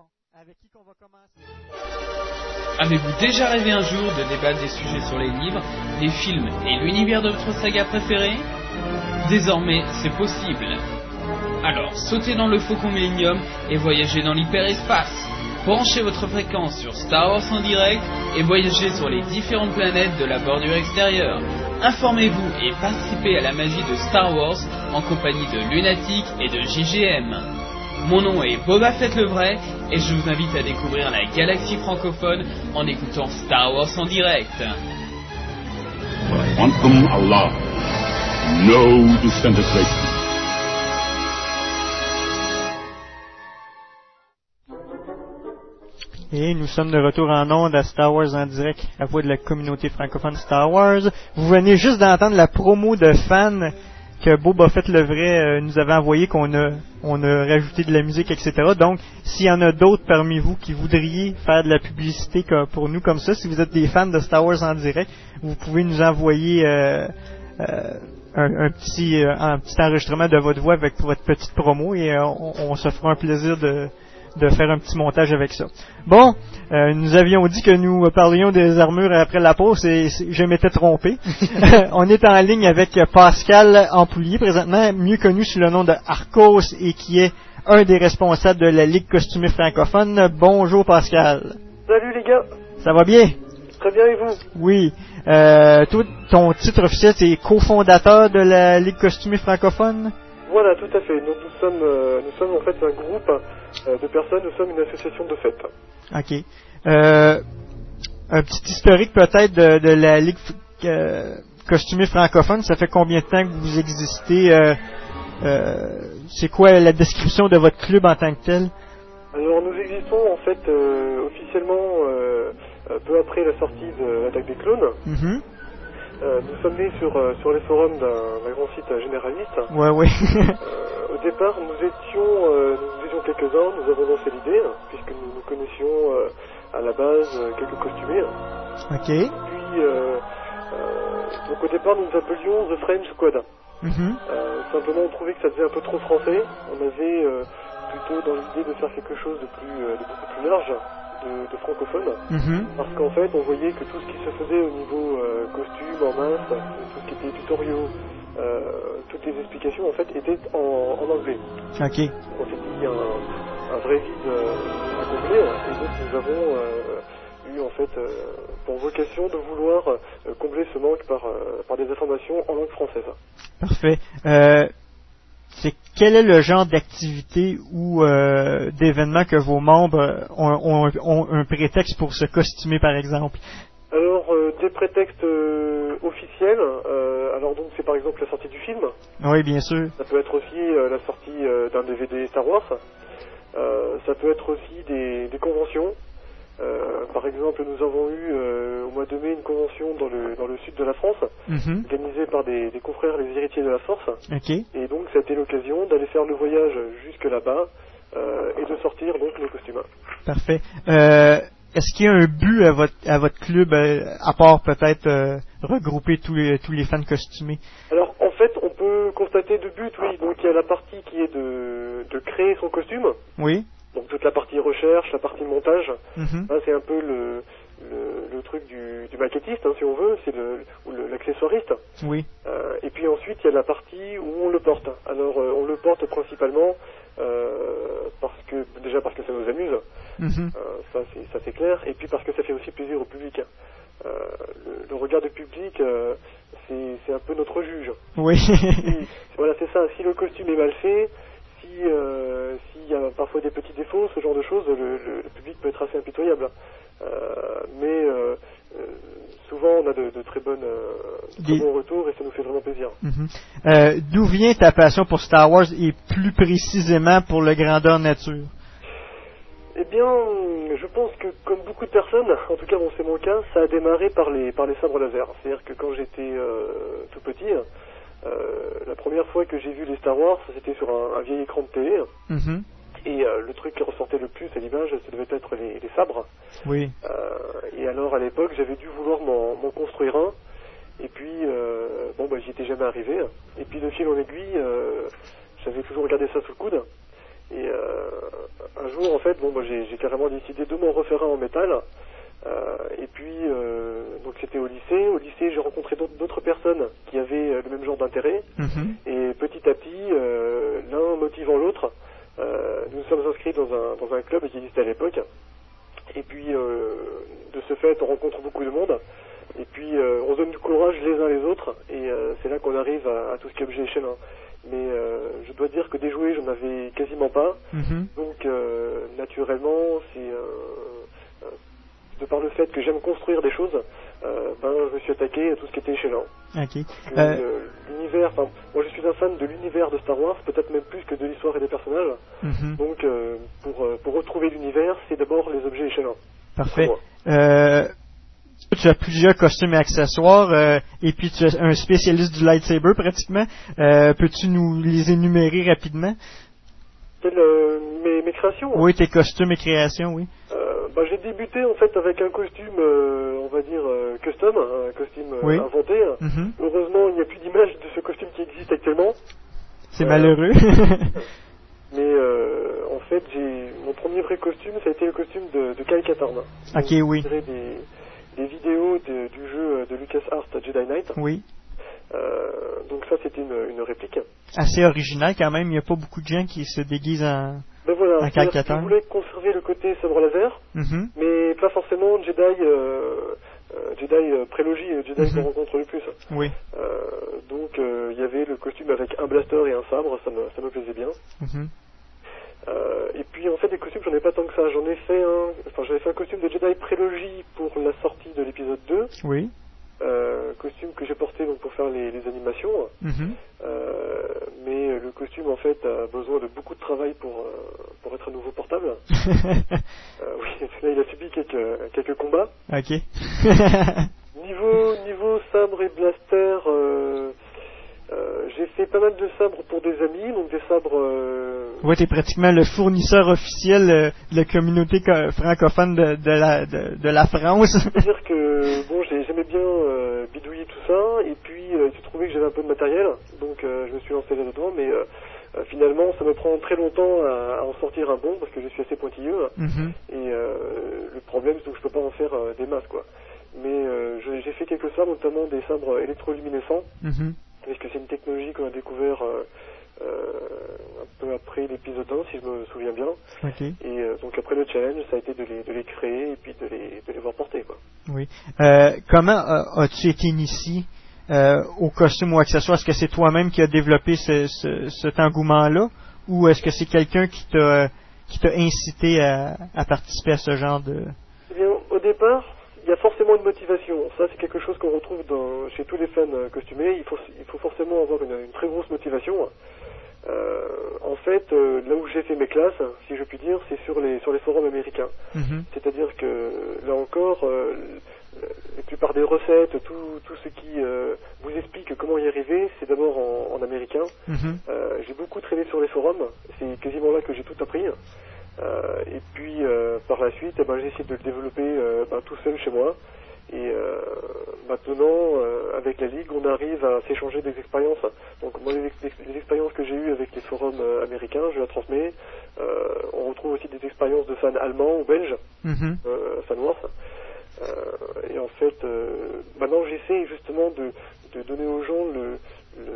avec qui qu'on va commencer? Avez-vous déjà rêvé un jour de débattre des sujets sur les livres, les films et l'univers de votre saga préférée? Désormais, c'est possible. Alors, sautez dans le Faucon Millennium et voyagez dans l'hyperespace. Branchez votre fréquence sur Star Wars en direct et voyagez sur les différentes planètes de la bordure extérieure. Informez-vous et participez à la magie de Star Wars en compagnie de Lunatic et de J G M. Mon nom est Boba Fett le vrai et je vous invite à découvrir la galaxie francophone en écoutant Star Wars en direct. I want them alive. No disintegration. Et nous sommes de retour en ondes à Star Wars en direct, la voix de la communauté francophone Star Wars. Vous venez juste d'entendre la promo de fans que Boba Fett le vrai euh, nous avait envoyé, qu'on a, on a rajouté de la musique, et cetera. Donc, s'il y en a d'autres parmi vous qui voudriez faire de la publicité pour nous comme ça, si vous êtes des fans de Star Wars en direct, vous pouvez nous envoyer euh, euh, un, un, petit, euh, un petit enregistrement de votre voix avec votre petite promo et euh, on, on se fera un plaisir de... de faire un petit montage avec ça. Bon, euh, nous avions dit que nous parlions des armures après la pause et je m'étais trompé. On est en ligne avec Pascal Ampoulier, présentement mieux connu sous le nom de Arcos et qui est un des responsables de la Ligue costumée francophone. Bonjour Pascal. Salut les gars. Ça va bien? Très bien et vous? Oui. Euh, toi, ton titre officiel c'est cofondateur de la Ligue costumée francophone? Voilà, tout à fait. Nous, nous sommes, euh, nous sommes en fait un groupe euh, de personnes. Nous sommes une association de fêtes. Ok. Euh, un petit historique peut-être de, de la Ligue euh, costumée francophone. Ça fait combien de temps que vous existez? euh, euh, C'est quoi la description de votre club en tant que tel? Alors, nous existons en fait euh, officiellement euh, peu après la sortie de l'Attaque des clones. Mm-hmm. Euh, nous sommes nés sur, euh, sur les forums d'un, d'un grand site généraliste. Ouais, ouais. euh, au départ, nous étions, euh, nous étions quelques-uns, nous avons lancé l'idée, puisque nous, nous connaissions euh, à la base euh, quelques costumés. Ok. Puis, euh, euh, donc au départ, nous nous appelions The French Squad. Mm-hmm. Euh, simplement, on trouvait que ça faisait un peu trop français. On avait euh, plutôt dans l'idée de faire quelque chose de, plus, euh, de beaucoup plus large. De, de francophone, mm-hmm. parce qu'en fait on voyait que tout ce qui se faisait au niveau euh, costume, en masse, tout ce qui était tutoriaux, euh, toutes les explications en fait étaient en, en anglais. Ok. On s'est dit un, un vrai vide euh, à combler et donc nous avons euh, eu en fait euh, pour vocation de vouloir euh, combler ce manque par, euh, par des informations en langue française. Parfait. Euh... C'est quel est le genre d'activité ou euh, d'événement que vos membres ont, ont, ont un prétexte pour se costumer, par exemple? Alors, euh, des prétextes euh, officiels, euh, alors donc c'est par exemple la sortie du film. Oui, bien sûr. Ça peut être aussi euh, la sortie euh, d'un D V D Star Wars. Euh, ça peut être aussi des, des conventions. Euh, par exemple, nous avons eu euh, au mois de mai une convention dans le dans le sud de la France, mm-hmm. organisée par des, des confrères les héritiers de la Force. Okay. Et donc, ça a été l'occasion d'aller faire le voyage jusque là-bas euh, et de sortir donc nos costumes. Parfait. Euh, est-ce qu'il y a un but à votre à votre club, euh, à part peut-être euh, regrouper tous les tous les fans costumés? Alors, en fait, on peut constater deux buts, oui. Donc, il y a la partie qui est de de créer son costume. Oui. Donc toute la partie recherche, la partie montage, mm-hmm. hein, c'est un peu le, le, le truc du, du maquettiste, hein, si on veut, c'est le, ou le, l'accessoiriste. Oui. Euh, et puis ensuite, il y a la partie où on le porte. Alors euh, on le porte principalement euh, parce que déjà parce que ça nous amuse, mm-hmm. euh, ça c'est ça c'est clair, et puis parce que ça fait aussi plaisir au public. Euh, le, le regard du public, euh, c'est, c'est un peu notre juge. Oui. si, voilà, c'est ça. Si le costume est mal fait, si euh, s'il y a parfois des petits défauts, ce genre de choses, le, le, le public peut être assez impitoyable. Euh, mais euh, euh, souvent on a de, de très bonnes euh, de très des... bons retours et ça nous fait vraiment plaisir. Mm-hmm. Euh, d'où vient ta passion pour Star Wars et plus précisément pour le grandeur nature? Eh bien, je pense que comme beaucoup de personnes, en tout cas bon c'est mon cas, ça a démarré par les par les sabres laser. C'est-à-dire que quand j'étais euh, tout petit, euh, la première fois que j'ai vu les Star Wars, c'était sur un, un vieil écran de télé. Mm-hmm. Et euh, le truc qui ressortait le plus à l'image, ça devait être les, les sabres. Oui. Euh, et alors à l'époque, j'avais dû vouloir m'en, m'en construire un. Et puis, euh, bon, bah, j'y étais jamais arrivé. Et puis de fil en aiguille, euh, j'avais toujours regardé ça sous le coude. Et euh, un jour, en fait, bon, moi, j'ai, j'ai carrément décidé de m'en refaire un en métal. Euh, et puis, euh, donc c'était au lycée. Au lycée, j'ai rencontré d'autres, d'autres personnes qui avaient euh, le même genre d'intérêt. Mm-hmm. Et petit à petit, euh, l'un motivant l'autre, euh, nous nous sommes inscrits dans un, dans un club qui existait à l'époque. Et puis, euh, de ce fait, on rencontre beaucoup de monde. Et puis, euh, on se donne du courage les uns les autres. Et euh, c'est là qu'on arrive à, à tout ce qui est objet échelle. Mais euh, je dois dire que des jouets, j'en avais quasiment pas. Mm-hmm. Donc, euh, naturellement, c'est... Euh, euh, de par le fait que j'aime construire des choses, euh, ben, je me suis attaqué à tout ce qui était échelon. Okay. Euh... Euh, l'univers, enfin, moi je suis un fan de l'univers de Star Wars, peut-être même plus que de l'histoire et des personnages. Mm-hmm. Donc, euh, pour, pour retrouver l'univers, c'est d'abord les objets échelons. Parfait. Euh, tu as plusieurs costumes et accessoires, euh, et puis tu es un spécialiste du lightsaber pratiquement. Euh, peux-tu nous les énumérer rapidement? Quelle, euh, mes, mes créations? Oui, tes costumes et créations, oui. Euh, bah, j'ai débuté en fait avec un costume, euh, on va dire, euh, custom, un costume euh, oui. inventé. Mm-hmm. Heureusement, il n'y a plus d'image de ce costume qui existe actuellement. C'est euh, malheureux. Mais euh, en fait, j'ai mon premier vrai costume, ça a été le costume de, de Kyle Katarn. Ok, j'ai oui. J'ai des, des vidéos de, du jeu de LucasArts Jedi Knight. Oui. Euh, donc ça, c'était une, une réplique. Assez original quand même, il n'y a pas beaucoup de gens qui se déguisent en, ben voilà, en Kyle Katarn. Je voulais conserver le côté sabre laser, mm-hmm. mais pas forcément Jedi, euh, euh, Jedi euh, prélogie, Jedi mm-hmm. qu'on rencontre le plus. Oui. Euh, donc il euh, y avait le costume avec un blaster et un sabre, ça me, ça me plaisait bien. Mm-hmm. Euh, et puis en fait des costumes j'en ai pas tant que ça, j'en ai fait un, enfin j'avais fait un costume de Jedi prélogie pour la sortie de l'épisode deux. Oui. Euh, costume que j'ai porté donc pour faire les, les animations, mm-hmm. euh, mais le costume en fait a besoin de beaucoup de travail pour euh, pour être à nouveau portable. euh, oui, là il a subi quelques quelques combats. Ok. niveau niveau sabre et blaster, euh, euh, j'ai fait pas mal de sabres pour des amis, donc des sabres. Euh... Ouais, t'es pratiquement le fournisseur officiel euh, de la communauté co- francophone de, de la de, de la France. C'est-à-dire que bon, j'ai, j'aimais bien euh, bidouiller tout ça, et puis euh, j'ai trouvé que j'avais un peu de matériel, donc euh, je me suis lancé là-dedans, mais euh, euh, finalement, ça me prend très longtemps à, à en sortir un bon parce que je suis assez pointilleux, mm-hmm. et euh, le problème c'est que je peux pas en faire euh, des masses, quoi. Mais euh, je, j'ai fait quelques sabres, notamment des sabres électroluminescents. Mm-hmm. Parce que c'est une technologie qu'on a découvert euh, euh, un peu après l'épisode un, si je me souviens bien. Okay. Et euh, donc après le challenge, ça a été de les, de les créer et puis de les, de les voir porter, quoi. Oui. Euh, comment euh, as-tu été initié euh, au costume ou aux accessoires? Est-ce que c'est toi-même qui as développé ce, ce, cet engouement-là, ou est-ce que c'est quelqu'un qui t'a qui t'a incité à, à participer à ce genre de... Eh bien, au départ, il y a forcément une motivation. Ça, c'est quelque chose qu'on retrouve dans, chez tous les fans costumés. Il faut, il faut forcément avoir une, une très grosse motivation. Euh, en fait, euh, là où j'ai fait mes classes, si je puis dire, c'est sur les, sur les forums américains. Mm-hmm. C'est-à-dire que, là encore, euh, la plupart des recettes, tout, tout ce qui euh, vous explique comment y arriver, c'est d'abord en, en américain. Mm-hmm. Euh, j'ai beaucoup traîné sur les forums. C'est quasiment là que j'ai tout appris. Euh, et puis euh, par la suite, eh ben, j'ai essayé de le développer euh, ben, tout seul chez moi. Et euh, maintenant, euh, avec la Ligue, on arrive à s'échanger des expériences. Donc moi, les, les expériences que j'ai eues avec les forums euh, américains, je la transmets. Euh, on retrouve aussi des expériences de fans allemands ou belges, mm-hmm. euh, fans wars. Euh, et en fait, euh, maintenant, j'essaie justement de, de donner aux gens le... le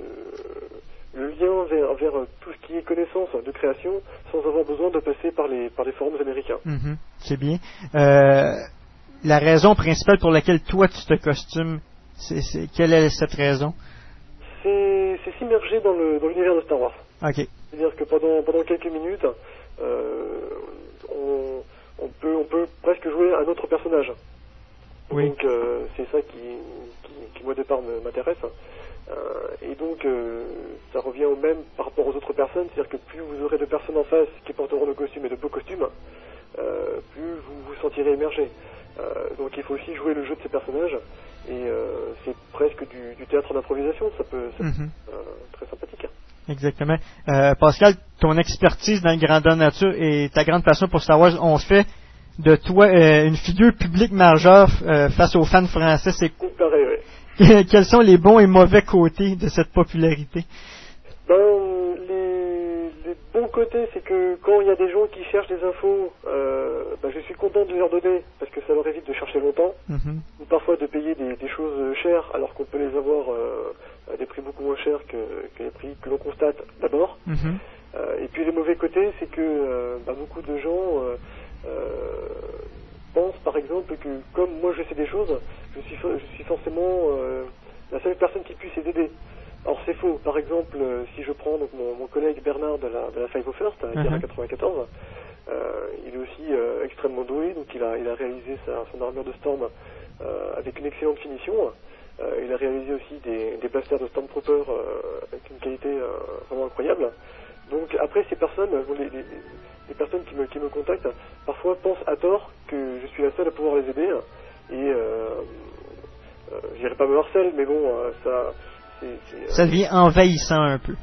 le lien vers, vers tout ce qui est connaissance de création sans avoir besoin de passer par les, par les forums américains. Mm-hmm. C'est bien. Euh, la raison principale pour laquelle toi tu te costumes, c'est, c'est, quelle est cette raison? C'est, c'est s'immerger dans, le, dans l'univers de Star Wars. Okay. C'est-à-dire que pendant, pendant quelques minutes, euh, on, on, peut, on peut presque jouer un autre personnage. Oui. Donc euh, c'est ça qui, qui, qui moi au départ m'intéresse. Euh, et donc euh, ça revient au même par rapport aux autres personnes, c'est-à-dire que plus vous aurez de personnes en face qui porteront de costumes et de beaux costumes, euh, plus vous vous sentirez émergé. Euh, donc il faut aussi jouer le jeu de ces personnages, et euh, c'est presque du, du théâtre d'improvisation, ça peut être mm-hmm. euh, très sympathique. Exactement. Euh, Pascal, ton expertise dans le grandeur nature et ta grande passion pour Star Wars ont fait de toi euh, une figure publique majeure euh, face aux fans français. C'est pareil, oui. Quels sont les bons et mauvais côtés de cette popularité? Ben, les, les bons côtés, c'est que quand il y a des gens qui cherchent des infos, euh, bah, je suis content de leur donner, parce que ça leur évite de chercher longtemps, mm-hmm. ou parfois de payer des, des choses chères, alors qu'on peut les avoir euh, à des prix beaucoup moins chers que, que les prix que l'on constate d'abord. Mm-hmm. Euh, et puis les mauvais côtés, c'est que euh, bah, beaucoup de gens euh, euh, pensent, par exemple, que comme moi je sais des choses, je suis, je suis forcément euh, la seule personne qui puisse les aider. Alors c'est faux. Par exemple, euh, si je prends donc mon, mon collègue Bernard de la, de la Five oh First, qui est à quatre-vingt-quatorze, euh, il est aussi euh, extrêmement doué, donc il a, il a réalisé sa, son armure de Storm euh, avec une excellente finition. Euh, il a réalisé aussi des, des blasters de Stormtrooper euh, avec une qualité euh, vraiment incroyable. Donc après ces personnes, les, les, les personnes qui me, qui me contactent, parfois pensent à tort que je suis la seule à pouvoir les aider. Et euh, euh, je dirais pas me harcèle, mais bon, euh, ça... C'est, c'est, euh... Ça devient envahissant un peu.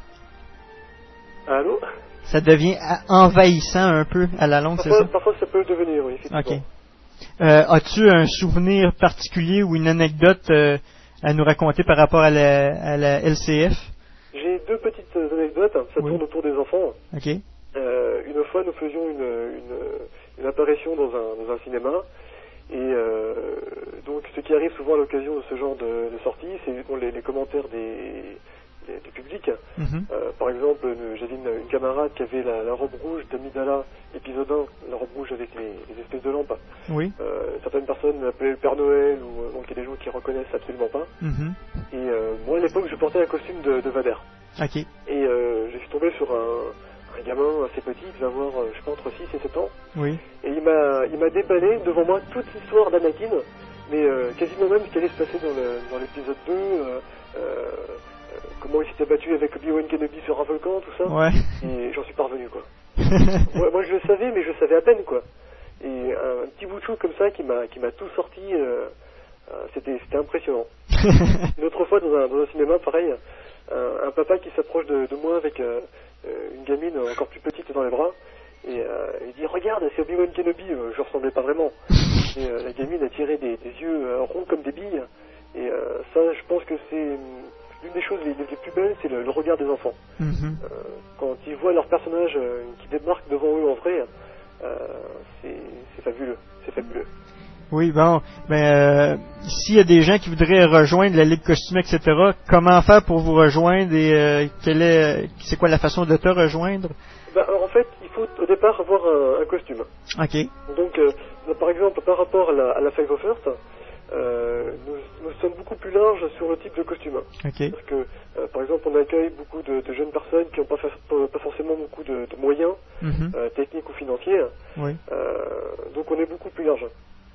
Allô? Ça devient envahissant un peu à la longue, parfois, c'est ça? Parfois ça peut le devenir, oui, effectivement. Ok. Euh, as-tu un souvenir particulier ou une anecdote euh, à nous raconter par rapport à la, à la L C F? J'ai deux petites anecdotes, ça oui. tourne autour des enfants. Ok. Euh, une fois, nous faisions une, une, une apparition dans un, dans un cinéma. Et euh, donc, ce qui arrive souvent à l'occasion de ce genre de, de sortie, c'est bon, les, les commentaires des, des, du public. Mm-hmm. Euh, par exemple, j'avais une, une camarade qui avait la, la robe rouge d'Amidala, épisode un, la robe rouge avec les, les espèces de lampes. Oui. Euh, certaines personnes l'appelaient le Père Noël, ou donc il y a des gens qui reconnaissent absolument pas. Mm-hmm. Et euh, moi, à l'époque, je portais un costume de, de Vader. Ok. Et euh, je suis tombé sur un... un gamin assez petit, il devait avoir, je sais pas, entre six et sept ans. Oui. Et il m'a, il m'a déballé devant moi toute l'histoire d'Anakin, mais euh, quasiment même ce qui allait se passer dans, le, dans l'épisode deux, euh, euh, comment il s'était battu avec Obi-Wan Kenobi sur un volcan, tout ça. Ouais. Et j'en suis parvenu, quoi. moi, moi, je le savais, mais je savais à peine, quoi. Et un, un petit bout de chou comme ça qui m'a, qui m'a tout sorti, euh, euh, c'était, c'était impressionnant. Une autre fois, dans un, dans un cinéma, pareil, un, un papa qui s'approche de, de moi avec... Euh, Euh, une gamine encore plus petite dans les bras et euh, il dit regarde c'est Obi-Wan Kenobi, euh, je ressemblais pas vraiment et euh, la gamine a tiré des, des yeux euh, ronds comme des billes et euh, ça je pense que c'est l'une des choses les, les plus belles, c'est le, le regard des enfants. Mm-hmm. euh, quand ils voient leur personnage euh, qui débarque devant eux en vrai, euh, c'est, c'est fabuleux c'est fabuleux. Oui, bon, ben, euh, s'il y a des gens qui voudraient rejoindre la Ligue Costumée, et cetera, comment faire pour vous rejoindre et euh, quelle est, c'est quoi la façon de te rejoindre? Ben, alors, en fait, il faut au départ avoir un, un costume. Ok. Donc, euh, par exemple, par rapport à la, à la Five oh First, euh, nous, nous sommes beaucoup plus larges sur le type de costume. Okay. Parce que, euh, par exemple, on accueille beaucoup de, de jeunes personnes qui n'ont pas, pas forcément beaucoup de, de moyens, mm-hmm. euh, techniques ou financiers. Oui. Euh, donc, on est beaucoup plus large.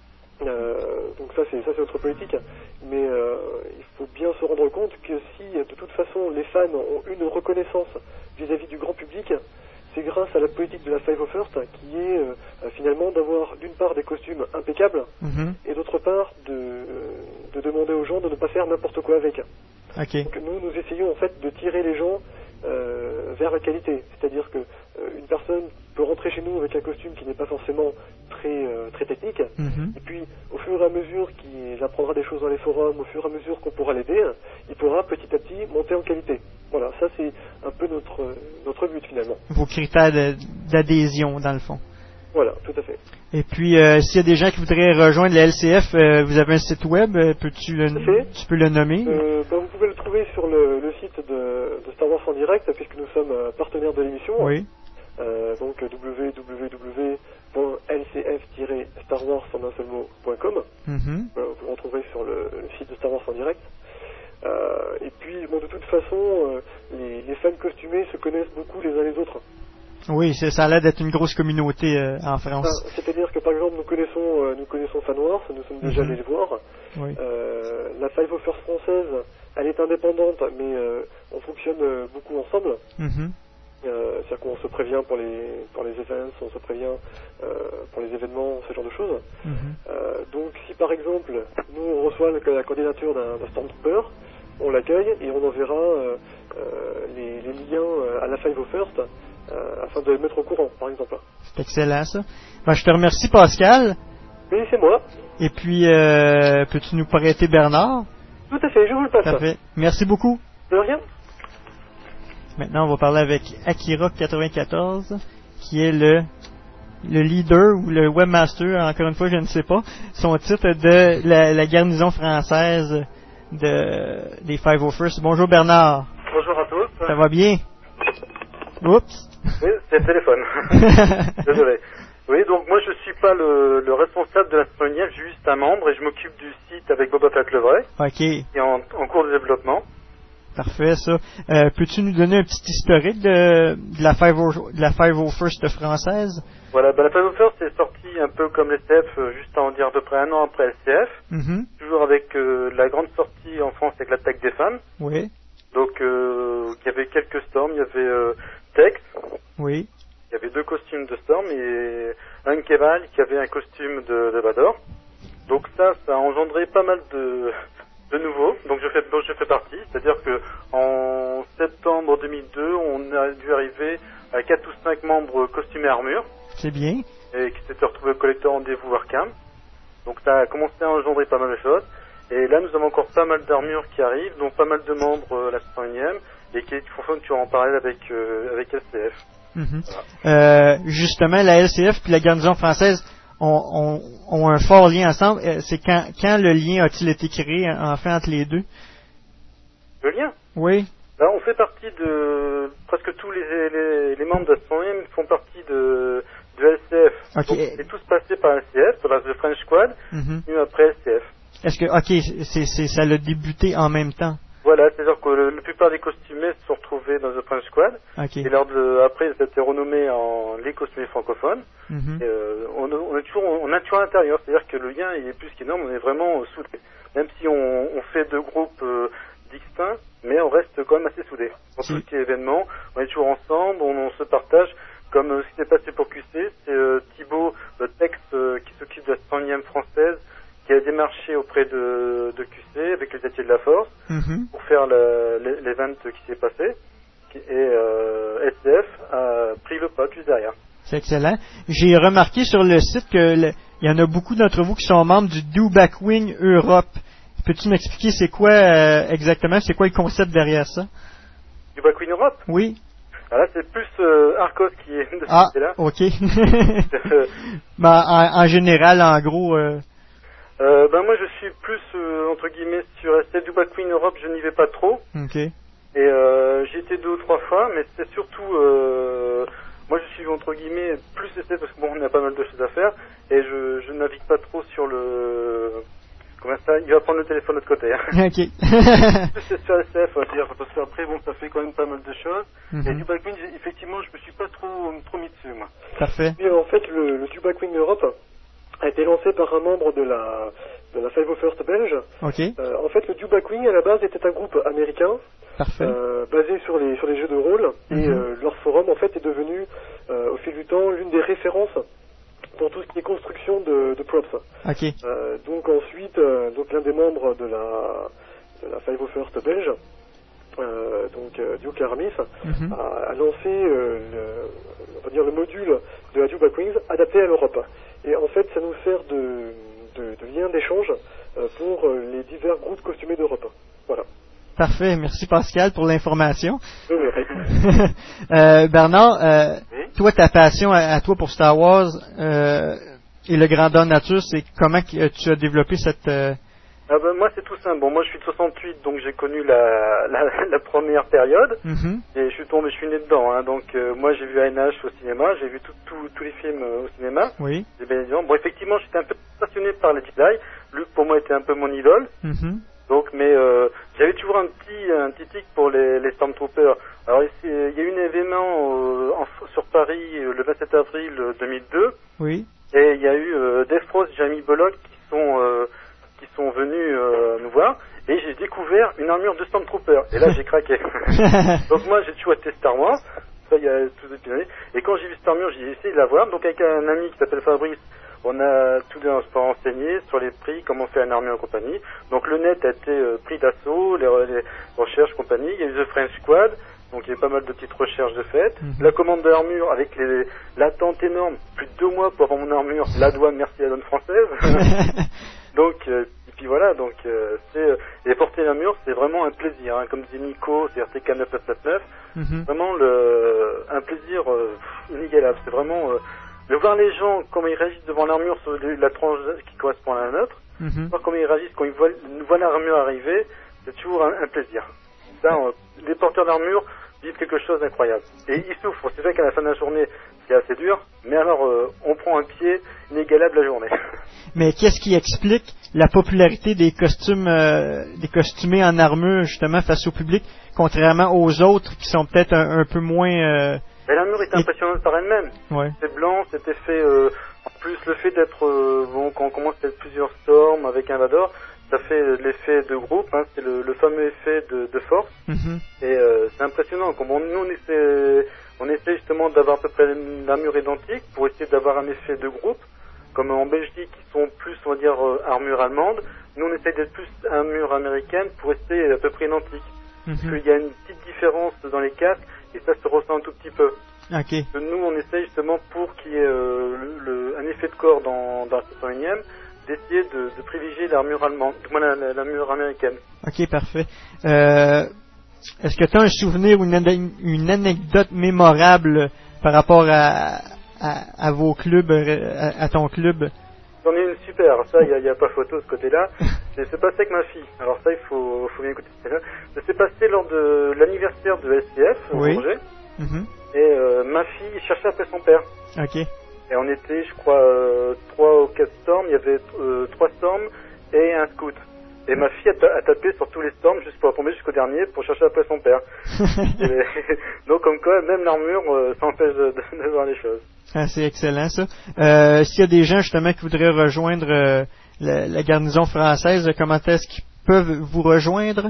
Euh, donc ça c'est ça c'est notre politique, mais euh, il faut bien se rendre compte que si de toute façon les fans ont une reconnaissance vis-à-vis du grand public, c'est grâce à la politique de la Five oh First qui est euh, finalement d'avoir d'une part des costumes impeccables mm-hmm. et d'autre part de, de demander aux gens de ne pas faire n'importe quoi avec. Okay. Donc nous nous essayons en fait de tirer les gens euh, vers la qualité, c'est-à-dire que euh, une personne peut rentrer chez nous avec un costume qui n'est pas forcément très euh, très technique, mm-hmm. et puis au fur et à mesure qu'il apprendra des choses dans les forums, au fur et à mesure qu'on pourra l'aider, il pourra petit à petit monter en qualité. Voilà, ça c'est un peu notre notre but finalement. Vos critères de, d'adhésion dans le fond. Voilà, tout à fait. Et puis, euh, s'il y a des gens qui voudraient rejoindre la L C F, euh, vous avez un site web, euh, peux-tu le, tu peux le nommer? euh, ben, Vous pouvez le trouver sur le, le site de, de Star Wars en direct, puisque nous sommes euh, partenaires de l'émission. Oui. Euh, donc w w w point l c f tiret star wars en un seul mot point com. Mm-hmm. euh, vous le retrouverez sur le, le site de Star Wars en direct. Euh, et puis, bon, de toute façon, euh, les, les fans costumés se connaissent beaucoup les uns les autres. Oui, c'est, ça a l'air d'être une grosse communauté euh, en France. Ah, c'est-à-dire que par exemple nous connaissons euh, nous connaissons Fanwars, nous sommes déjà mm-hmm. allés les voir. Oui. Euh, la Five oh First française, elle est indépendante, mais euh, on fonctionne euh, beaucoup ensemble. Mm-hmm. Euh, c'est-à-dire qu'on se prévient pour les pour les events, on se prévient euh, pour les événements, ce genre de choses. Mm-hmm. Euh, donc si par exemple nous on reçoit la, la candidature d'un, d'un Stormtrooper, on l'accueille et on enverra euh, euh, les, les liens à la Five oh First. Euh, afin de le mettre au courant, par exemple. C'est excellent, ça. Ben, je te remercie, Pascal. Oui, c'est moi. Et puis, euh, peux-tu nous prêter Bernard? Tout à fait, je vous le passe. Tout à fait. Merci beaucoup. De rien. Maintenant, on va parler avec Akira quatre-vingt-quatorze, qui est le le leader ou le webmaster, encore une fois, je ne sais pas, son titre de la, la garnison française de des five oh first. Bonjour Bernard. Bonjour à tous. Ça va bien? Oups. Oui, c'est le téléphone. Désolé. Oui, donc moi je suis pas le, le responsable de la Smonière, je suis juste un membre et je m'occupe du site avec Boba Fett le vrai. Ok. Qui est en, en cours de développement. Parfait, ça. Euh, peux-tu nous donner un petit historique de, de la five oh first française? Voilà, bah la five oh first est sortie un peu comme l'S C F, euh, juste à en dire à peu près un an après L C F. Mm-hmm. Toujours avec euh, la grande sortie en France avec l'attaque des femmes. Oui. Donc euh, il y avait quelques Storms, il y avait euh, Tex. Oui. Il y avait deux costumes de Storm et un Keval qui avait un costume de, de Vador. Donc ça, ça a engendré pas mal de... de nouveau, donc je fais, je fais partie, c'est-à-dire que en septembre deux mille deux, on a dû arriver à quatre ou cinq membres costumés armure. C'est bien. Et qui s'étaient retrouvés au collecteur rendez-vous Warcam. Donc ça a commencé à engendrer pas mal de choses. Et là, nous avons encore pas mal d'armures qui arrivent, donc pas mal de membres euh, la cent unième, et qui font tu en parallèle avec, euh, avec L C F. Mm-hmm. Voilà. Euh, justement, la L C F puis la garnison française ont, ont, ont un fort lien ensemble. C'est quand, quand le lien a-t-il été créé, enfin, entre les deux? Le lien? Oui. Là, on fait partie de... Presque tous les, les, les membres de la cent unième font partie de, de L C F. Okay. Donc, on est tous passés par L C F, par le French Squad, mm-hmm. et après L C F. Est-ce que... Ok, c'est, c'est, ça l'a débuté en même temps? Voilà, c'est-à-dire que le, la plupart des costumés se sont retrouvés dans The French Squad. Okay. Et lors de, après, ça a été renommé en les costumés francophones. Mm-hmm. Et, euh, on, on est toujours, on est toujours à l'intérieur, c'est-à-dire que le lien il est plus qu'énorme, on est vraiment euh, soudés. Même si on, on fait deux groupes euh, distincts, mais on reste quand même assez soudés. Pour tout ce qui est événement, on est toujours ensemble, on, on se partage. Comme euh, ce qui s'est passé pour Q C, c'est euh, Thibaut, le Tex, euh, qui s'occupe de la cent unième française, qui a démarché auprès de, de Q C avec les étiers de la Force mm-hmm. pour faire l'event qui s'est passé. Et euh, S C F a pris le pas juste derrière. C'est excellent. J'ai remarqué sur le site que le, il y en a beaucoup d'entre vous qui sont membres du Do Backwing Europe. Peux-tu m'expliquer c'est quoi euh, exactement, c'est quoi le concept derrière ça? Du Backwing Europe? Oui. Ah là, c'est plus euh, Arcos qui est de ce ah, côté-là. Ok. ben, en, en général, en gros... Euh... Euh, ben moi, je suis plus, euh, entre guillemets, sur S C F. Du Backwing Europe, je n'y vais pas trop. Ok. Et euh, j'y étais deux ou trois fois, mais c'est surtout... Euh, moi, je suis, entre guillemets, plus S F parce que bon, on a pas mal de choses à faire. Et je, je navigue pas trop sur le... Comment ça? Il va prendre le téléphone de l'autre côté. Hein. Ok. Plus c'est sur S F, c'est-à-dire parce qu'après, bon, ça fait quand même pas mal de choses. Mm-hmm. Et du Backwing, effectivement, je me suis pas trop, trop mis dessus, moi. Parfait. Et en fait, le, le du Backwing Europe a été lancé par un membre de la de la five oh first belge. Ok. Euh, en fait, le Du Backwing à la base était un groupe américain. Parfait. Euh, basé sur les sur les jeux de rôle mm-hmm. et euh, leur forum en fait est devenu euh, au fil du temps l'une des références pour tout ce qui est construction de, de props. Ok. Euh, donc ensuite, euh, donc l'un des membres de la de la five oh first belge, euh, donc euh, Duke Aramis, mm-hmm. a, a lancé euh, le, on va dire le module de la Du Backwings adapté à l'Europe. Et en fait, ça nous sert de, de, de lien d'échange euh, pour euh, les divers groupes costumés d'Europe. Voilà. Parfait. Merci Pascal pour l'information. Oui, oui. euh, Bernard, euh, oui? toi, ta passion à, à toi pour Star Wars euh, et le grandeur nature, c'est comment que tu as développé cette... Euh... Ah ben, moi, c'est tout simple. Bon, moi, je suis de soixante-huit, donc j'ai connu la, la, la première période. Mm-hmm. Et je suis tombé, je suis né dedans. Hein, donc, euh, moi, j'ai vu A N H au cinéma, j'ai vu tous les films euh, au cinéma. Oui. Bon, effectivement, j'étais un peu passionné par les Jedi. Luke, pour moi, était un peu mon idole. Mm-hmm. Donc, mais euh, j'avais toujours un petit un petit tic pour les, les Stormtroopers. Alors, il y a eu un événement euh, en, sur Paris euh, le vingt-sept avril deux mille deux. Oui. Et il y a eu euh, Dave Frost, Jamie Bullock qui sont euh, qui sont venus euh, nous voir. Et j'ai découvert une armure de Stormtrooper. Et là, j'ai craqué. Donc moi, j'ai toujours été Star Wars. Ça, il y a tout depuis l'année. Et quand j'ai vu cette armure, j'ai essayé de la voir. Donc avec un ami qui s'appelle Fabrice, on a tous deux renseigné sur les prix, comment faire une armure et compagnie. Donc le net a été euh, pris d'assaut, les, les recherches compagnie. Il y a eu The French Squad, donc il y a eu pas mal de petites recherches de fait. Mm-hmm. La commande d'armure avec les, l'attente énorme, plus de deux mois pour avoir mon armure. La douane, merci à la douane française. Donc euh, puis voilà, donc euh, c'est euh, et porter l'armure, c'est vraiment un plaisir, hein, comme dit Nico, c'est R T K neuf neuf neuf neuf, Mm-hmm. vraiment le un plaisir euh, inégalable. C'est vraiment euh, de voir les gens comment ils réagissent devant l'armure sur le- la tranche qui correspond à la nôtre, Mhm. voir comment ils réagissent quand ils voient, voient l'armure arriver, c'est toujours un, un plaisir. Ça, on- les porteurs d'armure vivent quelque chose d'incroyable. Et ils souffrent. C'est vrai qu'à la fin de la journée, c'est assez dur, mais alors euh, on prend un pied inégalable la journée. Mais qu'est-ce qui explique la popularité des costumes, euh, des costumés en armure, justement, face au public, contrairement aux autres qui sont peut-être un, un peu moins... euh, Mais l'armure est impressionnante par elle-même. Ouais. C'est blanc, c'était fait... Euh, en plus, le fait d'être... Euh, bon, quand on commence à être plusieurs Storms avec un Vador, ça fait euh, l'effet de groupe, hein, c'est le, le fameux effet de, de force. Mhm. Et euh, c'est impressionnant. Comme on, nous, on essaie, on essaie justement d'avoir à peu près l'armure identique pour essayer d'avoir un effet de groupe. Comme en Belgique, ils sont plus, on va dire, euh, armure allemande. Nous, on essaie d'être plus armure américaine pour rester à peu près identique. Parce Mhm. qu'il y a une petite différence dans les casques et ça se ressent un tout petit peu. Ok. Que nous, on essaye justement pour qu'il y ait euh, le, le- un effet de corps dans, dans la sept cent unième, d'essayer de, de privilégier l'armure allemande, du moins la- la- l'armure américaine. Ok, parfait. Euh, est-ce que tu as un souvenir ou une, ane- une anecdote mémorable par rapport à, à, à vos clubs, euh, à, à ton club? J'en ai une super, ça, il n'y a, a pas photo de ce côté-là. C'est c'est passé avec ma fille. Alors ça, il faut, faut bien écouter. Ça s'est passé lors de l'anniversaire de S T F, au Oui. Bourget. Mhm. Et euh, ma fille cherchait après son père. Ok. Et on était, je crois, euh, trois ou quatre storms. Il y avait euh, trois storms et un scout. Et ma fille a, ta- a tapé sur tous les storms juste pour tomber jusqu'au dernier pour chercher après son père. Et donc comme quoi, même l'armure, euh, ça empêche de, de, de voir les choses. Ah, c'est excellent, ça. Euh, s'il y a des gens, justement, qui voudraient rejoindre euh, la, la garnison française, comment est-ce qu'ils peuvent vous rejoindre?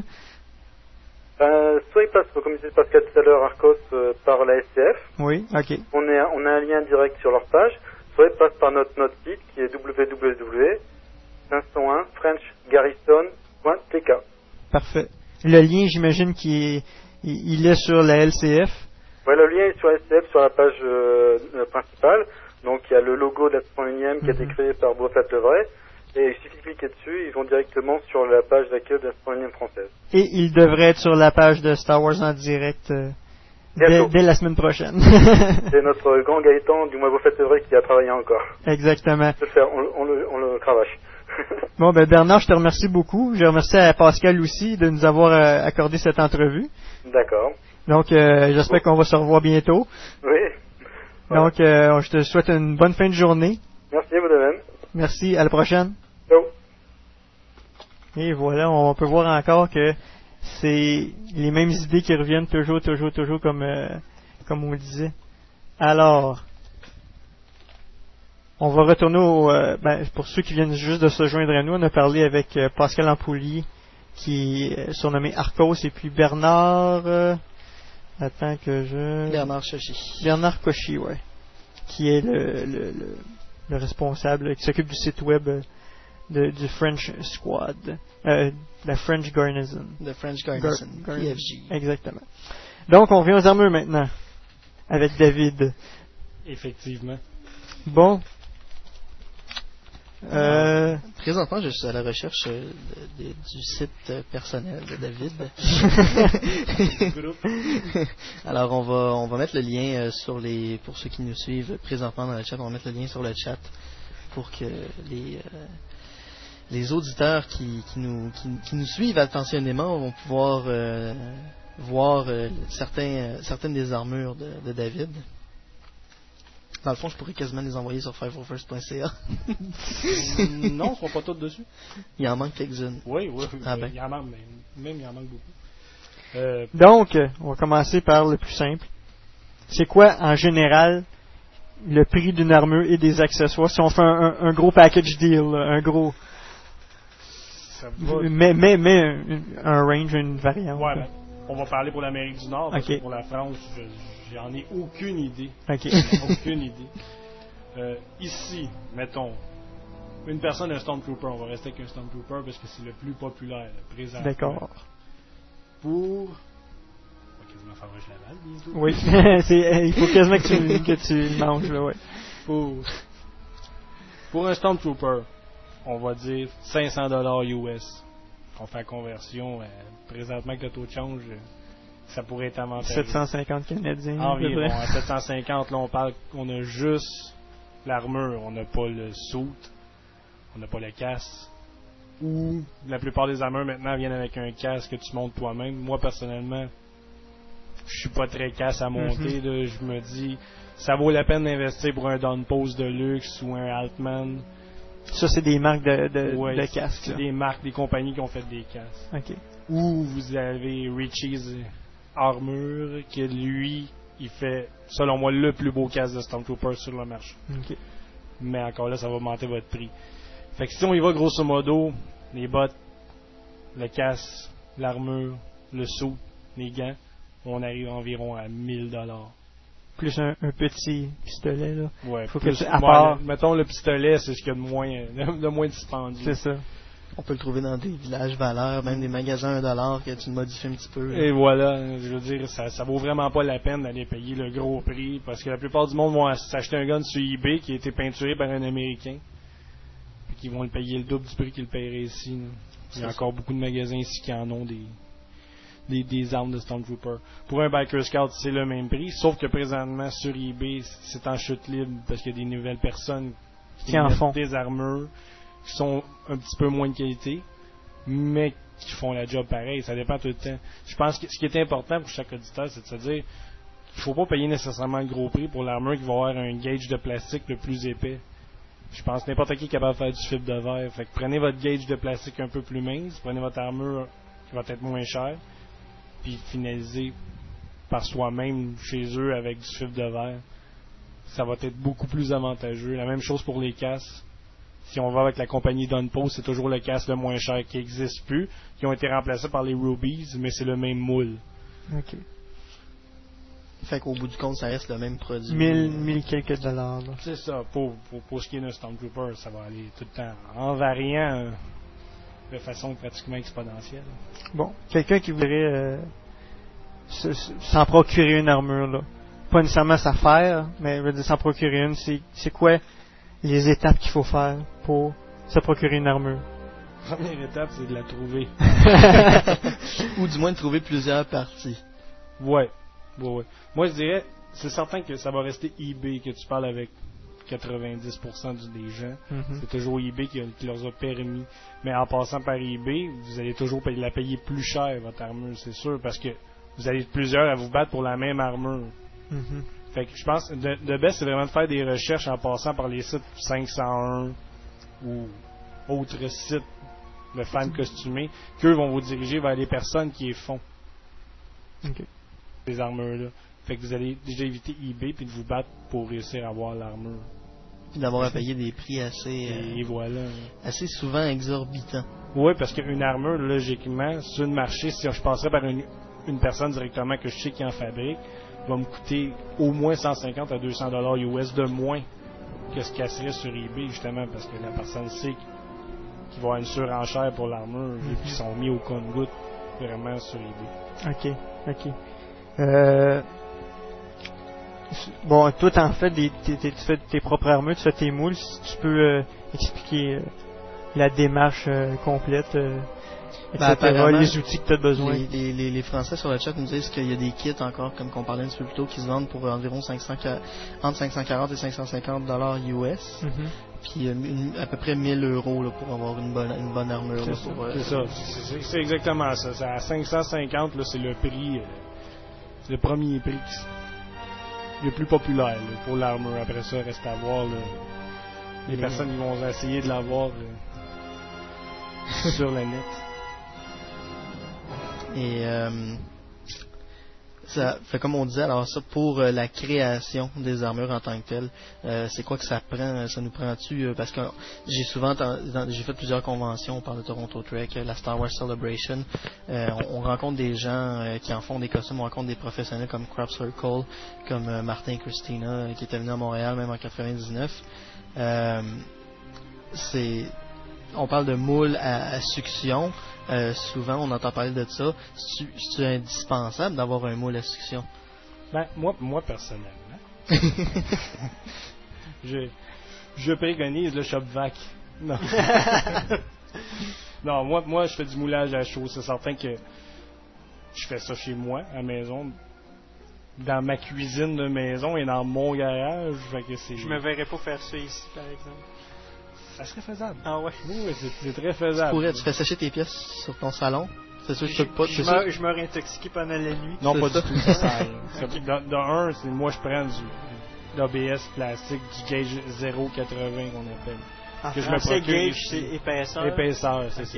Euh, soit ils passent, comme disait Pascal tout à l'heure, Arcos, euh, par la S T F. Oui, ok. On, est, on a un lien direct sur leur page. Soit ils passent par notre, notre site qui est w w w point cinq cent un french garrison point t k. Parfait. Le lien, j'imagine qu'il est, il il est sur la L C F. Ouais, le lien est sur S T F sur la page euh, euh, principale. Donc il y a le logo de la cent unième qui a été créé par Beaufort-Levray. Et il suffit de cliquer dessus, ils vont directement sur la page d'accueil de la cent unième française. Et il devrait être sur la page de Star Wars en direct euh, dès, Bientôt. dès la semaine prochaine. C'est notre grand Gaëtan du mois Beaufort-Levray qui a travaillé encore. Exactement. Je vais le faire, on, le- on le, on le cravache. Bon, ben Bernard, je te remercie beaucoup. Je remercie à Pascal aussi de nous avoir euh, accordé cette entrevue. D'accord. Donc, euh, j'espère qu'on va se revoir bientôt. Oui. Donc, euh, je te souhaite une bonne fin de journée. Merci, vous de même. Merci, à la prochaine. Ciao. Et voilà, on peut voir encore que c'est les mêmes idées qui reviennent toujours, toujours, toujours comme, euh, comme on disait. Alors, on va retourner au... euh, ben, pour ceux qui viennent juste de se joindre à nous, on a parlé avec euh, Pascal Ampoulier, qui est surnommé Arcos, et puis Bernard... euh, attends que je... Bernard Cauchy. Bernard Cauchy, ouais. Qui est le, le, le, le responsable, qui s'occupe du site web euh, de, du French Squad. Euh, la French Garnison. The French Garnison, Gar- F G. Exactement. Donc, on revient aux armures maintenant. Avec David. Effectivement. Bon. Euh... Présentement, je suis à la recherche euh, de- de- du site euh, personnel de David. Alors, on va on va mettre le lien euh, sur les pour ceux qui nous suivent présentement dans le chat. On va mettre le lien sur le chat pour que les euh, les auditeurs qui, qui nous qui, qui nous suivent attentionnément vont pouvoir euh, voir euh, certains euh, certaines des armures de, de David. Dans le fond, je pourrais quasiment les envoyer sur five oh first point c a. Non, ils seront pas tous dessus. Il en manque quelques-unes. Oui, oui. Ah ben. Il en manque, même, même il en manque beaucoup. Euh, Donc, on va commencer par le plus simple. C'est quoi, en général, le prix d'une armure et des accessoires si on fait un, un, un gros package deal, là, un gros... ça va. Mais, mais, mais un, un range, une variante. Ouais, ben, on va parler pour l'Amérique du Nord. Parce Ok. que pour la France, je, j'en ai aucune idée. Ok. Aucune idée. Euh, ici, mettons, une personne, un Stormtrooper. On va rester avec un Stormtrooper parce que c'est le plus populaire présent. D'accord. Pour. On va quasiment faire un Laval bientôt. Oui, c'est, il faut quasiment que tu, que tu le manges, là, ouais. Pour, pour un Stormtrooper, on va dire cinq cents dollars U S. On fait la conversion, euh, présentement avec le taux de change, euh, ça pourrait être avantageux. sept cent cinquante canadiens. Environ, à sept cent cinquante, là on parle qu'on a juste l'armure, on n'a pas le suit, on n'a pas le casque. Ou la plupart des armures maintenant viennent avec un casque que tu montes toi-même. Moi personnellement, je suis pas très casse à monter. Mm-hmm. Là, je me dis, ça vaut la peine d'investir pour un downpost de luxe ou un Altman. Ça, c'est des marques de, de, ouais, de casques. C'est là. des marques, des compagnies qui ont fait des casques. Okay. Ou vous avez Richie's Armure, qui lui, il fait, selon moi, le plus beau casque de Stormtrooper sur le marché. Okay. Mais encore là, ça va augmenter votre prix. Fait que si on y va grosso modo, les bottes, le casque, l'armure, le saut, les gants, on arrive environ à mille dollars. Plus un, un petit pistolet, là. Ouais, faut plus, que tu, à moi, part... le, mettons le pistolet, c'est ce qu'il y a de moins, de, de moins dispendieux. C'est ça. On peut le trouver dans des villages valeurs, même des magasins à un dollar que tu le modifies un petit peu. Là. Et voilà, je veux dire, ça, ça vaut vraiment pas la peine d'aller payer le gros prix, parce que la plupart du monde vont s'acheter un gun sur eBay qui a été peinturé par un Américain, puis qu'ils vont le payer le double du prix qu'ils le paieraient ici. Là. Il y a encore beaucoup de magasins ici qui en ont des... Des, des armes de Stormtrooper. Pour un Biker Scout, c'est le même prix, sauf que présentement sur eBay, c'est en chute libre parce qu'il y a des nouvelles personnes qui, qui en font des armures qui sont un petit peu moins de qualité, mais qui font la job pareil. Ça dépend tout le temps. Je pense que ce qui est important pour chaque auditeur, c'est de se dire qu'il faut pas payer nécessairement le gros prix pour l'armure qui va avoir un gauge de plastique le plus épais. Je pense que n'importe qui est capable de faire du fibre de verre. Fait que prenez votre gauge de plastique un peu plus mince, prenez votre armure qui va être moins chère, puis finaliser par soi-même chez eux avec du fibre de verre, ça va être beaucoup plus avantageux. La même chose pour les casques. Si on va avec la compagnie Dunpo, c'est toujours le casque le moins cher qui n'existe plus, qui ont été remplacés par les Rubies, mais c'est le même moule. Ok. Fait qu'au bout du compte, ça reste le même produit. Mille, mille quelques dollars. Là. C'est ça. Pour, pour, pour ce qui est d'un Stormtrooper, ça va aller tout le temps en variant de façon pratiquement exponentielle. Bon, quelqu'un qui voudrait euh, se, se, s'en procurer une armure, là. Pas nécessairement sa faire, mais je veux dire s'en procurer une, c'est, c'est quoi les étapes qu'il faut faire pour se procurer une armure? La première étape, c'est de la trouver. Ou du moins de trouver plusieurs parties. Ouais. ouais, ouais. Moi, je dirais, c'est certain que ça va rester eBay, que tu parles avec quatre-vingt-dix pour cent des gens. Mm-hmm. C'est toujours eBay qui, qui leur a permis. Mais en passant par eBay, vous allez toujours payer, la payer plus cher, votre armure, c'est sûr, parce que vous allez être plusieurs à vous battre pour la même armure. Mm-hmm. Fait que je pense, de, de best, c'est vraiment de faire des recherches en passant par les sites cinq cent un ou autres sites de fans costumés, qu'eux vont vous diriger vers les personnes qui les font. Okay. Ces armures-là. Fait que vous allez déjà éviter eBay puis de vous battre pour réussir à avoir l'armure. Puis d'avoir à payer des prix assez et, et voilà. assez souvent exorbitants. Oui, parce qu'une armure, logiquement, sur le marché, si je passerais par une, une personne directement que je sais qui en fabrique, va me coûter au moins cent cinquante à deux cents dollars U S de moins que ce qu'elle serait sur eBay, justement, parce que la personne sait qu'il va y avoir une surenchère pour l'armure, mm-hmm. et puis ils sont mis au compte-gouttes vraiment sur eBay. Ok, ok. Euh... Bon, toi, t'en fais des, t'es, t'es, tu fais tes propres armures, tu fais tes moules. Si tu peux euh, expliquer euh, la démarche euh, complète, euh, et cetera, ben, les outils que tu as besoin. Les, les, les, les Français sur le chat nous disent qu'il y a des kits encore, comme qu'on parlait un petit peu plus tôt, qui se vendent pour environ cinq cents, entre cinq cent quarante et cinq cent cinquante dollars U S. Mm-hmm. Puis une, à peu près mille euros là, pour avoir une bonne, une bonne armure. C'est là, ça, pour, euh, c'est, ça. C'est, c'est, c'est exactement ça. C'est à cinq cent cinquante, là, c'est le prix, euh, c'est le premier prix le plus populaire là, pour l'armure. Après ça, reste à voir. Là, les mmh. personnes qui vont essayer de l'avoir euh, sur le net. Et euh, ça fait comme on disait, alors ça pour euh, la création des armures en tant que telles, euh, c'est quoi que ça prend, ça nous prend-tu, euh, parce que j'ai souvent, dans, j'ai fait plusieurs conventions, on parle de Toronto Trek, la Star Wars Celebration, euh, on, on rencontre des gens euh, qui en font des costumes, on rencontre des professionnels comme Crop Circle, comme euh, Martin Christina, euh, qui était venu à Montréal même en quatre-vingt-dix-neuf. Euh, c'est, on parle de moules à, à succion. Euh, souvent, on entend parler de ça. C'est-tu, c'est-tu indispensable d'avoir un moule à succion? Ben, moi, moi personnellement, je, je préconise le shop vac. Non. Non, moi, moi, je fais du moulage à chaud. C'est certain que je fais ça chez moi, à la maison, dans ma cuisine de maison et dans mon garage. Fait que c'est... Je me verrais pas faire ça ici, par exemple. Ça serait faisable. Ah ouais? Oui, c'est, c'est très faisable. Tu pourrais, tu fais sécher tes pièces sur ton salon. C'est sûr que tu peux pas... Je meurs, je meurs intoxiqué pendant la nuit. Non, c'est pas ça. du tout. Ça sert à rien. Okay. Dans, dans un, c'est moi, je prends du d'A B S plastique, du gauge zéro virgule quatre-vingts qu'on appelle. En que français, je me gauge, c'est épaisseur. Épaisseur, c'est okay. ça.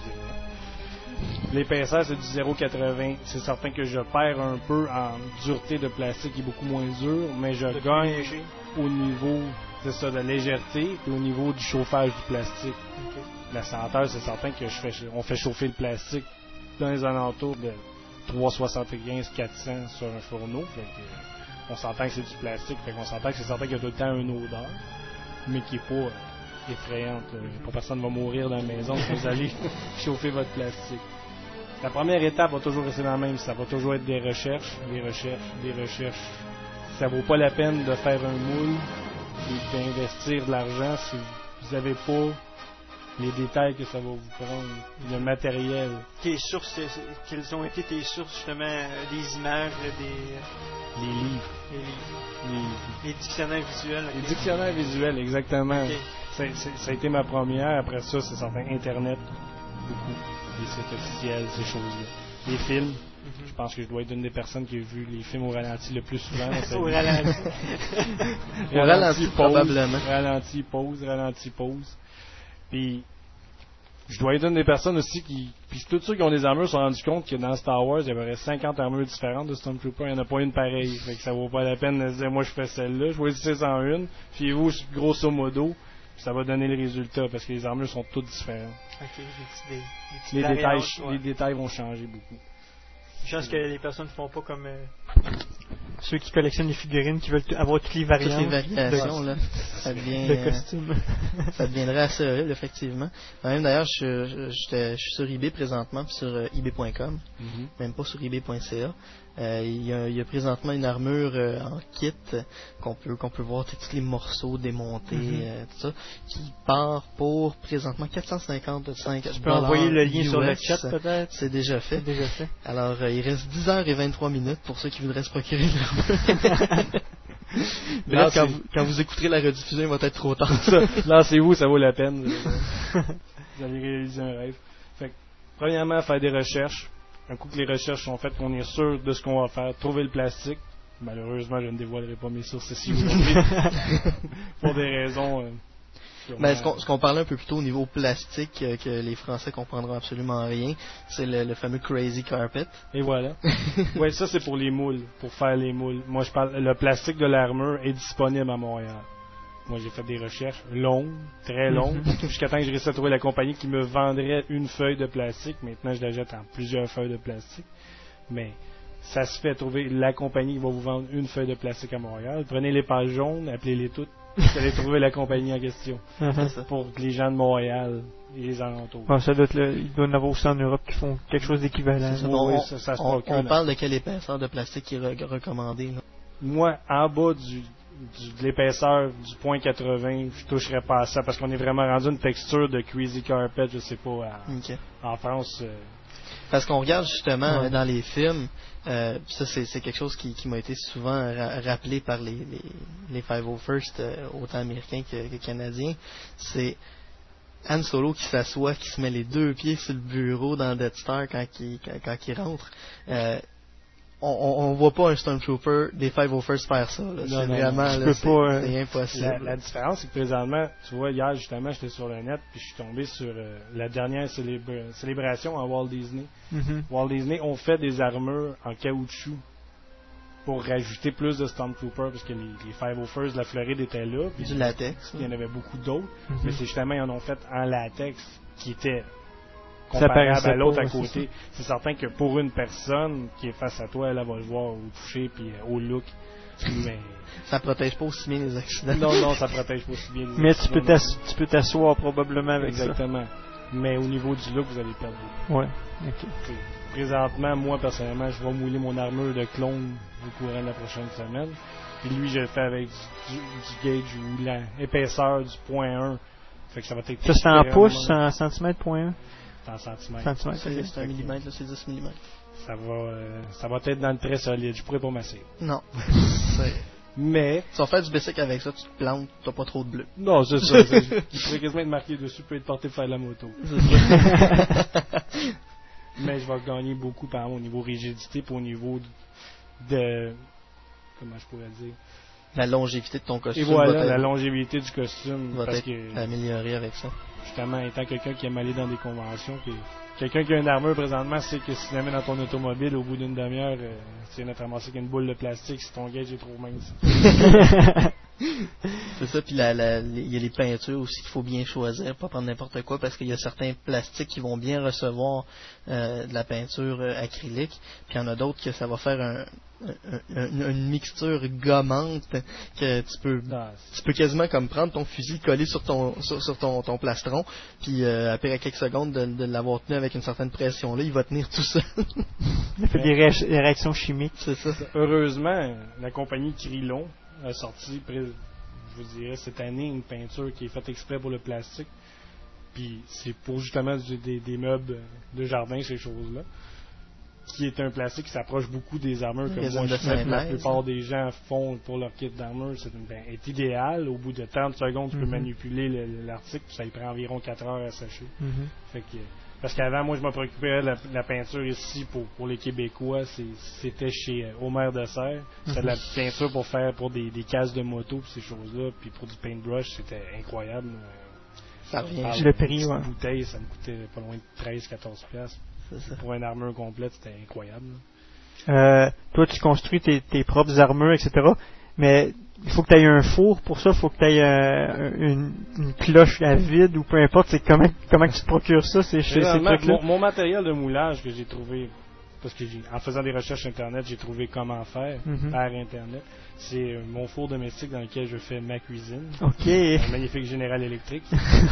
Excusez-moi. L'épaisseur, c'est du zéro virgule quatre-vingts. C'est certain que je perds un peu en dureté de plastique qui est beaucoup moins dur, mais je de gagne au niveau, c'est ça, de légèreté et au niveau du chauffage du plastique. Okay. La senteur, c'est certain que je fais, on fait chauffer le plastique dans les alentours de trois cent soixante-quinze à quatre cents sur un fourneau. Fait que on s'entend que c'est du plastique, fait qu'on s'entend que c'est certain qu'il y a tout le temps une odeur, mais qui n'est pas euh, effrayante. Là. Pas personne va mourir dans la maison si vous allez chauffer votre plastique. La première étape va toujours rester la même, ça va toujours être des recherches, des recherches, des recherches. Ça vaut pas la peine de faire un moule et d'investir de l'argent si vous n'avez pas les détails que ça va vous prendre, le matériel. Tes sources, quelles ont été tes sources, justement, des images, des... Les livres. Les livres. Les, les dictionnaires visuels. Okay. Les dictionnaires visuels, exactement. Okay. C'est, c'est, ça a été ma première. Après ça, c'est certain, Internet, beaucoup. Les sites officiels, ces choses-là. Les films. Mm-hmm. Je pense que je dois être une des personnes qui a vu les films au ralenti le plus souvent. Au ralenti. Au ralenti, probablement. Ralenti, pause, ralenti, pause. Puis, je dois être une des personnes aussi qui... Puis tous ceux qui ont des armures se sont rendus compte que dans Star Wars, il y avait cinquante armures différentes de Stormtrooper. Il n'y en a pas une pareille. Fait que ça vaut pas la peine de se dire, moi je fais celle-là, je choisissez en une, puis vous, grosso modo, ça va donner le résultat, parce que les armures sont toutes différentes. Ok, j'ai des, des les, détails, ouais. les détails vont changer beaucoup. Je pense que les personnes ne font pas comme... Euh... Ceux qui collectionnent les figurines, qui veulent t- avoir toutes les variantes. Toutes les variations, de, là. Ça devient... De costumes. Euh, ça deviendrait assez horrible, effectivement. Même d'ailleurs, je, je, je, je suis sur eBay présentement, puis sur euh, ebay point com. Mm-hmm. Même pas sur ebay point c a. Euh, il, y a, il y a présentement une armure euh, en kit euh, qu'on peut qu'on peut voir tous les morceaux démontés, mm-hmm. euh, tout ça, qui part pour présentement quatre cent cinquante-cinq dollars. Tu peux envoyer le lien U S, sur le chat peut-être. C'est déjà fait. C'est déjà fait. Alors euh, il reste dix heures et vingt-trois minutes pour ceux qui voudraient se procurer une armure. Mais là, quand vous, quand vous écouterez la rediffusion, il va être trop tard. Lancez-vous, ça vaut la peine. Vous allez réaliser un rêve. Fait que, premièrement, faire des recherches. Un coup que les recherches sont faites, qu'on est sûr de ce qu'on va faire, trouver le plastique. Malheureusement, je ne dévoilerai pas mes sources ici aujourd'hui. Pour des raisons... Euh, Ben, ce, qu'on, ce qu'on parlait un peu plus tôt au niveau plastique, euh, que les Français comprendront absolument rien, c'est le, le fameux Crazy Carpet. Et voilà. Oui, ça c'est pour les moules, pour faire les moules. Moi, je parle, le plastique de l'armure est disponible à Montréal. Moi, j'ai fait des recherches longues, très longues, jusqu'à temps que j'ai réussi à trouver la compagnie qui me vendrait une feuille de plastique. Maintenant, je la jette en plusieurs feuilles de plastique. Mais ça se fait trouver la compagnie qui va vous vendre une feuille de plastique à Montréal. Prenez les pages jaunes, appelez-les toutes. Vous allez trouver la compagnie en question. Uh-huh. Pour les gens de Montréal et les alentours. Bon, ça doit être le, il doit y en avoir aussi en Europe qui font quelque chose d'équivalent. Ça, on, oui, ça, ça se on, on parle de quelle épaisseur de plastique qui est re- recommandée? Là? Moi, en bas du, du, de l'épaisseur du point quatre-vingts, je toucherais pas à ça parce qu'on est vraiment rendu une texture de Crazy Carpet, je sais pas, à, okay. en France. Euh, Parce qu'on regarde justement ouais. dans les films, euh, ça c'est, c'est quelque chose qui, qui m'a été souvent ra- rappelé par les, les, les cinq oh first, euh, autant américains que, que canadiens, c'est Han Solo qui s'assoit, qui se met les deux pieds sur le bureau dans Death Star quand il, quand, quand il rentre. Euh, on, on, on voit pas un Stormtrooper des cinq oh first faire ça. Là. Non, c'est non, vraiment non, là, c'est, pas, c'est impossible. La, la différence, c'est que présentement, tu vois, hier justement, j'étais sur le net puis je suis tombé sur euh, la dernière célébra- célébration à Walt Disney. Mm-hmm. Walt Disney ont fait des armures en caoutchouc pour rajouter plus de Stormtroopers parce que les, les cinq oh first de la Floride étaient là. Puis du latex. Il y en avait beaucoup d'autres, mm-hmm. mais c'est justement, ils en ont fait en latex qui était comparable à l'autre à côté. C'est certain que pour une personne qui est face à toi, elle, elle va le voir au toucher puis euh, au look. Mais ça protège pas aussi bien les accidents. Non, non, ça protège pas aussi bien les mais accidents. Mais tu peux, t'ass- tu peux t'asseoir probablement avec Exactement. Ça. Mais au niveau du look, vous allez perdre. Ouais, ok. T'sais, présentement, moi, personnellement, je vais mouiller mon armure de clone au courant de la prochaine semaine. Puis lui, je le fais avec du, du, du gauge ou l'épaisseur du point un Fait que ça va être ça, c'est en pouces, en centimètres, point un? C'est en centimètres. Centimètres, c'est, c'est un millimètre, là, c'est dix millimètres. Ça va, euh, ça va être dans le très solide. Je pourrais pas m'asseoir. Non. c'est... Mais. Tu vas faire du basic avec ça, tu te plantes, t'as pas trop de bleu. Non, c'est ça. c'est, il pourrait quasiment être marqué dessus, peut être porté pour faire la moto. Mais je vais gagner beaucoup, par exemple, au niveau rigidité, puis au niveau de. Comment je pourrais dire? La longévité de ton costume. Et voilà, la longévité du costume. Va parce être que, améliorée avec ça. Justement, étant quelqu'un qui aime aller dans des conventions, puis quelqu'un qui a une armure présentement, c'est que si tu la mets dans ton automobile, au bout d'une demi-heure, euh, tu viens de te ramasser qu'une boule de plastique si ton gauge est trop mince. C'est ça, puis il y a les peintures aussi qu'il faut bien choisir, pas prendre n'importe quoi, parce qu'il y a certains plastiques qui vont bien recevoir euh, de la peinture euh, acrylique, puis il y en a d'autres que ça va faire un, un, un, une mixture gommante que tu peux ah, tu peux quasiment comme prendre ton fusil, coller sur ton sur, sur ton, ton plastron, puis euh, après quelques secondes de, de l'avoir tenu avec une certaine pression là, il va tenir tout seul. Il fait des, ré- des réactions chimiques. C'est ça. Heureusement, la compagnie Krillon a sorti, je vous dirais, cette année, une peinture qui est faite exprès pour le plastique. Puis c'est pour justement des, des meubles de jardin, ces choses-là. Qui est un plastique qui s'approche beaucoup des armures comme moi je fais. La plupart des gens font pour leur kit d'armure. C'est une, ben, est idéal. Au bout de trente secondes, tu peux mm-hmm. manipuler le, l'article. Puis ça lui prend environ quatre heures à sécher. Mm-hmm. Fait que, parce qu'avant, moi, je me préoccupais de la, la peinture ici pour, pour les Québécois. C'est, c'était chez euh, Omer de Serre. C'était de la peinture pour faire pour des, des cases de moto et ces choses-là. Puis pour du paintbrush, c'était incroyable. Ça revient. Ah, le prix, ouais. Une bouteille, ça me coûtait pas loin de treize à quatorze piastres. Pour une armure complète, c'était incroyable. Euh, toi, tu construis tes, tes propres armures, et cetera. Mais il faut que tu aies un four pour ça. Il faut que tu aies euh, une, une cloche à vide ou peu importe. C'est comment, comment tu te procures ça? C'est chez ces trucs-là? Mon, mon matériel de moulage que j'ai trouvé, parce que j'ai, en faisant des recherches Internet, j'ai trouvé comment faire mm-hmm. par Internet. C'est euh, mon four domestique dans lequel je fais ma cuisine. OK. Un magnifique General Electric.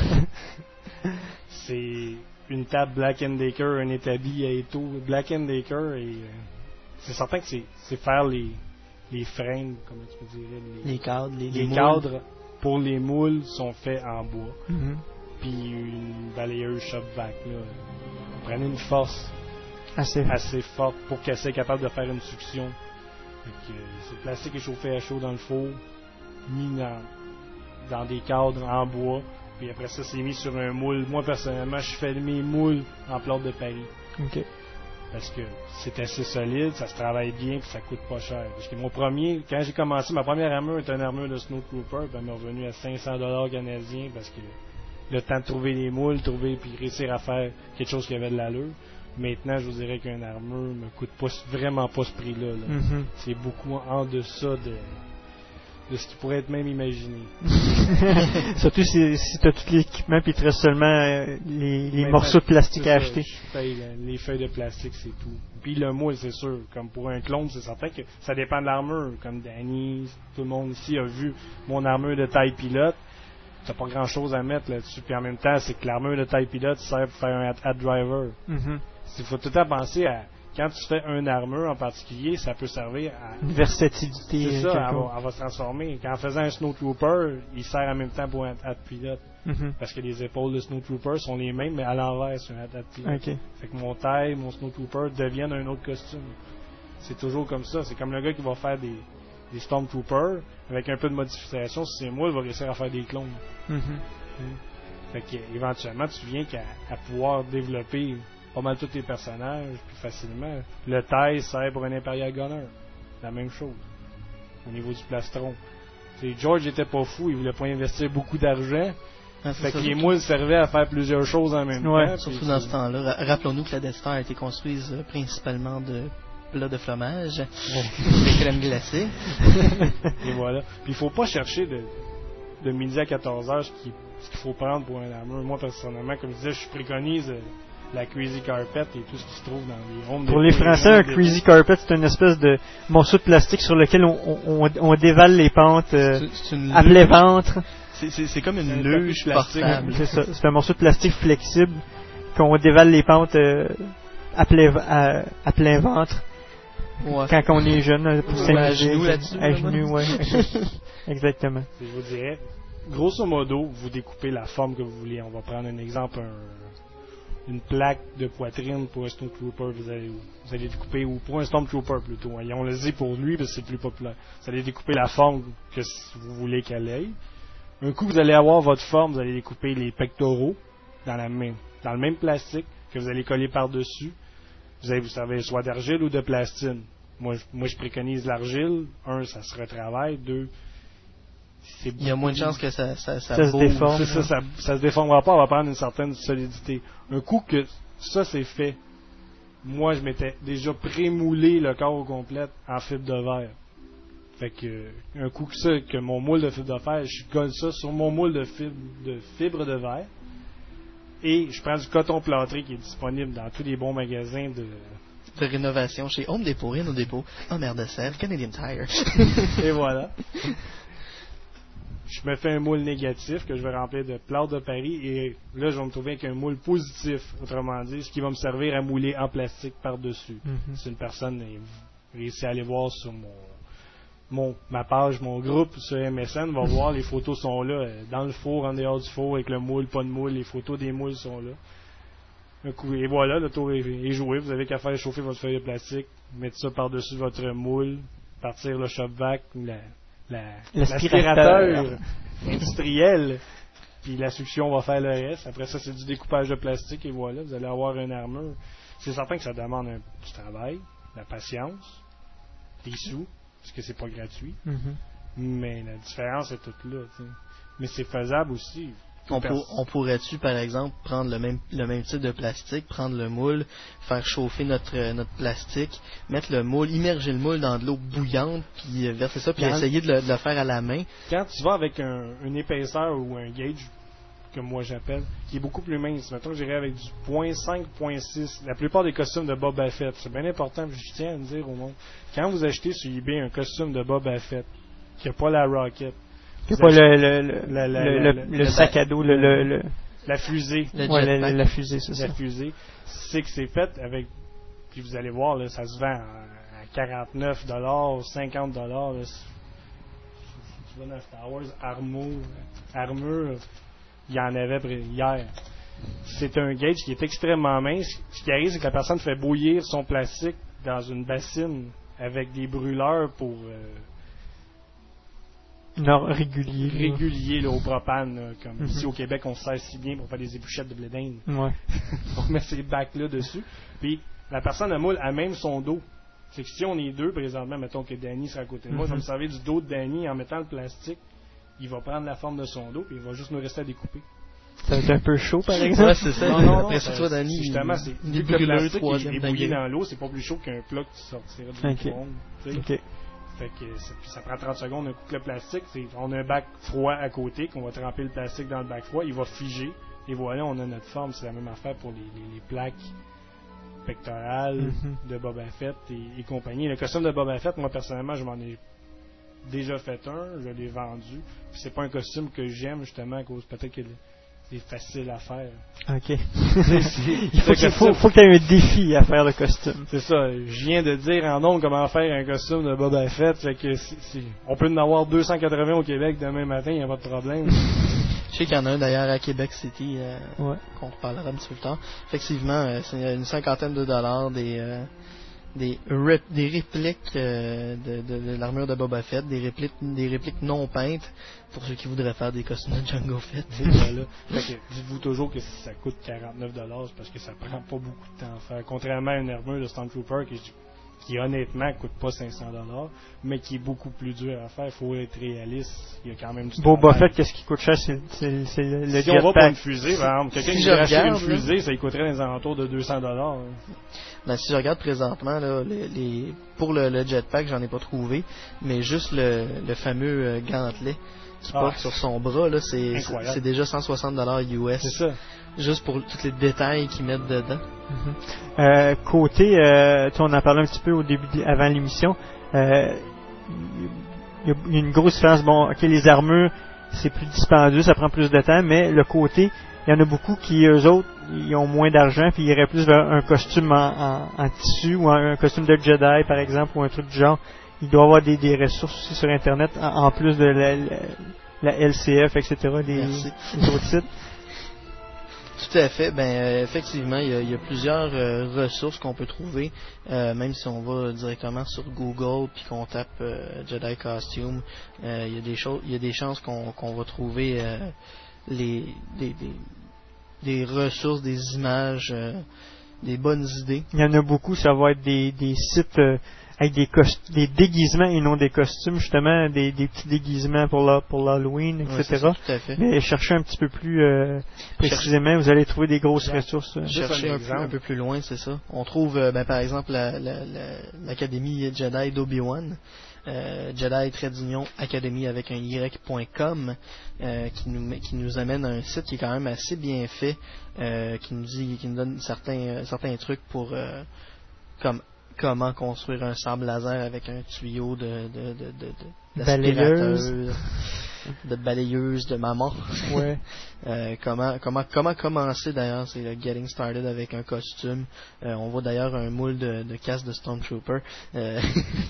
C'est une table Black and Decker, un établi à étau Black and Decker, et euh, c'est certain que c'est, c'est faire les, les frames, comment tu peux dire, les, les cadres, les, les, les cadres moules. Pour les moules sont faits en bois. Mm-hmm. Puis une balayeuse shop-vac, là, prenez une force assez, assez forte pour qu'elle soit capable de faire une succion. Donc, euh, c'est le plastique échauffé à chaud dans le four, mis dans, dans des cadres en bois. Puis après ça, c'est mis sur un moule. Moi, personnellement, je fais mes moules en plâtre de Paris. OK. Parce que c'est assez solide, ça se travaille bien, puis ça coûte pas cher. Parce que mon premier, quand j'ai commencé, ma première armure était une armure de Snowtrooper, puis elle m'est revenue à cinq cents dollars canadiens, parce que le temps de trouver les moules, trouver, puis réussir à faire quelque chose qui avait de l'allure. Maintenant, je vous dirais qu'une armure me coûte pas, vraiment pas ce prix-là. Là. Mm-hmm. C'est beaucoup en deçà de... de ce qui pourrait être même imaginé. Surtout si, si tu as tout l'équipement puis il te reste seulement euh, les, les morceaux de plastique à acheter. Je paye les feuilles de plastique, c'est tout. Puis le moule, c'est sûr. Comme pour un clone, c'est certain que ça dépend de l'armure. Comme Danny, tout le monde ici a vu mon armure de taille pilote. T'as pas grand chose à mettre là-dessus. Puis en même temps, c'est que l'armure de taille pilote sert pour faire un hat driver. Mm-hmm. Il faut tout le temps penser à quand tu fais une armure en particulier, ça peut servir à... Une versatilité. C'est ça, elle va, elle va se transformer. Quand en faisant un Snowtrooper, il sert en même temps pour un hat pilote. Mm-hmm. Parce que les épaules de Snowtrooper sont les mêmes, mais à l'envers sur un hat pilote. Okay. Fait que mon taille, mon Snowtrooper deviennent un autre costume. C'est toujours comme ça. C'est comme le gars qui va faire des, des Stormtroopers, avec un peu de modification. Si c'est moi, il va réussir à faire des clones. Mm-hmm. Mm. Fait qu'éventuellement, tu viens qu'à à pouvoir développer pas mal tous tes personnages plus facilement. Le taille sert pour un Imperial Gunner. La même chose. Au niveau du plastron. T'sais, George était pas fou, il voulait pas investir beaucoup d'argent. Ah, fait que les moules servaient à faire plusieurs choses en même ouais, temps. Surtout dans ce temps-là. Rappelons-nous que la Death Star a été construite euh, principalement de plats de fromage, de crème glacée. Et voilà. Puis il faut pas chercher de, de midi à quatorze heures ce, qui, ce qu'il faut prendre pour un armure. Moi, personnellement, comme je disais, je préconise euh, la Crazy Carpet et tout ce qui se trouve dans les Home Depot. Pour les Français, un Crazy Carpet, c'est une espèce de morceau de plastique sur lequel on, on, on dévale les pentes euh, c'est, c'est à plein ventre. C'est, c'est, c'est comme une c'est luge portable. C'est ça. C'est un morceau de plastique flexible qu'on dévale les pentes euh, à, plein, à, à plein ventre. Ouais. Quand on est jeune, pour ouais, à genoux là-dessus. À genoux, ouais. Exactement. Je vous dirais, grosso modo, vous découpez la forme que vous voulez. On va prendre un exemple, un, une plaque de poitrine pour un Stormtrooper, vous allez, vous allez découper, ou pour un Stormtrooper plutôt. Et on le dit pour lui parce que c'est plus populaire. Vous allez découper la forme que vous voulez qu'elle ait. Un coup, vous allez avoir votre forme, vous allez découper les pectoraux dans, la même, dans le même plastique que vous allez coller par-dessus. Vous allez vous servir soit d'argile ou de plastine. Moi, je, moi, je préconise l'argile. Un, ça se retravaille. Deux, c'est il y a moins de chances que ça, ça, ça, ça se déforme. C'est ça, ça, ça se déformera pas. On va prendre une certaine solidité. Un coup que ça c'est fait, moi, je m'étais déjà prémoulé le corps au complet en fibre de verre. Fait que, un coup que ça, que mon moule de fibre de fer, je colle ça sur mon moule de fibre de, fibre de verre. Et je prends du coton plâtré qui est disponible dans tous les bons magasins de, de rénovation chez Home Depot, Renault Depot, Amer de Sèvres, Canadian Tire. Et voilà. Je me fais un moule négatif que je vais remplir de plâtre de Paris et là, je vais me trouver avec un moule positif, autrement dit, ce qui va me servir à mouler en plastique par-dessus. Mm-hmm. Si une personne réussit à aller voir sur mon, mon ma page, mon groupe sur M S N, va voir, les photos sont là, dans le four, en dehors du four, avec le moule, pas de moule, les photos des moules sont là. Un coup, et voilà, le tour est, est joué. Vous avez qu'à faire chauffer votre feuille de plastique, mettre ça par-dessus votre moule, partir le shop vac, la, la, l'aspirateur industriel, puis la succion va faire le reste. Après ça, c'est du découpage de plastique, et voilà, vous allez avoir une armure. C'est certain que ça demande un, du travail, de la patience, des sous, parce que c'est pas gratuit. Mm-hmm. Mais la différence est toute là, t'sais. Mais c'est faisable aussi. On, pour, on pourrait-tu, par exemple, prendre le même, le même type de plastique, prendre le moule, faire chauffer notre, notre plastique, mettre le moule, immerger le moule dans de l'eau bouillante, puis verser ça, puis quand essayer de le, de le faire à la main. Quand tu vas avec un, une épaisseur ou un gauge, que moi j'appelle, qui est beaucoup plus mince, mettons que j'irais avec du point cinq, point six, la plupart des costumes de Boba Fett, c'est bien important, je tiens à le dire au monde, quand vous achetez sur eBay un costume de Boba Fett, qui n'a pas la rocket, c'est pas le, le, le, la, la, le, le, le sac à dos, le, le, le... la fusée. Le ouais, la, la fusée, c'est la ça. fusée, c'est que c'est fait avec, puis vous allez voir, là, ça se vend à quarante-neuf dollars, cinquante dollars. Si tu vas dans Star Wars, armure, armure, il y en avait hier. C'est un gauge qui est extrêmement mince. Ce qui arrive, c'est que la personne fait bouillir son plastique dans une bassine avec des brûleurs pour... Euh, Non, régulier. Régulier, là, au propane, là, comme mm-hmm. Ici au Québec, on se sert si bien pour faire des ébouchettes de blé d'Inde. Ouais. On met ces bacs-là dessus. Puis, la personne à moule a même son dos. C'est que si on est deux, présentement, mettons que Danny sera à côté de moi, mm-hmm. je vais me servir du dos de Danny en mettant le plastique. Il va prendre la forme de son dos, puis il va juste nous rester à découper. Ça va être un peu chaud, par exemple. Ouais, c'est ça. Non, non, non. Après ça, toi, Danny, justement, c'est vu que le plastique est, est bouillé dans l'eau, c'est pas plus chaud qu'un plat qui sortira du okay. micro-ondes. OK. Fait que ça, ça prend trente secondes, un coup que le plastique, c'est, on a un bac froid à côté, qu'on va tremper le plastique dans le bac froid, il va figer, et voilà, on a notre forme. C'est la même affaire pour les, les, les plaques pectorales mm-hmm. de Boba Fett et, et compagnie. Le costume de Boba Fett, moi personnellement, je m'en ai déjà fait un, je l'ai vendu, puis c'est pas un costume que j'aime justement à cause peut-être que c'est facile à faire. OK. c'est, c'est, il faut, qu'il, faut, faut qu'il y ait un défi à faire le costume. C'est ça. Je viens de dire en nombre comment faire un costume de Boba Fett. Fait que c'est, c'est, on peut en avoir deux cent quatre-vingts au Québec demain matin, il n'y a pas de problème. Je sais qu'il y en a un d'ailleurs à Québec City, euh, ouais. qu'on reparlera un petit peu plus tard. Effectivement, euh, c'est une cinquantaine de dollars des... Euh, Des, rép- des répliques euh, de, de, de l'armure de Boba Fett, des répliques, des répliques non peintes pour ceux qui voudraient faire des costumes de Jango Fett. Voilà. Fait que dites-vous toujours que si ça coûte quarante-neuf dollars, c'est parce que ça prend pas beaucoup de temps à faire. Contrairement à une armure de Stormtrooper qui, qui honnêtement coûte pas cinq cents dollars, mais qui est beaucoup plus dur à faire. Il faut être réaliste. Il y a quand même du Boba Fett, qu'est-ce qui coûte cher? C'est, c'est, c'est le, le si on va pack. pour une fusée, par exemple, quelqu'un si qui veut acheter une fusée, là, ça lui coûterait dans les alentours de deux cents dollars. Ben, si je regarde présentement, là, les, les, pour le, le jetpack, j'en ai pas trouvé, mais juste le, le fameux euh, gantelet qui ah, porte sur son bras, là, c'est, c'est, c'est déjà cent soixante dollars U S. C'est ça. Juste pour tous les détails qu'ils mettent dedans. Mm-hmm. Euh, côté, euh, on en parlait un petit peu au début, avant l'émission, euh, il y, y a une grosse différence. Bon, ok, les armures, c'est plus dispendieux, ça prend plus de temps, mais le côté, il y en a beaucoup qui, eux autres, ils ont moins d'argent, puis ils iraient plus vers un costume en, en, en tissu, ou un, un costume de Jedi, par exemple, ou un truc du genre. Il doit y avoir des, des ressources aussi sur Internet, en, en plus de la, la, la L C F, et cetera, les, les autres sites. Tout à fait. Ben euh, effectivement, il y, a, il y a plusieurs euh, ressources qu'on peut trouver, euh, même si on va directement sur Google puis qu'on tape euh, Jedi Costume, euh, il y a des choses, il y a des chances qu'on, qu'on va trouver euh, les des, des, des ressources, des images, euh, des bonnes idées. Il y en a beaucoup. Ça va être des, des sites euh, avec des, cost- des déguisements et non des costumes, justement, des, des petits déguisements pour, la, pour l'Halloween, et cetera. Ouais, tout à fait. Mais cherchez un petit peu plus euh, précisément, vous allez trouver des grosses ressources. Euh. Cherchez un peu, un peu plus loin, c'est ça. On trouve, euh, ben, par exemple, la, la, la, l'Académie Jedi d'Obi-Wan, euh, Jedi trait d'union Académie avec un y point com, euh, qui nous qui nous amène à un site qui est quand même assez bien fait, euh, qui nous dit, qui nous donne certains euh, certains trucs pour euh, comme comment construire un sabre laser avec un tuyau de, de, de, de, de balayeuse, de balayeuse de maman. Ouais. euh, comment, comment, comment commencer d'ailleurs, c'est le Getting Started avec un costume. Euh, on voit d'ailleurs un moule de, de casque de Stormtrooper euh,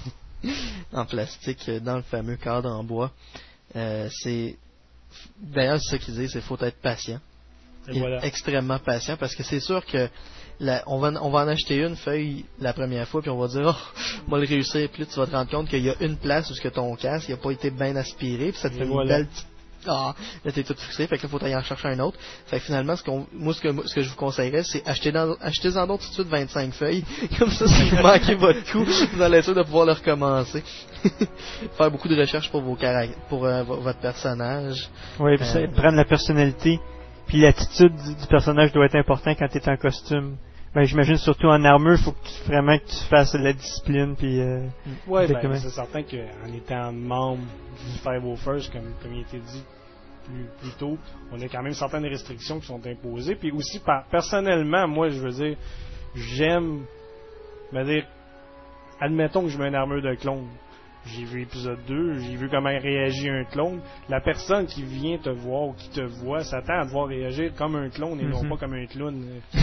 en plastique dans le fameux cadre en bois. Euh, c'est d'ailleurs c'est ça qu'ils disent, c'est faut être patient. Et voilà. Extrêmement patient, parce que c'est sûr que la, on, va, on va en acheter une feuille la première fois, puis on va dire, oh, on va le réussir, puis là, tu vas te rendre compte qu'il y a une place où ce que ton casque n'a pas été bien aspiré, puis ça te et fait voilà. une belle petite... Ah, là, t'es tout fixé, fait que là, faut aller en chercher un autre. Fait que finalement, ce qu'on, moi, ce que, ce que je vous conseillerais, c'est acheter dans, achetez-en d'autres tout de suite vingt-cinq feuilles. Comme ça, si vous manquez votre coup, vous allez être sûr de pouvoir le recommencer. Faire beaucoup de recherches pour vos caract- pour euh, votre personnage. Oui, puis ça, Euh, prendre la personnalité. Puis l'attitude du, du personnage doit être important quand tu es en costume. Ben, j'imagine surtout en armure, il faut que tu, vraiment que tu fasses de la discipline. Puis, euh, ouais, ben, comment... c'est certain qu'en étant membre du Five oh First, comme, comme il a été dit plus, plus tôt, on a quand même certaines restrictions qui sont imposées. Puis aussi, par, personnellement, moi, je veux dire, j'aime, me dire, admettons que je mets une armure de clone. J'ai vu épisode deux, j'ai vu comment réagit un clone. La personne qui vient te voir ou qui te voit s'attend à te voir réagir comme un clone et mm-hmm. non pas comme un clown.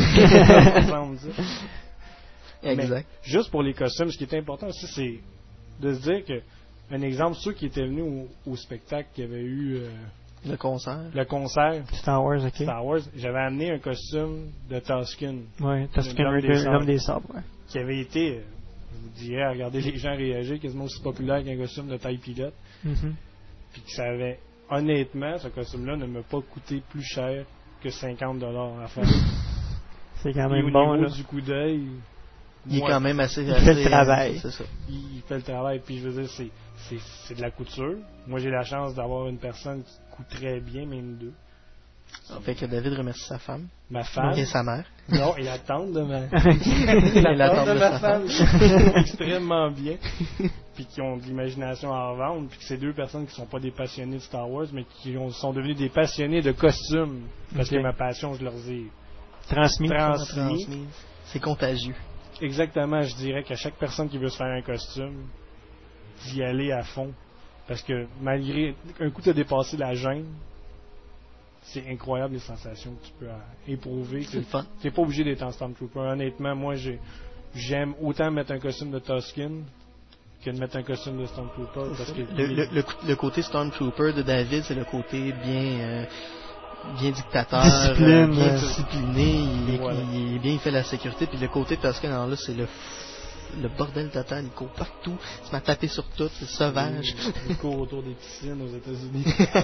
Exact. Mais juste pour les costumes, ce qui est important aussi, c'est de se dire que, un exemple, ceux qui étaient venus au, au spectacle qui avait eu euh, le concert, le concert Star Wars, ok. Star Wars, j'avais amené un costume de Tusken. Ouais, Tusken, l'homme des sabres, ouais. Qui avait été, je vous dirais, à regarder les gens réagir, quasiment aussi populaire qu'un costume de taille pilote. Mm-hmm. Puis que ça avait, honnêtement, ce costume-là ne m'a pas coûté plus cher que cinquante dollars à faire. C'est quand même Et au bon, niveau là. du coup d'œil, il moi, est quand même assez... Il assez, fait le travail. C'est ça. Il, il fait le travail, puis je veux dire, c'est, c'est, c'est de la couture. Moi, j'ai la chance d'avoir une personne qui coud très bien, même deux. Ça fait que David remercie sa femme. Ma femme. Et sa mère. Non, et la tante de ma, et la tante de, de ma femme. femme. extrêmement bien. Puis qui ont de l'imagination à revendre. Puis que c'est deux personnes qui sont pas des passionnés de Star Wars, mais qui ont, sont devenus des passionnés de costumes. Parce okay. que ma passion, je leur ai transmis. transmis. transmis. C'est contagieux. Exactement, je dirais qu'à chaque personne qui veut se faire un costume, d'y aller à fond. Parce que malgré un coup, tu as dépassé la gêne. C'est incroyable les sensations que tu peux éprouver. C'est le fun. Tu n'es pas obligé d'être en Stormtrooper. Honnêtement, moi, j'ai, j'aime autant mettre un costume de Tusken que de mettre un costume de Stormtrooper. Parce que le, le, le, le côté Stormtrooper de David, c'est le côté bien, euh, bien dictateur, Discipline, euh, bien euh, discipliné. Il, voilà. il, il est bien, il fait la sécurité. Puis le côté Tusken, alors là, c'est le le bordel total, il court partout, il se met à taper sur tout, c'est sauvage. Il, il court autour des piscines aux États-Unis.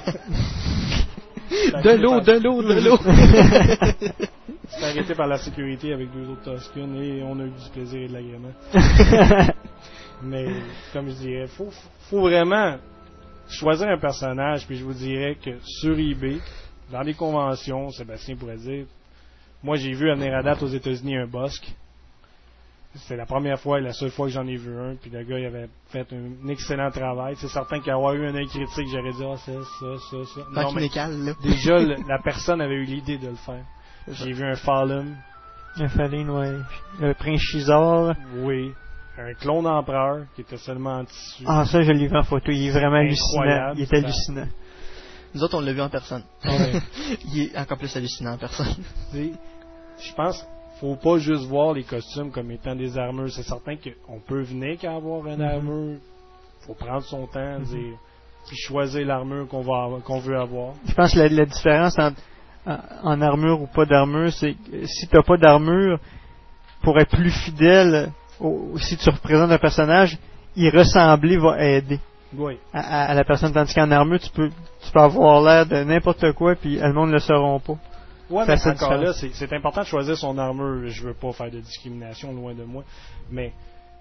de l'eau, de l'eau, de l'eau. C'est arrêté par la sécurité avec deux autres Tusken et on a eu du plaisir et de l'agrément. Mais, comme je dirais, faut, faut vraiment choisir un personnage, puis je vous dirais que sur eBay, dans les conventions, Sébastien pourrait dire, moi j'ai vu à venir à date aux États-Unis un Bosque. C'est la première fois et la seule fois que j'en ai vu un, puis le gars il avait fait un excellent travail. C'est certain qu'avoir eu un œil critique, j'aurais dit, ah, oh, c'est ça, ça, ça. Pas non, mais mécal, là. déjà, le, la personne avait eu l'idée de le faire. J'ai vu un Fallen. Un Fallen, ouais. Le Prince Shizar. Oui. Un clone empereur qui était seulement en tissu. Ah, ça, je l'ai vu en photo. Il est vraiment hallucinant. Il est ça. hallucinant. Nous autres, on l'a vu en personne. Ouais. Il est encore plus hallucinant en personne. Et je pense faut pas juste voir les costumes comme étant des armures. C'est certain qu'on peut venir qu'à avoir une armure. Faut prendre son temps, mm-hmm. dire puis choisir l'armure qu'on va avoir, qu'on veut avoir. Je pense que la, la différence entre, en, en armure ou pas d'armure, c'est que si t'as pas d'armure, pour être plus fidèle, au, si tu représentes un personnage, y ressembler va aider. Oui. À, à, à la personne, tandis qu'en armure, tu peux, tu peux avoir l'air de n'importe quoi, puis le monde ne le sauront pas. Ouais, mais encore là, c'est, c'est important de choisir son armure. Je veux pas faire de discrimination, loin de moi. Mais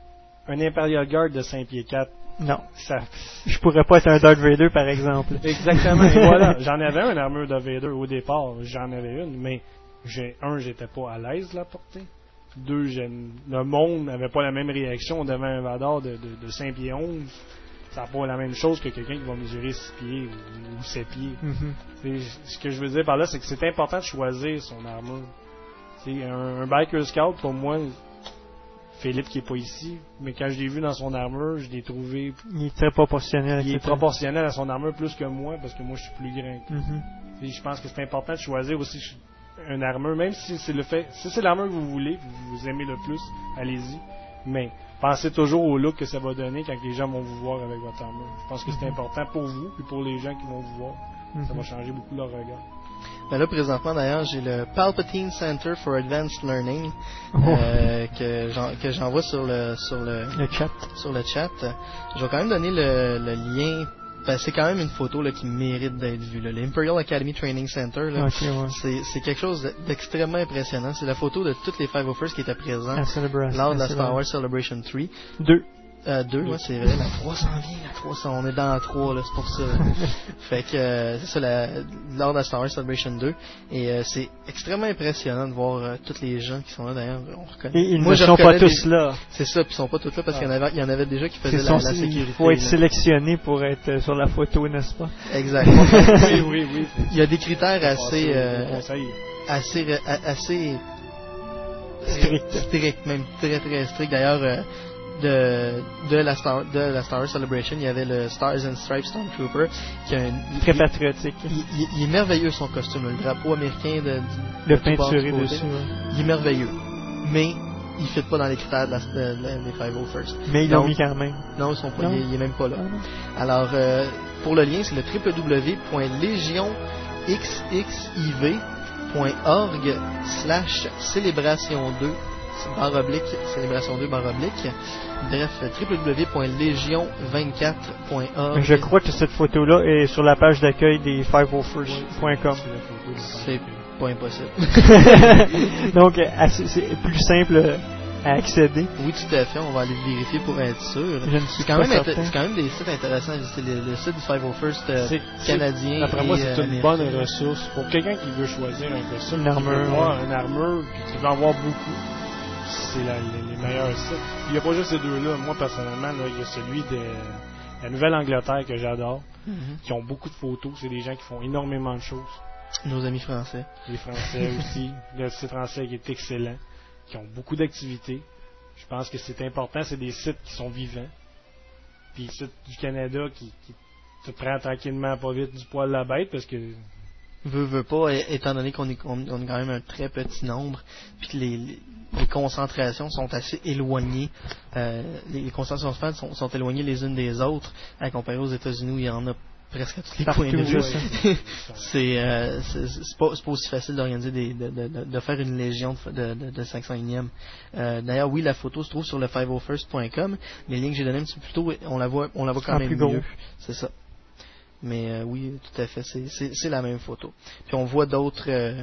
un Imperial Guard de cinq pieds quatre, non. Ça... Je pourrais pas être un Darth Vader, par exemple. Exactement. Et voilà, j'en avais une armure de Vader au départ. J'en avais une, mais j'ai, un, j'étais pas à l'aise de la porter. Deux, j'aime... le monde n'avait pas la même réaction devant un Vador de, de, de cinq pieds onze. Ça n'a pas la même chose que quelqu'un qui va mesurer six pieds ou, ou sept pieds. Mm-hmm. Ce que je veux dire par là, c'est que c'est important de choisir son armure. C'est un, un biker scout, pour moi, Philippe qui est pas ici, mais quand je l'ai vu dans son armure, je l'ai trouvé... Il est très proportionnel. Il est proportionnel à son armure plus que moi, parce que moi je suis plus grand. Mm-hmm. Je pense que c'est important de choisir aussi une armure, même si c'est le fait... Si c'est l'armure que vous voulez, vous, vous aimez le plus, allez-y. Mais pensez toujours au look que ça va donner quand les gens vont vous voir avec votre armure. Je pense que c'est important pour vous et pour les gens qui vont vous voir. Mm-hmm. Ça va changer beaucoup leur regard. Ben là, présentement, d'ailleurs, j'ai le Palpatine Center for Advanced Learning euh, oh. que, j'en, que j'envoie sur le sur le, le chat. Sur le chat. Je vais quand même donner le, le lien. Ben, c'est quand même une photo là, qui mérite d'être vue. Là. L'Imperial Academy Training Center, là, okay, ouais. c'est, c'est quelque chose d'extrêmement impressionnant. C'est la photo de toutes les cinq oh first qui étaient présents lors de la Star Wars Celebration trois. Deux. Euh, deux, ouais, c'est vrai. La trois s'en vient, la trois s'en on est dans la trois, là, c'est pour ça. Fait que, euh, c'est ça, la, lors de la Star Wars Celebration deux. Et euh, c'est extrêmement impressionnant de voir euh, tous les gens qui sont là, d'ailleurs. On reconnaît. Et ils Moi, ne sont pas tous des... là. C'est ça, puis ils sont pas tous là parce ah. qu'il y en avait, il y en avait déjà qui faisaient la, la sécurité. Il faut être là. sélectionné pour être sur la photo, n'est-ce pas? Exactement. oui, oui, oui. Il y a des critères assez, euh, assez, assez, strict. strict, même très très strict. D'ailleurs, euh, De, de, la Star, de la Star Wars Celebration, il y avait le Stars and Stripes Stormtrooper qui a un, très patriotique. Il, il, il est merveilleux son costume, le drapeau américain de, de le peinturé dessus. Ouais. Il est merveilleux, mais il ne fit pas dans les critères de la, de, de, des cinq oh first. Mais ils l'ont mis quand même. Non, ils sont pas, il, il est même pas là. Ah, alors euh, pour le lien, c'est le w w w point légion x x i v point org slash célébration deux barre oblique, célébration deux barre oblique. Bref, w w w point légion vingt-quatre point org. Je crois que cette photo-là est sur la page d'accueil des cinq oh first point com. C'est pas impossible. Donc, assez, c'est plus simple à accéder. Oui, tout à fait. On va aller vérifier pour être sûr. Je ne suis c'est, quand pas même certain. inté- c'est quand même des sites intéressants à visiter. Le, le site du cinq oh first euh, canadien. D'après moi, c'est euh, une bonne ressource pour quelqu'un qui veut choisir un costume, une armure, qui veut avoir une armure, puis qui veut en avoir beaucoup. C'est la, les, les meilleurs sites. Il n'y a pas juste ces deux-là. Moi, personnellement, là, il y a celui de la Nouvelle-Angleterre que j'adore, mm-hmm. qui ont beaucoup de photos. C'est des gens qui font énormément de choses. Nos amis français. Les Français aussi. Le site français qui est excellent, qui ont beaucoup d'activités. Je pense que c'est important. C'est des sites qui sont vivants. Puis le site du Canada qui, qui te prend tranquillement pas vite du poil de la bête parce que... Veut, veut pas, étant donné qu'on est, on, on est quand même un très petit nombre, puis que les, les, les concentrations sont assez éloignées, euh, les, les concentrations de fans sont, sont éloignées les unes des autres, à comparer aux États-Unis où il y en a presque à tous les Partout, coins de rue. Ouais. c'est, euh, c'est, c'est, pas, c'est pas aussi facile d'organiser des, de, de, de, de faire une légion de, de, de cinq cent unième. Euh, d'ailleurs, oui, la photo se trouve sur le cinq oh first point com, mais les liens que j'ai donnés un petit peu plus tôt, on la voit, on la voit quand même plus mieux. gros. C'est ça. Mais euh, oui, tout à fait, c'est, c'est, c'est la même photo. Puis on voit d'autres euh,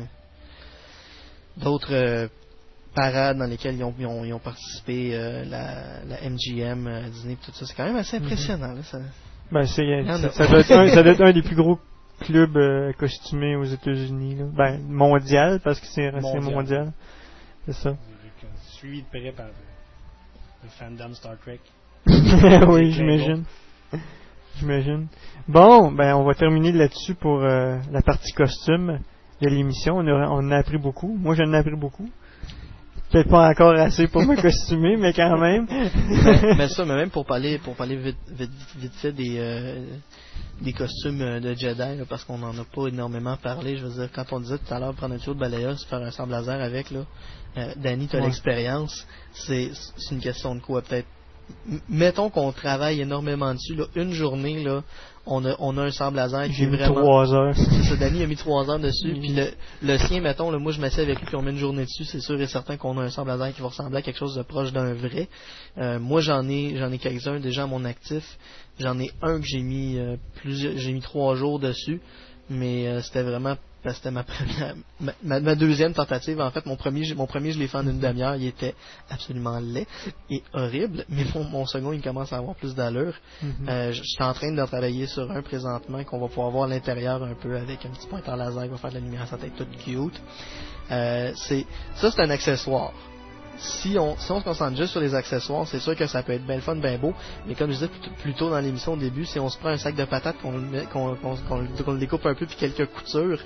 d'autres euh, parades dans lesquelles ils ont, ils ont, ils ont participé, euh, la, la M G M, euh, Disney, tout ça. C'est quand même assez impressionnant. Là, ça. Ben, c'est, ça, ça, doit être un, ça doit être un des plus gros clubs euh, costumés aux États-Unis. Là. Ben, mondial, parce que c'est mondial. C'est mondial. C'est ça. Suivi de près par le fandom Star Trek. Oui, j'imagine. J'imagine. Bon, ben on va terminer là-dessus pour euh, la partie costume de l'émission. On a, on a appris beaucoup. Moi, j'en ai appris beaucoup. Peut-être pas encore assez pour me costumer, mais quand même. mais, mais ça, mais même pour parler, pour parler vite, vite, vite fait des euh, des costumes de Jedi, là, parce qu'on en a pas énormément parlé. Je veux dire, quand on disait tout à l'heure prendre un tuyau de balayage, faire un sable laser avec, là, euh, Danny, t'as ouais. l'expérience. C'est, c'est une question de quoi, peut-être m- mettons qu'on travaille énormément dessus, là, une journée, là, on a, on a un sabre laser qui J'ai est mis vraiment... trois heures. C'est ça, Danny a mis trois heures dessus, Mm. puis le, le sien, mettons, là, moi je m'assieds avec lui, puis on met une journée dessus, c'est sûr et certain qu'on a un sabre laser qui va ressembler à quelque chose de proche d'un vrai. Euh, moi j'en ai j'en ai quelques-uns déjà à mon actif. J'en ai un que j'ai mis euh, plusieurs, j'ai mis trois jours dessus, mais euh, c'était vraiment parce que c'était ma, première- ma, ma, ma deuxième tentative. En fait, mon premier, je- mon premier, je l'ai fait en une demi-heure. Il était absolument laid et horrible. Mais mon, mon second, il commence à avoir plus d'allure. Mhm. Euh, je je suis en train de travailler sur un présentement qu'on va pouvoir voir à l'intérieur un peu avec un petit pointeur laser qui va faire de la lumière. Ça va être tout cute. Euh, c'est, ça, c'est un accessoire. Si on, si on se concentre juste sur les accessoires, c'est sûr que ça peut être bien le fun, bien beau, mais comme je disais plus, plus tôt dans l'émission au début, si on se prend un sac de patates, qu'on le, met- qu'on, qu'on, qu'on le- qu'on le découpe un peu puis quelques coutures,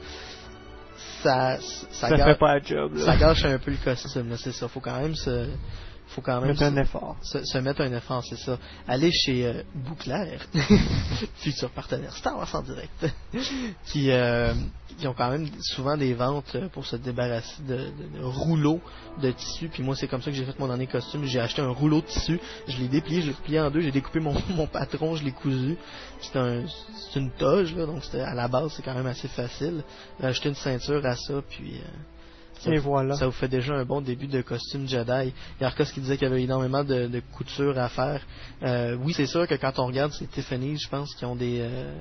ça, ça, Ça gâche, fait pas le job, là. ça gâche un peu le costume, là, c'est ça. Faut quand même se, faut quand même Mettre un se- effort. Se, se mettre un effort, c'est ça. Aller chez euh, Bouclair, futur partenaire Star Wars en direct, qui, euh, qui ont quand même souvent des ventes euh, pour se débarrasser de, de- de rouleaux de tissu. Puis moi, c'est comme ça que j'ai fait mon dernier costume. J'ai acheté un rouleau de tissu, je l'ai déplié, je l'ai plié en deux, j'ai découpé mon, mon patron, je l'ai cousu. C'est un, c'est une toge, là, donc c'était, à la base, c'est quand même assez facile. J'ai acheté une ceinture à ça, puis... euh, ça, Et vous- voilà. ça vous fait déjà un bon début de costume Jedi. Il y a Arcos qui disait qu'il y avait énormément de, de couture à faire. Euh, oui, c'est sûr que quand on regarde, c'est Tiffany, je pense, qui ont des euh,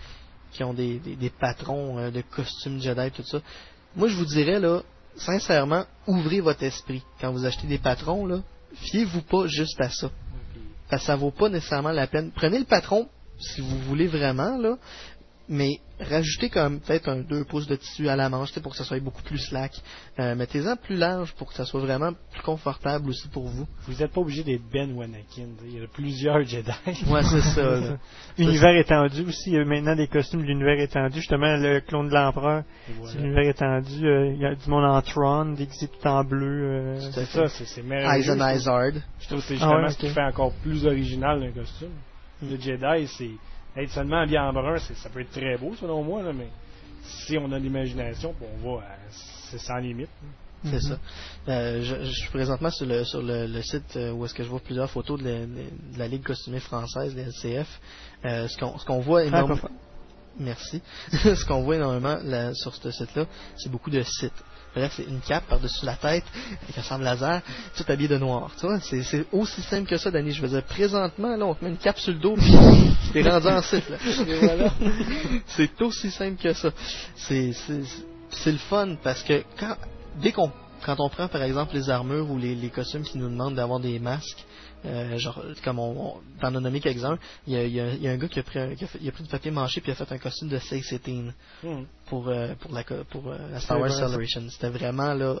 qui ont des, des, des patrons euh, de costumes Jedi, tout ça. Moi, je vous dirais, là, sincèrement, ouvrez votre esprit. Quand vous achetez des patrons, là, fiez-vous pas juste à ça. Parce que ça vaut pas nécessairement la peine. Prenez le patron, si vous voulez vraiment, là, mais rajoutez comme peut-être un deux pouces de tissu à la manche, tu sais, pour que ça soit beaucoup plus slack. Euh, mettez-en plus large pour que ça soit vraiment plus confortable aussi pour vous. Vous n'êtes pas obligé d'être Ben ou Anakin. t'sais. Il y a plusieurs Jedi. Ouais, c'est ça. Là. Univers étendu aussi, il y a maintenant des costumes de l'univers étendu. Justement, le clone de l'empereur, Voilà. c'est l'univers étendu. euh, Il y a du monde en Tron, déguisé tout en bleu. euh, C'est ça, c'est, c'est merveilleux. Aizen Izard. Je trouve que c'est justement Ah ouais, ce qui ok. fait encore plus original d'un costume. Le Jedi, c'est être seulement habillé en brun, c'est, ça peut être très beau selon moi, là, mais si on a l'imagination, puis on va, à- c'est sans limite. C'est ça. Euh, je, je suis présentement sur le sur le, le site euh, où est-ce que je vois plusieurs photos de la, de la Ligue costumée française, la L C F. Euh, ce qu'on ce qu'on voit énormément. Francophone. Merci. Ce qu'on voit énormément là, sur ce site-là, c'est beaucoup de sites. Bref, c'est une cape par-dessus la tête, avec un sabre laser, tout habillé de noir. Tu vois, c'est, c'est aussi simple que ça, Danny. Je veux dire, présentement, là, on te met une cape sur le dos, puis t'es rendu en site, là. Et voilà. C'est aussi simple que ça. C'est, c'est, c'est le fun, parce que quand, dès qu'on, quand on prend, par exemple, les armures ou les, les costumes qui nous demandent d'avoir des masques, Euh, genre, comme on, on t'en a nommé quelques-uns, il y a, il y a, il y a un gars qui a pris, un- qui a, fait, il a pris du papier mâché puis il a fait un costume de Six Eighteen Mm. pour euh, pour la co- pour euh, la Star C'est Wars vrai, ça. Celebration. C'était vraiment là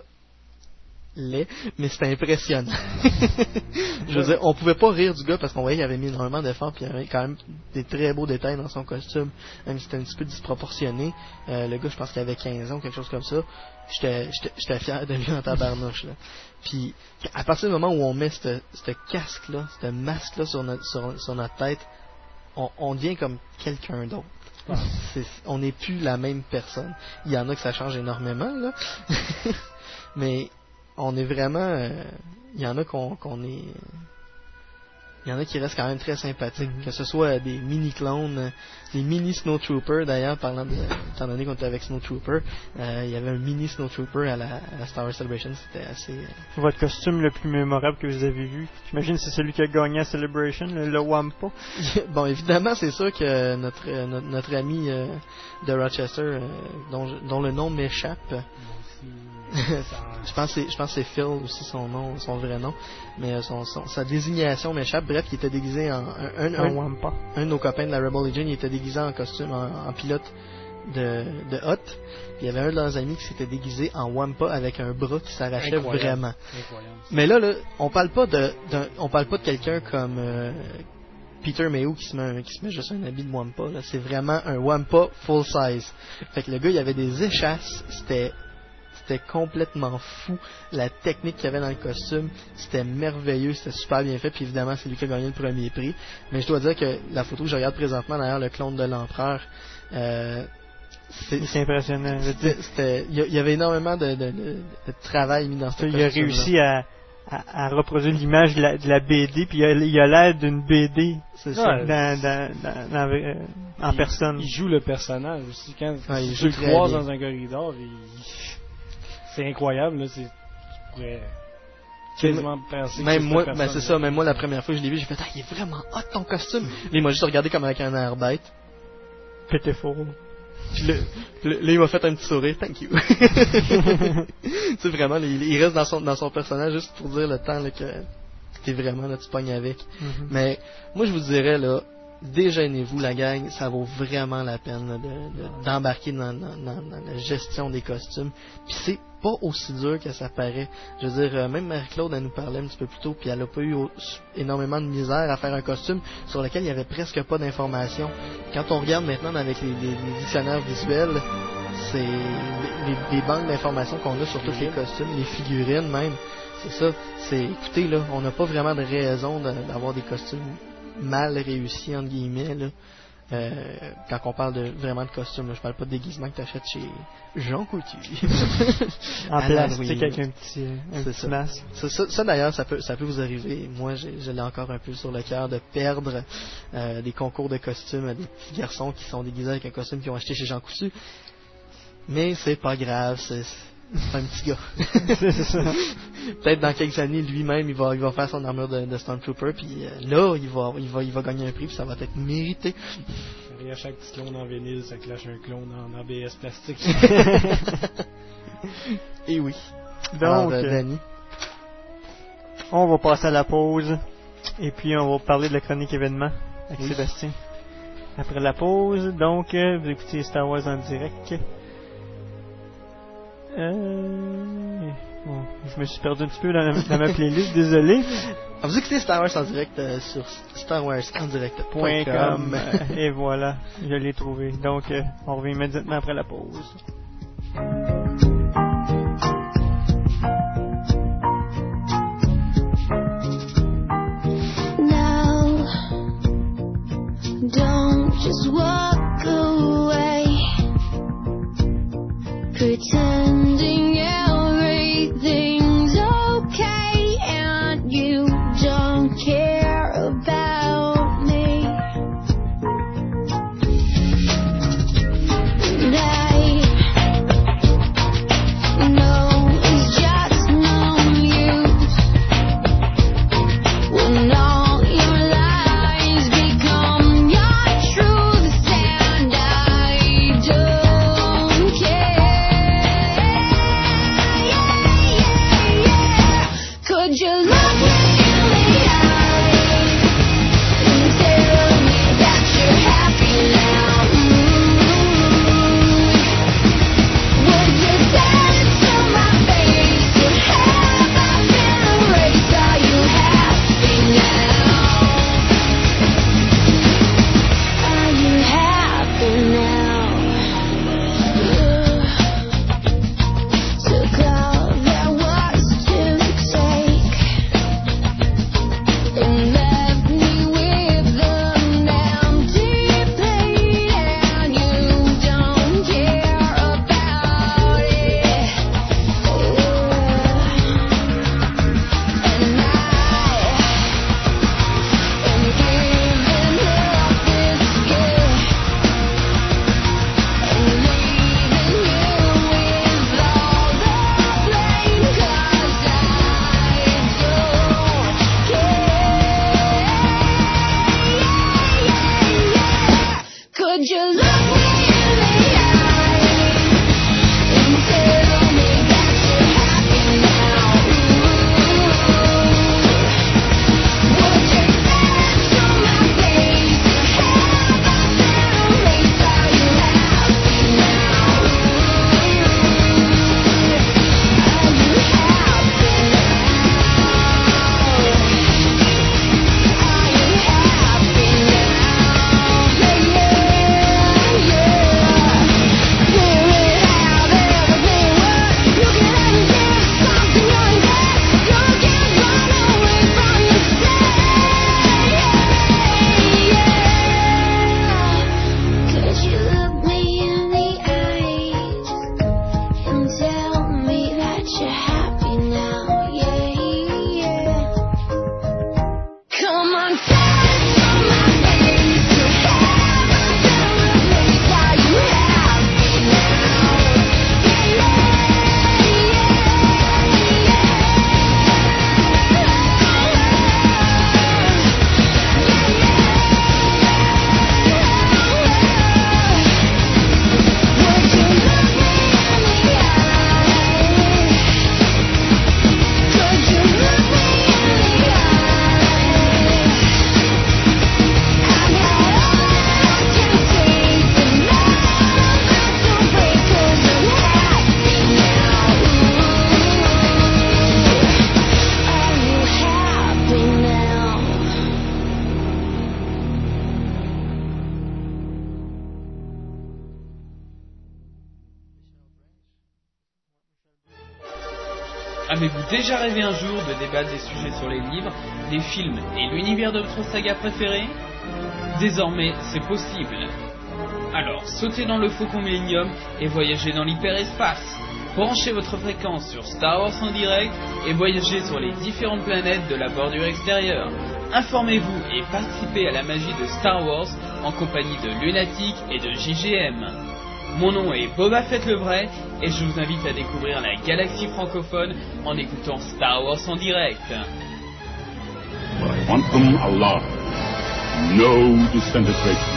laid, mais c'était impressionnant. Je veux dire, on pouvait pas rire du gars parce qu'on voyait qu'il avait mis énormément d'efforts puis il y avait quand même des très beaux détails dans son costume, même si c'était un petit peu disproportionné. Euh, le gars, je pense qu'il avait quinze ans ou quelque chose comme ça. J'étais, j'étais, j'étais fier de lui en tabarnouche, là. Puis, à partir du moment où on met ce casque-là, ce masque-là sur notre, sur, sur notre tête, on, on devient comme quelqu'un d'autre. Ah. C'est, on n'est plus la même personne. Il y en a que ça change énormément, là. Mais on est vraiment... euh, il y en a qu'on, qu'on est... Il y en a qui restent quand même très sympathiques. Mm-hmm. Que ce soit des mini-clones, euh, des mini-snowtroopers d'ailleurs, parlant de... Étant donné qu'on était avec Snowtrooper, euh, il y avait un mini-snowtrooper à la, à la Star Wars Celebration, c'était assez... euh, Votre costume le plus mémorable que vous avez vu, j'imagine c'est celui qui a gagné à Celebration, le, le Wampa. Bon, évidemment, c'est sûr que notre, euh, notre, notre ami euh, de Rochester, euh, dont, je- dont le nom m'échappe... je pense que c'est, je pense que c'est Phil aussi son nom, son vrai nom, mais euh, son, son- sa désignation m'échappe. Bref, il était déguisé en un, un, Un un, Wampa. un de nos copains de la Rebel Legion, il était déguisé en costume, en, en pilote de, de Hot. Puis il y avait un de leurs amis qui s'était déguisé en Wampa avec un bras qui s'arrachait Incroyable. vraiment. Incroyable. Mais là, là, on parle pas de, d'un, on parle pas de quelqu'un comme euh, Peter Mayhew qui se met, un- qui se met juste un habit de Wampa. Là, c'est vraiment un Wampa full size. Fait que le gars, il avait des échasses, c'était C'était complètement fou. La technique qu'il y avait dans le costume, c'était merveilleux, c'était super bien fait. Puis évidemment, c'est lui qui a gagné le premier prix. Mais je dois dire que la photo que je regarde présentement derrière le clone de l'empereur, euh, c'est, C'est impressionnant. Je veux dire, c'était, c'était- il y a- il y avait énormément de, de, de, de travail mis dans ce il a costume-là. réussi à, à, à reproduire l'image de la, de la B D, puis il y a, il y a l'air d'une B D c'est ça. Dans, dans, dans, dans, euh, en il, personne. Il joue le personnage aussi. Quand ouais, il tu le croises bien. dans un corridor, il... c'est incroyable. Là, c'est... Tu pourrais quasiment penser même que moi, c'est ben c'est ça, même moi la première fois que je l'ai vu, j'ai fait ah, il est vraiment hot ton costume. Là, il m'a juste regardé comme avec un air bête. Pitiful. Puis là, là, il m'a fait un petit sourire, thank you. C'est vraiment, il, il reste dans son, dans son personnage juste pour dire le temps là, que t'es vraiment là, tu pognes avec. Mm-hmm. Mais moi je vous dirais là, déjeunez-vous la gang, ça vaut vraiment la peine là, de, de, d'embarquer dans, dans, dans, dans la gestion des costumes. Puis c'est pas aussi dur que ça paraît. Je veux dire, euh, même Marie-Claude elle nous parlait un petit peu plus tôt, puis elle a pas eu au, énormément de misère à faire un costume sur lequel il y avait presque pas d'informations. Quand on regarde maintenant avec les, les, les dictionnaires visuels, c'est les, les, les banques d'informations qu'on a sur tous les costumes, les figurines même. C'est ça. C'est, écoutez là, on n'a pas vraiment de raison de, d'avoir des costumes mal réussi entre guillemets là. Euh, quand on parle de vraiment de costumes là, je parle pas de déguisement que t'achètes chez Jean Coutu en plastique avec un petit, un petit ça. masque ça, ça, ça d'ailleurs ça peut, ça peut vous arriver. Moi j'ai, je l'ai encore un peu sur le cœur de perdre euh, des concours de costumes à des petits garçons qui sont déguisés avec un costume qu'ils ont acheté chez Jean Coutu, mais c'est pas grave, c'est, c'est un petit gars. C'est ça. Peut-être dans quelques années, lui-même, il va, il va faire son armure de, de Stormtrooper, puis euh, là, il va, il va, il va gagner un prix, puis ça va être mérité. Derrière chaque petit clone en vinyle, ça clash un clone en A B S plastique. Et oui. Donc, Alors, euh, Danny. On va passer à la pause, et puis on va parler de la chronique événement avec oui. Sébastien. Après la pause, donc, euh, vous écoutez Star Wars en direct. Euh... Bon, je me suis perdu un petit peu dans, la, dans ma playlist, désolé. Vous écoutez Star Wars en direct euh, sur Star Wars en direct point com. Et voilà, je l'ai trouvé. Donc, euh, on revient immédiatement après la pause. Now, don't just walk away, pretending everything's okay and you don't care about me. And I know it's just no use when all your lies become your truths, and I don't care. Avez-vous déjà rêvé un jour de débattre des sujets sur les livres, les films et l'univers de votre saga préférée ? Désormais, c'est possible. Alors, sautez dans le Faucon Millennium et voyagez dans l'hyperespace. Branchez votre fréquence sur Star Wars en direct et voyagez sur les différentes planètes de la bordure extérieure. Informez-vous et participez à la magie de Star Wars en compagnie de Lunatic et de J G M. Mon nom est Boba Fett le Vrai et je vous invite à découvrir la galaxie francophone en écoutant Star Wars en direct. But I want them alive. No disintegration.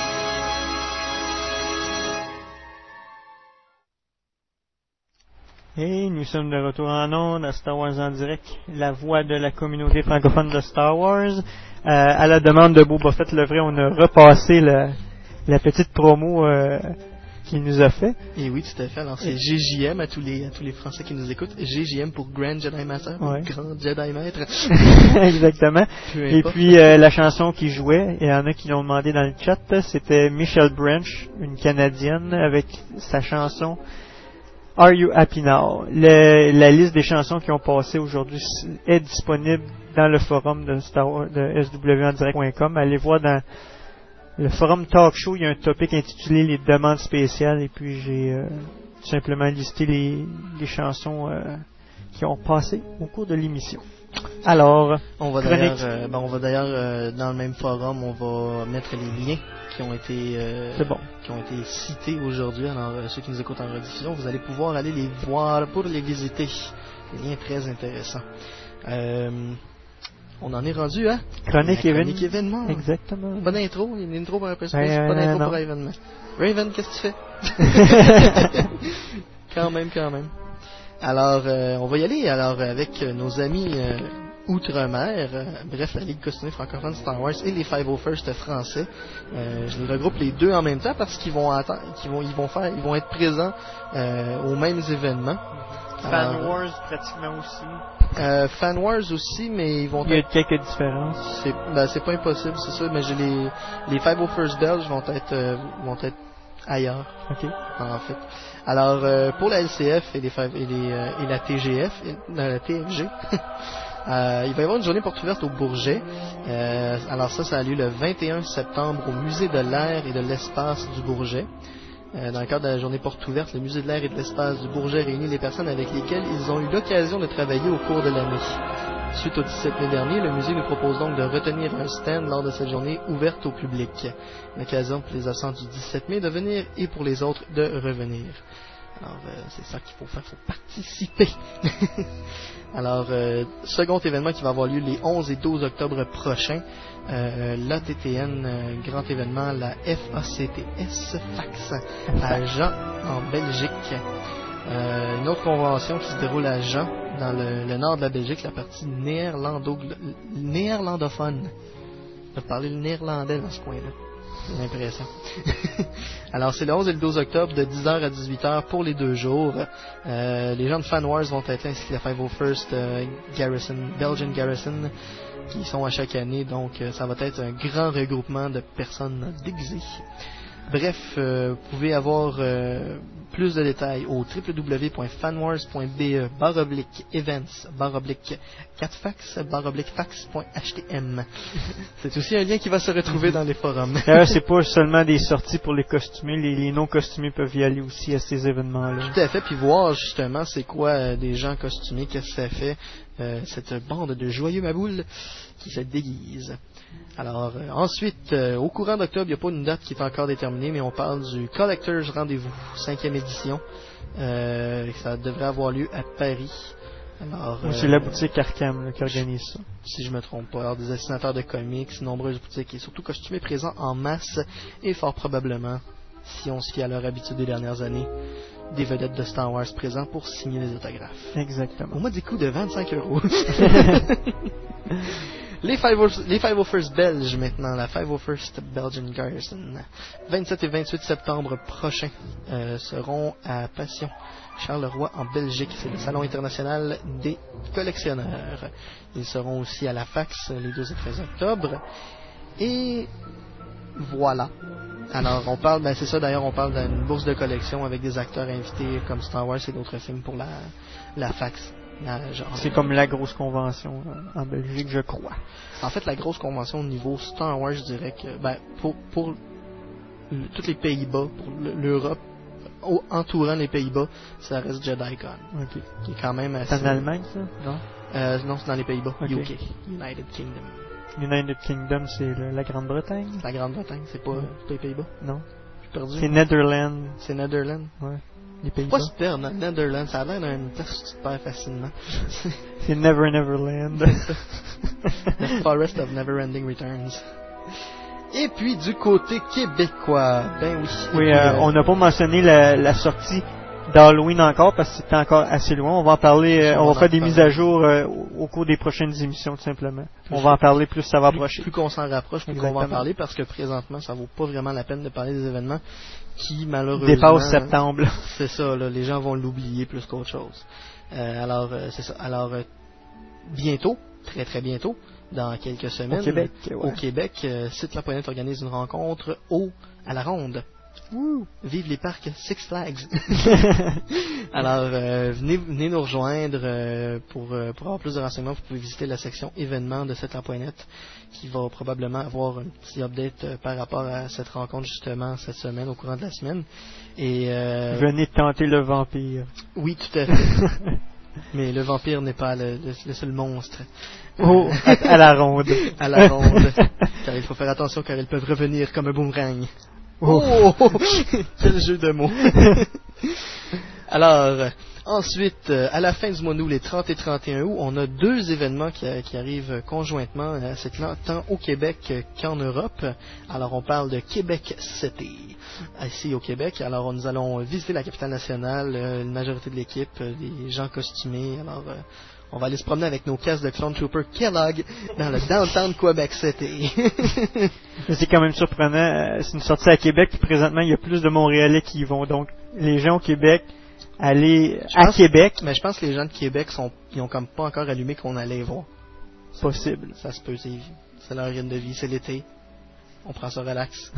Et nous sommes de retour en ondes à Star Wars en direct, la voix de la communauté francophone de Star Wars. Euh, à la demande de Boba Fett le Vrai, on a repassé la, la petite promo euh, qu'il nous a fait. Et oui, tout à fait. Alors c'est G J M à tous les à tous les Français qui nous écoutent. G J M pour Grand Jedi Master, ouais. Grand Jedi Maître. Exactement. Et puis euh, la chanson qui jouait, il y en a qui l'ont demandé dans le chat, c'était Michelle Branch, une Canadienne, avec sa chanson Are You Happy Now? Le, la liste des chansons qui ont passé aujourd'hui est disponible dans le forum de, Star Wars, de S W en direct point com. Allez voir dans le forum Talk Show, il y a un topic intitulé Les demandes spéciales et puis j'ai euh, simplement listé les, les chansons euh, qui ont passé au cours de l'émission. Alors, on va d'ailleurs, euh, ben on va d'ailleurs euh, dans le même forum, on va mettre les liens qui ont été euh, C'est bon. qui ont été cités aujourd'hui. Alors euh, ceux qui nous écoutent en rediffusion, vous allez pouvoir aller les voir pour les visiter. Des liens très intéressants. Euh, on en est rendu à Chronique, Chronique évén... événement. Exactement. Bonne intro, une intro pour un peu ouais, pas d'intro non. pour événement. Raven, qu'est-ce que tu fais? Quand même, quand même. Alors, euh, on va y aller alors avec euh, nos amis euh, Outre-mer, euh, bref, la Ligue costumée francophone Star Wars et les cinq cent first français. Euh, je les regroupe les deux en même temps parce qu'ils vont attendre, qu'ils vont, ils vont faire, ils vont être présents euh, aux mêmes événements. Fan alors, Wars pratiquement aussi. Euh, Fan Wars aussi, mais ils vont. Il y a être... quelques différences. C'est, ben, c'est pas impossible, c'est ça. Mais j'ai les les cinq cent first belges vont être euh, vont être ailleurs. Ok. En fait. Alors euh, pour la L C F et, les, et, les, euh, et la T G F, et, non, la T F G, euh, il va y avoir une journée porte ouverte au Bourget. Euh, alors ça, ça a lieu le vingt et un septembre au Musée de l'air et de l'espace du Bourget. Euh, dans le cadre de la journée porte ouverte, le Musée de l'air et de l'espace du Bourget réunit les personnes avec lesquelles ils ont eu l'occasion de travailler au cours de l'année. Suite au dix-sept mai dernier, le musée nous propose donc de retenir un stand lors de cette journée ouverte au public. L'occasion pour les absents du dix-sept mai de venir et pour les autres de revenir. Alors, euh, c'est ça qu'il faut faire, il faut participer. Alors, euh, second événement qui va avoir lieu les onze et douze octobre prochains, euh, l'A T T N, euh, grand événement, la F A C T S Fax, à Jean, en Belgique. Euh, une autre convention qui se déroule à Jean, dans le, le nord de la Belgique, la partie néerlando, néerlandophone. On va parler le néerlandais dans ce coin-là. J'ai l'impression. Alors, c'est le onze et le douze octobre, de dix heures à dix-huit heures pour les deux jours. Euh, les gens de Fan Wars vont être là, ainsi que la cinq cent first euh, Garrison, Belgian Garrison, qui sont à chaque année. Donc, euh, ça va être un grand regroupement de personnes déguisées. Bref, euh, vous pouvez avoir euh, plus de détails au w w w point fanwars point b e barre oblique events barre oblique quatre fax barre oblique fax point h t m. C'est aussi un lien qui va se retrouver dans les forums. D'ailleurs, c'est pas seulement des sorties pour les costumés, les, les non costumés peuvent y aller aussi à ces événements-là. Tout à fait, puis voir justement c'est quoi euh, des gens costumés, qu'est-ce que ça fait, euh, cette bande de joyeux maboules qui se déguisent. Alors, euh, ensuite, euh, au courant d'octobre, il n'y a pas une date qui est encore déterminée, mais on parle du Collector's Rendez-vous, cinquième édition. Euh, ça devrait avoir lieu à Paris. Alors, euh, c'est la boutique Arkham là, qui organise ça. Si je me trompe pas. Alors, des dessinateurs de comics, nombreuses boutiques et surtout costumés présents en masse et fort probablement, si on se fie à leur habitude des dernières années, des vedettes de Star Wars présents pour signer des autographes. Exactement. Au mois des coûts de vingt-cinq euros. Les cinq cent first belges maintenant, la cinq cent first Belgian Garrison, vingt-sept et vingt-huit septembre prochains, euh, seront à Passion, Charleroi en Belgique. C'est le salon international des collectionneurs. Ils seront aussi à la Fax les douze et treize octobre. Et voilà. Alors on parle, ben c'est ça d'ailleurs, on parle d'une bourse de collection avec des acteurs invités comme Star Wars et d'autres films pour la, la Fax. Euh, genre, c'est comme la grosse convention euh, en Belgique, je crois. En fait, la grosse convention au niveau Star Wars, je dirais que ben, pour, pour le, tous les Pays-Bas, pour l'Europe, au, entourant les Pays-Bas, ça reste JediCon. Okay. Qui est quand même assez... C'est en Allemagne, ça? Non? Euh, non, c'est dans les Pays-Bas. Okay. U K. United Kingdom. United Kingdom, c'est le, la Grande-Bretagne? La Grande-Bretagne, c'est pas, ouais. pas les Pays-Bas? Non. Je suis perdu. C'est Netherlands. C'est Netherlands? Ouais. Les Pays-Bas. Pas super, non, Netherlands, ça a l'air d'un place où tu te perds facilement. C'est Never Neverland. The Forest of Never-Ending Returns. Et puis du côté québécois, ben oui. Oui, puis, euh, euh, on n'a pas mentionné la, la sortie d'Halloween encore parce que c'était encore assez loin. On va en parler, euh, on, on va faire des mises à jour euh, au, au cours des prochaines émissions tout simplement. Plus on va en parler plus ça va approcher. Plus, plus qu'on s'en rapproche, plus Exactement. qu'on va en parler parce que présentement ça vaut pas vraiment la peine de parler des événements qui malheureusement dépassent septembre. C'est ça, là, les gens vont l'oublier plus qu'autre chose. Euh, alors euh, c'est ça. Alors euh, bientôt, très très bientôt, dans quelques semaines, au Québec, ouais. au Québec, euh, Site La Poignette organise une rencontre au à la Ronde. Woo! Vive les parcs Six Flags. Alors euh, venez venez nous rejoindre euh, pour euh, pour avoir plus de renseignements. Vous pouvez visiter la section événements de Site La Poignette qui va probablement avoir un petit update euh, par rapport à cette rencontre justement cette semaine au courant de la semaine. Et euh, venez tenter le vampire. Oui, tout à fait. Mais le vampire n'est pas le, le, le seul monstre. Oh, à, à la ronde. À la ronde. Car il faut faire attention car ils peuvent revenir comme un boomerang. Oh, oh quel jeu de mots. Alors, ensuite, à la fin du mois d'août, les trente et trente et un août, on a deux événements qui, qui arrivent conjointement, tant au Québec qu'en Europe. Alors, on parle de Québec City, ici au Québec. Alors, nous allons visiter la capitale nationale, une majorité de l'équipe, des gens costumés. Alors, on va aller se promener avec nos casques de Clone Trooper Kellogg dans le downtown Québec City. C'est quand même surprenant. C'est une sortie à Québec, puis présentement, il y a plus de Montréalais qui y vont. Donc, les gens au Québec, aller je à pense, Québec... Mais je pense que les gens de Québec, sont, ils ont comme pas encore allumé qu'on allait y voir. Possible. Ça, ça se peut, c'est, c'est leur rythme de vie, c'est l'été. On prend ça relax.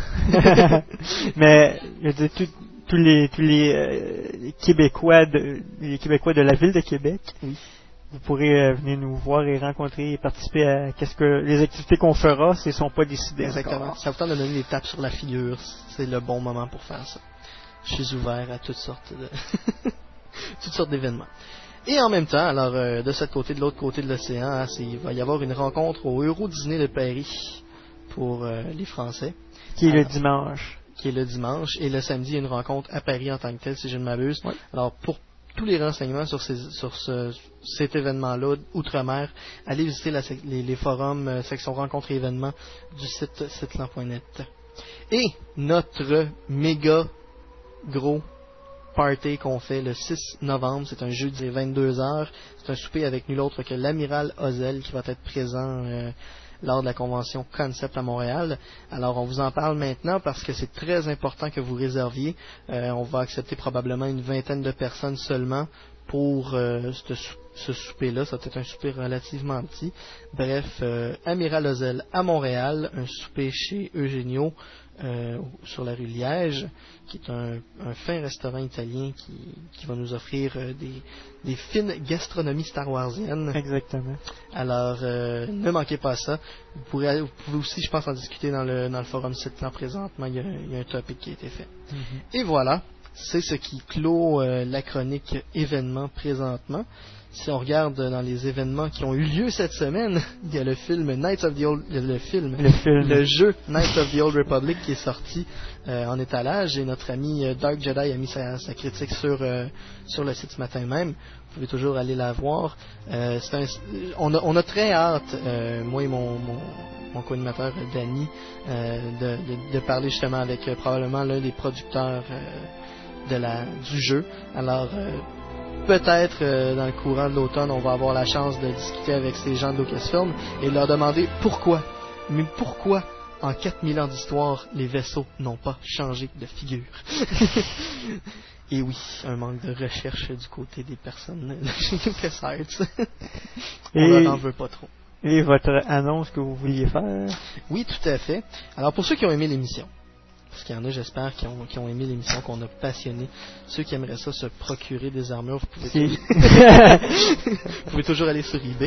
Mais, je veux dire, tous les, tous les, euh, les Québécois de, les Québécois de la ville de Québec... Oui. Vous pourrez euh, venir nous voir et rencontrer et participer à qu'est-ce que les activités qu'on fera, ce ne sont pas décidées. Exactement. Encore. Ça vous tente de donner des tapes sur la figure, c'est le bon moment pour faire ça. Je suis ouvert à toutes sortes de toutes sortes d'événements. Et en même temps, alors euh, de cette côté, de l'autre côté de l'océan, hein, c'est, il va y avoir une rencontre au Euro Disney de Paris pour euh, les Français. Qui est alors, le dimanche. Qui est le dimanche. Et le samedi, il y a une rencontre à Paris en tant que tel, si je ne m'abuse. Ouais. Alors pour tous les renseignements sur, ces, sur ce, cet événement-là, Outre-mer, allez visiter la, les, les forums, euh, section rencontres et événements du site sitelan point net. Et notre méga gros party qu'on fait le six novembre, c'est un jeudi vingt-deux heures, c'est un souper avec nul autre que l'amiral Ozel qui va être présent euh, lors de la convention Concept à Montréal. Alors on vous en parle maintenant parce que c'est très important que vous réserviez. Euh, on va accepter probablement une vingtaine de personnes seulement pour euh, ce, ce souper-là. Ça va être un souper relativement petit. Bref, euh, Amiral Ozel à Montréal, un souper chez Eugenio euh, sur la rue Liège, qui est un, un fin restaurant italien qui, qui va nous offrir euh, des, des fines gastronomies star-warsiennes. Exactement. Alors, euh, ne manquez pas ça. Vous, pourrez, vous pouvez aussi, je pense, en discuter dans le, dans le forum Sitelan présentement. Il y, a, il y a un topic qui a été fait. Mm-hmm. Et voilà, c'est ce qui clôt euh, la chronique événements présentement. Si on regarde dans les événements qui ont eu lieu cette semaine, il y a le film Knights of the Old, le film, le, film. le jeu Knights of the Old Republic qui est sorti euh, en étalage et notre ami euh, Dark Jedi a mis sa, sa critique sur euh, sur le site ce matin même. Vous pouvez toujours aller la voir. Euh, c'est un, on a on a très hâte, euh, moi et mon mon, mon co-animateur Danny, euh, de, de, de parler justement avec euh, probablement l'un des producteurs euh, de la du jeu. Alors euh, peut-être euh, dans le courant de l'automne, on va avoir la chance de discuter avec ces gens de Lucasfilm et leur demander pourquoi, mais pourquoi en quatre mille ans d'histoire, les vaisseaux n'ont pas changé de figure. Et oui, un manque de recherche du côté des personnes de chez LucasArts. On leur en veut pas trop. Et votre annonce que vous vouliez faire? Oui, tout à fait. Alors pour ceux qui ont aimé l'émission, parce qu'il y en a, j'espère, qui ont, qui ont aimé l'émission, qu'on a passionné. Ceux qui aimeraient ça se procurer des armures, vous pouvez, toujours... vous pouvez toujours aller sur eBay.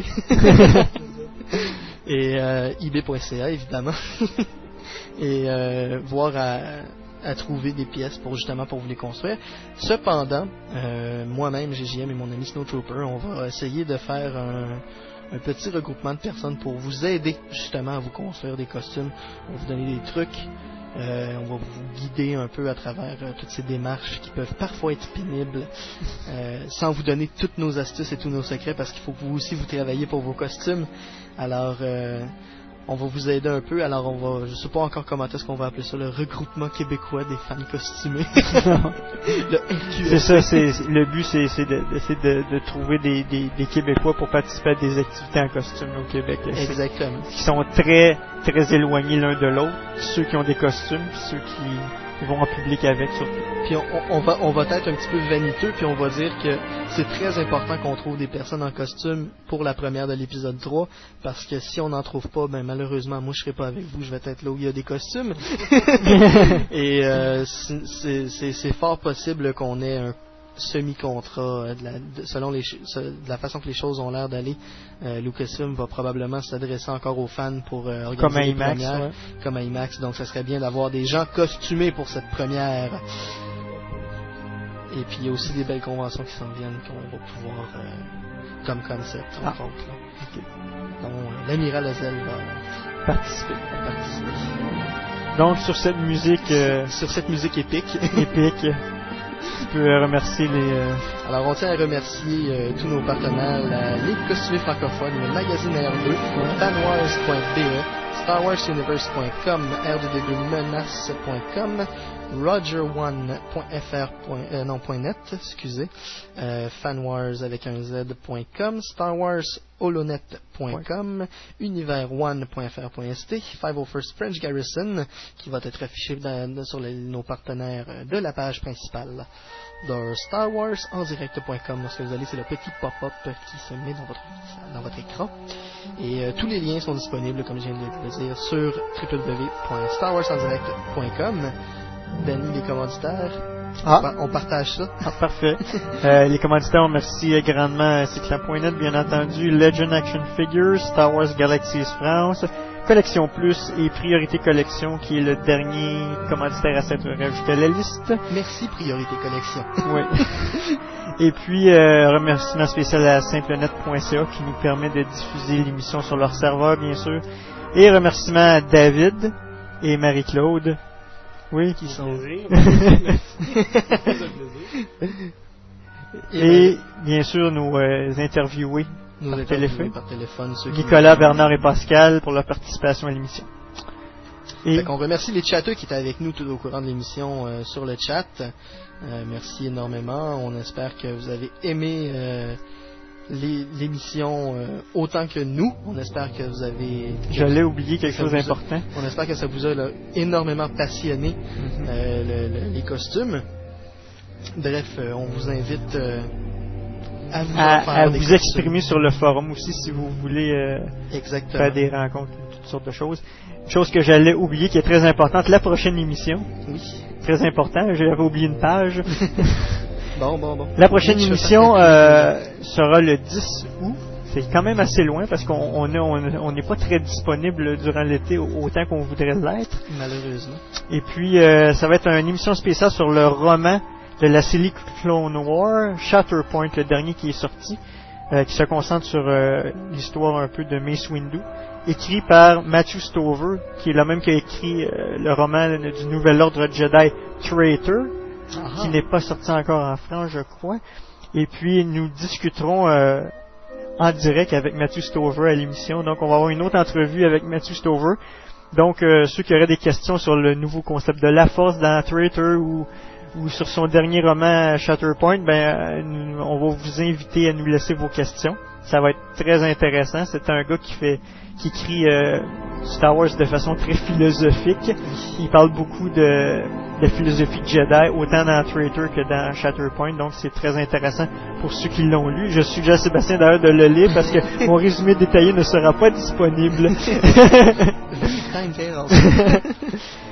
Et euh, ebay point c a, évidemment. Et euh, voir à, à trouver des pièces pour justement pour vous les construire. Cependant, euh, moi-même, G J M et mon ami Snowtrooper, on va essayer de faire un, un petit regroupement de personnes pour vous aider justement à vous construire des costumes. On va vous donner des trucs. Euh, on va vous guider un peu à travers euh, toutes ces démarches qui peuvent parfois être pénibles, euh, sans vous donner toutes nos astuces et tous nos secrets, parce qu'il faut que vous aussi vous travaillez pour vos costumes. Alors, euh, on va vous aider un peu. Alors, on va, je sais pas encore comment est-ce qu'on va appeler ça, le regroupement québécois des fans costumés. Le R Q S. C'est ça, c'est, c'est le but, c'est, c'est de, c'est de, de trouver des, des, des Québécois pour participer à des activités en costume au Québec. Exactement. Qui sont très, très éloignés l'un de l'autre. Ceux qui ont des costumes, puis ceux qui vont en public avec, surtout. Puis on, on va, on va être un petit peu vaniteux, puis on va dire que c'est très important qu'on trouve des personnes en costume pour la première de l'épisode trois, parce que si on n'en trouve pas, ben malheureusement, moi je serai pas avec vous, je vais être là où il y a des costumes. Et euh, c'est, c'est, c'est fort possible qu'on ait un semi-contrat de la, de, selon les, de la façon que les choses ont l'air d'aller. euh, Lucasfilm va probablement s'adresser encore aux fans pour euh, organiser comme à les IMAX, premières, ouais. Comme à IMAX, donc ça serait bien d'avoir des gens costumés pour cette première. Et puis il y a aussi des belles conventions qui s'en viennent qu'on va pouvoir euh, comme concept ah. entre autres, okay. Donc euh, l'amiral Azel va participer. va participer. Donc sur cette musique euh, sur cette musique épique épique tu peux remercier les... Euh... Alors, on tient à remercier euh, tous nos partenaires, la Ligue costumée francophone, le magazine R deux, ouais. fanwars point b e, star wars universe point com, r deux d deux menace point com, roger one point f r. Euh, non, .net, excusez, euh, fanwars avec un z point com, star wars holonet point com, ouais. univers one point f r point s t, cinq cent un French Garrison, qui va être affiché dans, sur les, nos partenaires de la page principale de Star Wars en direct point com. Lorsque vous allez, c'est le petit pop-up qui se met dans votre, dans votre écran. Et euh, tous les liens sont disponibles, comme je viens de le dire, sur w w w point star wars en direct point com. Danny, les commanditaires, ah. on partage ça. Ah, parfait. euh, les commanditaires, on remercie grandement Cyclan point net, bien entendu, Legend Action Figures, Star Wars Galaxies France, Collection Plus et Priorité Collection, qui est le dernier commanditaire à s'être rajouté à la liste. Merci Priorité Collection. Oui. Et puis, euh, remerciement spécial à simplenet point c a qui nous permet de diffuser l'émission sur leur serveur, bien sûr. Et remerciement à David et Marie-Claude. Oui, qui sont. Et bien sûr, nos euh, interviewés nos par, interviewés téléphone. par téléphone. Nicolas, Bernard et Pascal pour leur participation à l'émission. Et on remercie les chatteurs qui étaient avec nous tout au courant de l'émission euh, sur le chat. Euh, merci énormément. On espère que vous avez aimé euh, les, l'émission euh, autant que nous. On espère que vous avez... Je l'ai oublié, quelque chose d'important. On espère que ça vous a là, énormément passionné, mm-hmm. euh, le, le, les costumes. Bref, euh, on vous invite euh, à vous, à, faire à des vous exprimer sur le forum aussi si vous voulez euh, faire des rencontres, toutes sortes de choses. Une chose que j'allais oublier qui est très importante, la prochaine émission. Oui. Très important, j'avais oublié une page. Bon, bon, bon. La prochaine émission euh, sera le dix août. C'est quand même assez loin parce qu'on on est, on n'est pas très disponible durant l'été autant qu'on voudrait l'être. Malheureusement. Et puis, euh, ça va être une émission spéciale sur le roman de la série Clone War, Shatterpoint, le dernier qui est sorti, euh, qui se concentre sur euh, l'histoire un peu de Mace Windu, écrit par Matthew Stover, qui est le même qui a écrit euh, le roman du Nouvel Ordre Jedi Traitor, Aha. qui n'est pas sorti encore en France, je crois. Et puis, nous discuterons euh, en direct avec Matthew Stover à l'émission. Donc, on va avoir une autre entrevue avec Matthew Stover. Donc, euh, ceux qui auraient des questions sur le nouveau concept de la Force dans Traitor ou, ou sur son dernier roman Shatterpoint, ben, euh, on va vous inviter à nous laisser vos questions. Ça va être très intéressant. C'est un gars qui fait, qui écrit euh, Star Wars de façon très philosophique. Il parle beaucoup de, de philosophie de Jedi, autant dans Traitor que dans Shatterpoint. Donc, c'est très intéressant pour ceux qui l'ont lu. Je suggère à Sébastien d'ailleurs de le lire parce que mon résumé détaillé ne sera pas disponible.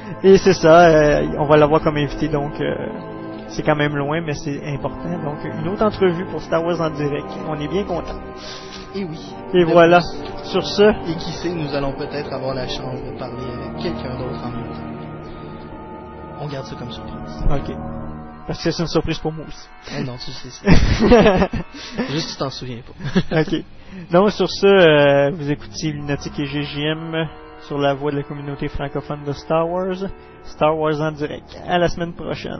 Et c'est ça, euh, on va l'avoir comme invité, donc euh, c'est quand même loin, mais c'est important. Donc une autre entrevue pour Star Wars en direct. On est bien contents. Et oui. Et voilà. Sur ce. Et qui sait, nous allons peut-être avoir la chance de parler avec quelqu'un d'autre en même temps. On garde ça comme surprise. Ok. Parce que c'est une surprise pour moi aussi. Eh non, tu sais. C'est... Juste tu t'en souviens pas. Ok. Donc sur ce, euh, vous écoutez Lunatic et G G M sur la voix de la communauté francophone de Star Wars. Star Wars en direct. À la semaine prochaine.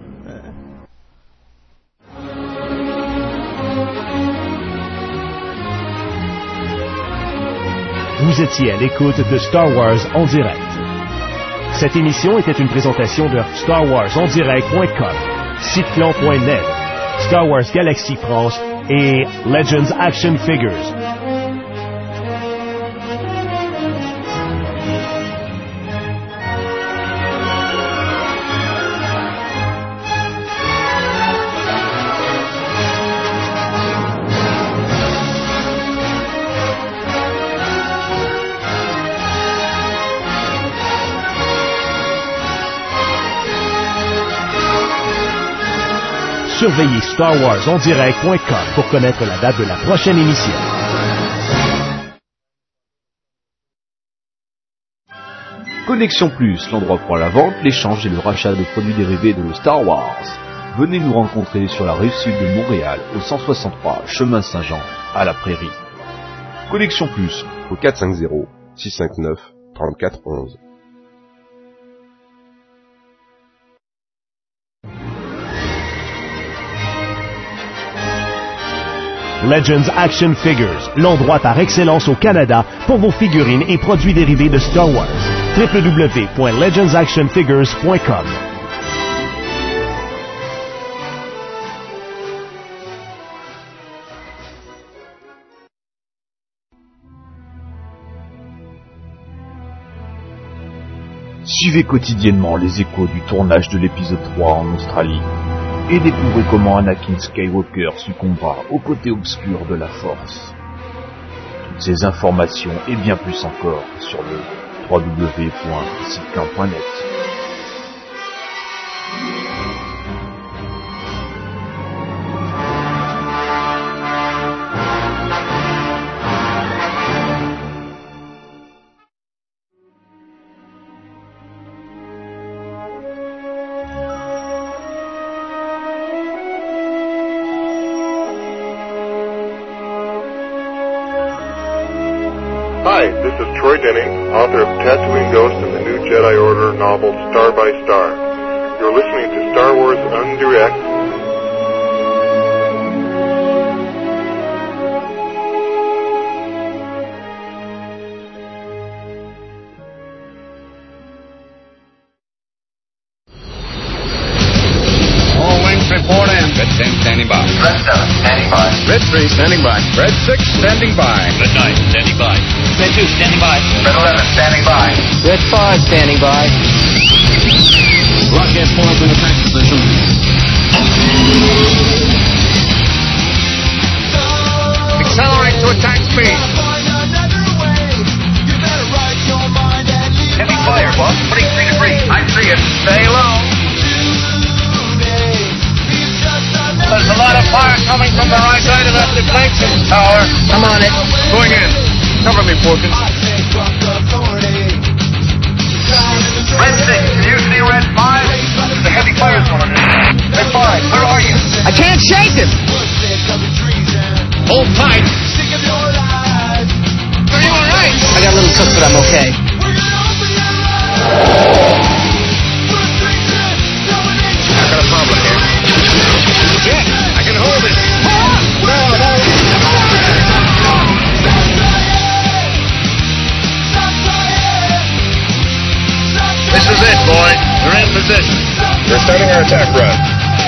Vous étiez à l'écoute de Star Wars en direct. Cette émission était une présentation de Star Wars en direct point com, siteclan point net, Star Wars Galaxy France et Legends Action Figures. Surveillez Star Wars en direct point com pour connaître la date de la prochaine émission. Connexion Plus, l'endroit pour la vente, l'échange et le rachat de produits dérivés de Star Wars. Venez nous rencontrer sur la rive sud de Montréal, au cent soixante-trois chemin Saint-Jean, à la Prairie. Connexion Plus, au quatre cinq zéro, six cinq neuf, trente-quatre onze. Legends Action Figures, l'endroit par excellence au Canada pour vos figurines et produits dérivés de Star Wars. w w w point legends action figures point com. Suivez quotidiennement les échos du tournage de l'épisode trois en Australie. Et découvrez comment Anakin Skywalker succombera au côté obscur de la Force. Toutes ces informations et bien plus encore sur le w w w point siteclan point net. Hi, this is Troy Denning, author of Tatooine Ghost and the new Jedi Order novel Star by Star. You're listening to Star Wars Undirect. All wings report in. Red ten standing by. Red seven standing by. Red three standing by. Red six standing by. Red nine standing by. Red two standing by. Red eleven standing by. Red five standing by. Broadcast points in attack position. Accelerate to attack speed. Heavy fire, boss. twenty-three degrees. I see it. Stay low. There's a lot of fire coming from the right side of that deflection tower. I'm on it. Going in. Cover me, Porkins. Red six, can you see Red five? The heavy fire's going in. Red five, where are you? I can't shake him. Hold tight. Are you all right? I got a little cooked, but I'm okay. I've got a problem here. Yes, I can hold it. No, no. This is it, boy. You're in position. We're starting our attack run.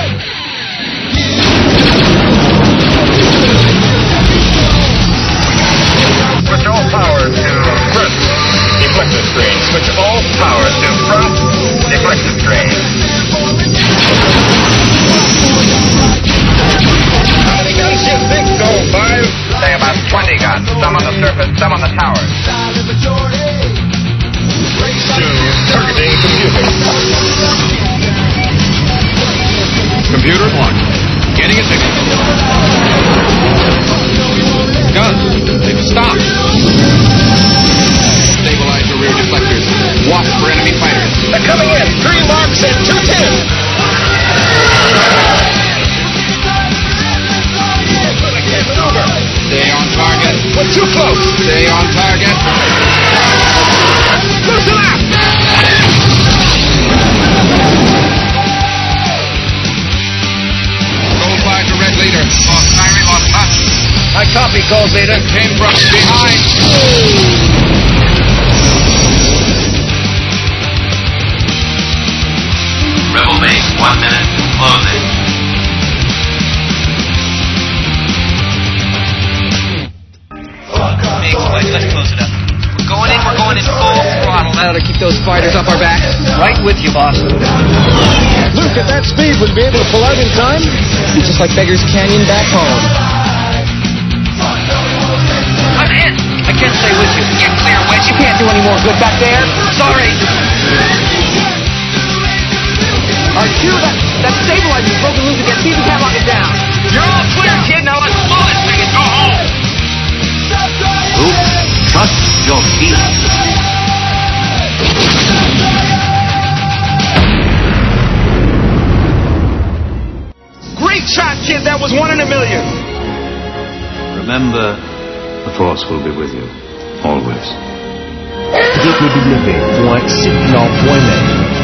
Switch all power to front deflector screen. Switch all power to front deflector screen. How many guns do you think so? Five? Say about twenty guns. Some on the surface, some on the towers. Two, targeting computer. Too close. Stay on target. Loosen up. Gold bar to red leader. Lost Kyrie, lost touch. I copy, Gold leader. Came from behind. Rebel base, one minute, closing. Big boys, let's close it up. We're going in, we're going in full throttle. Now to keep those fighters off our back. Right with you, boss. Luke, at that speed, would be able to pull out in time? You're just like Beggar's Canyon back home. I'm in. I can't stay with you. Get clear, Wedge. You can't do any more good back there. Sorry. Our Q, that, that stabilizer's broken loose again. See if we can't lock it down. You're all clear, kid. Now let's blow this thing and go home. Luke, trust your feelings. Great shot, kid. That was one in a million. Remember, the Force will be with you. Always. w w w point sitplan point net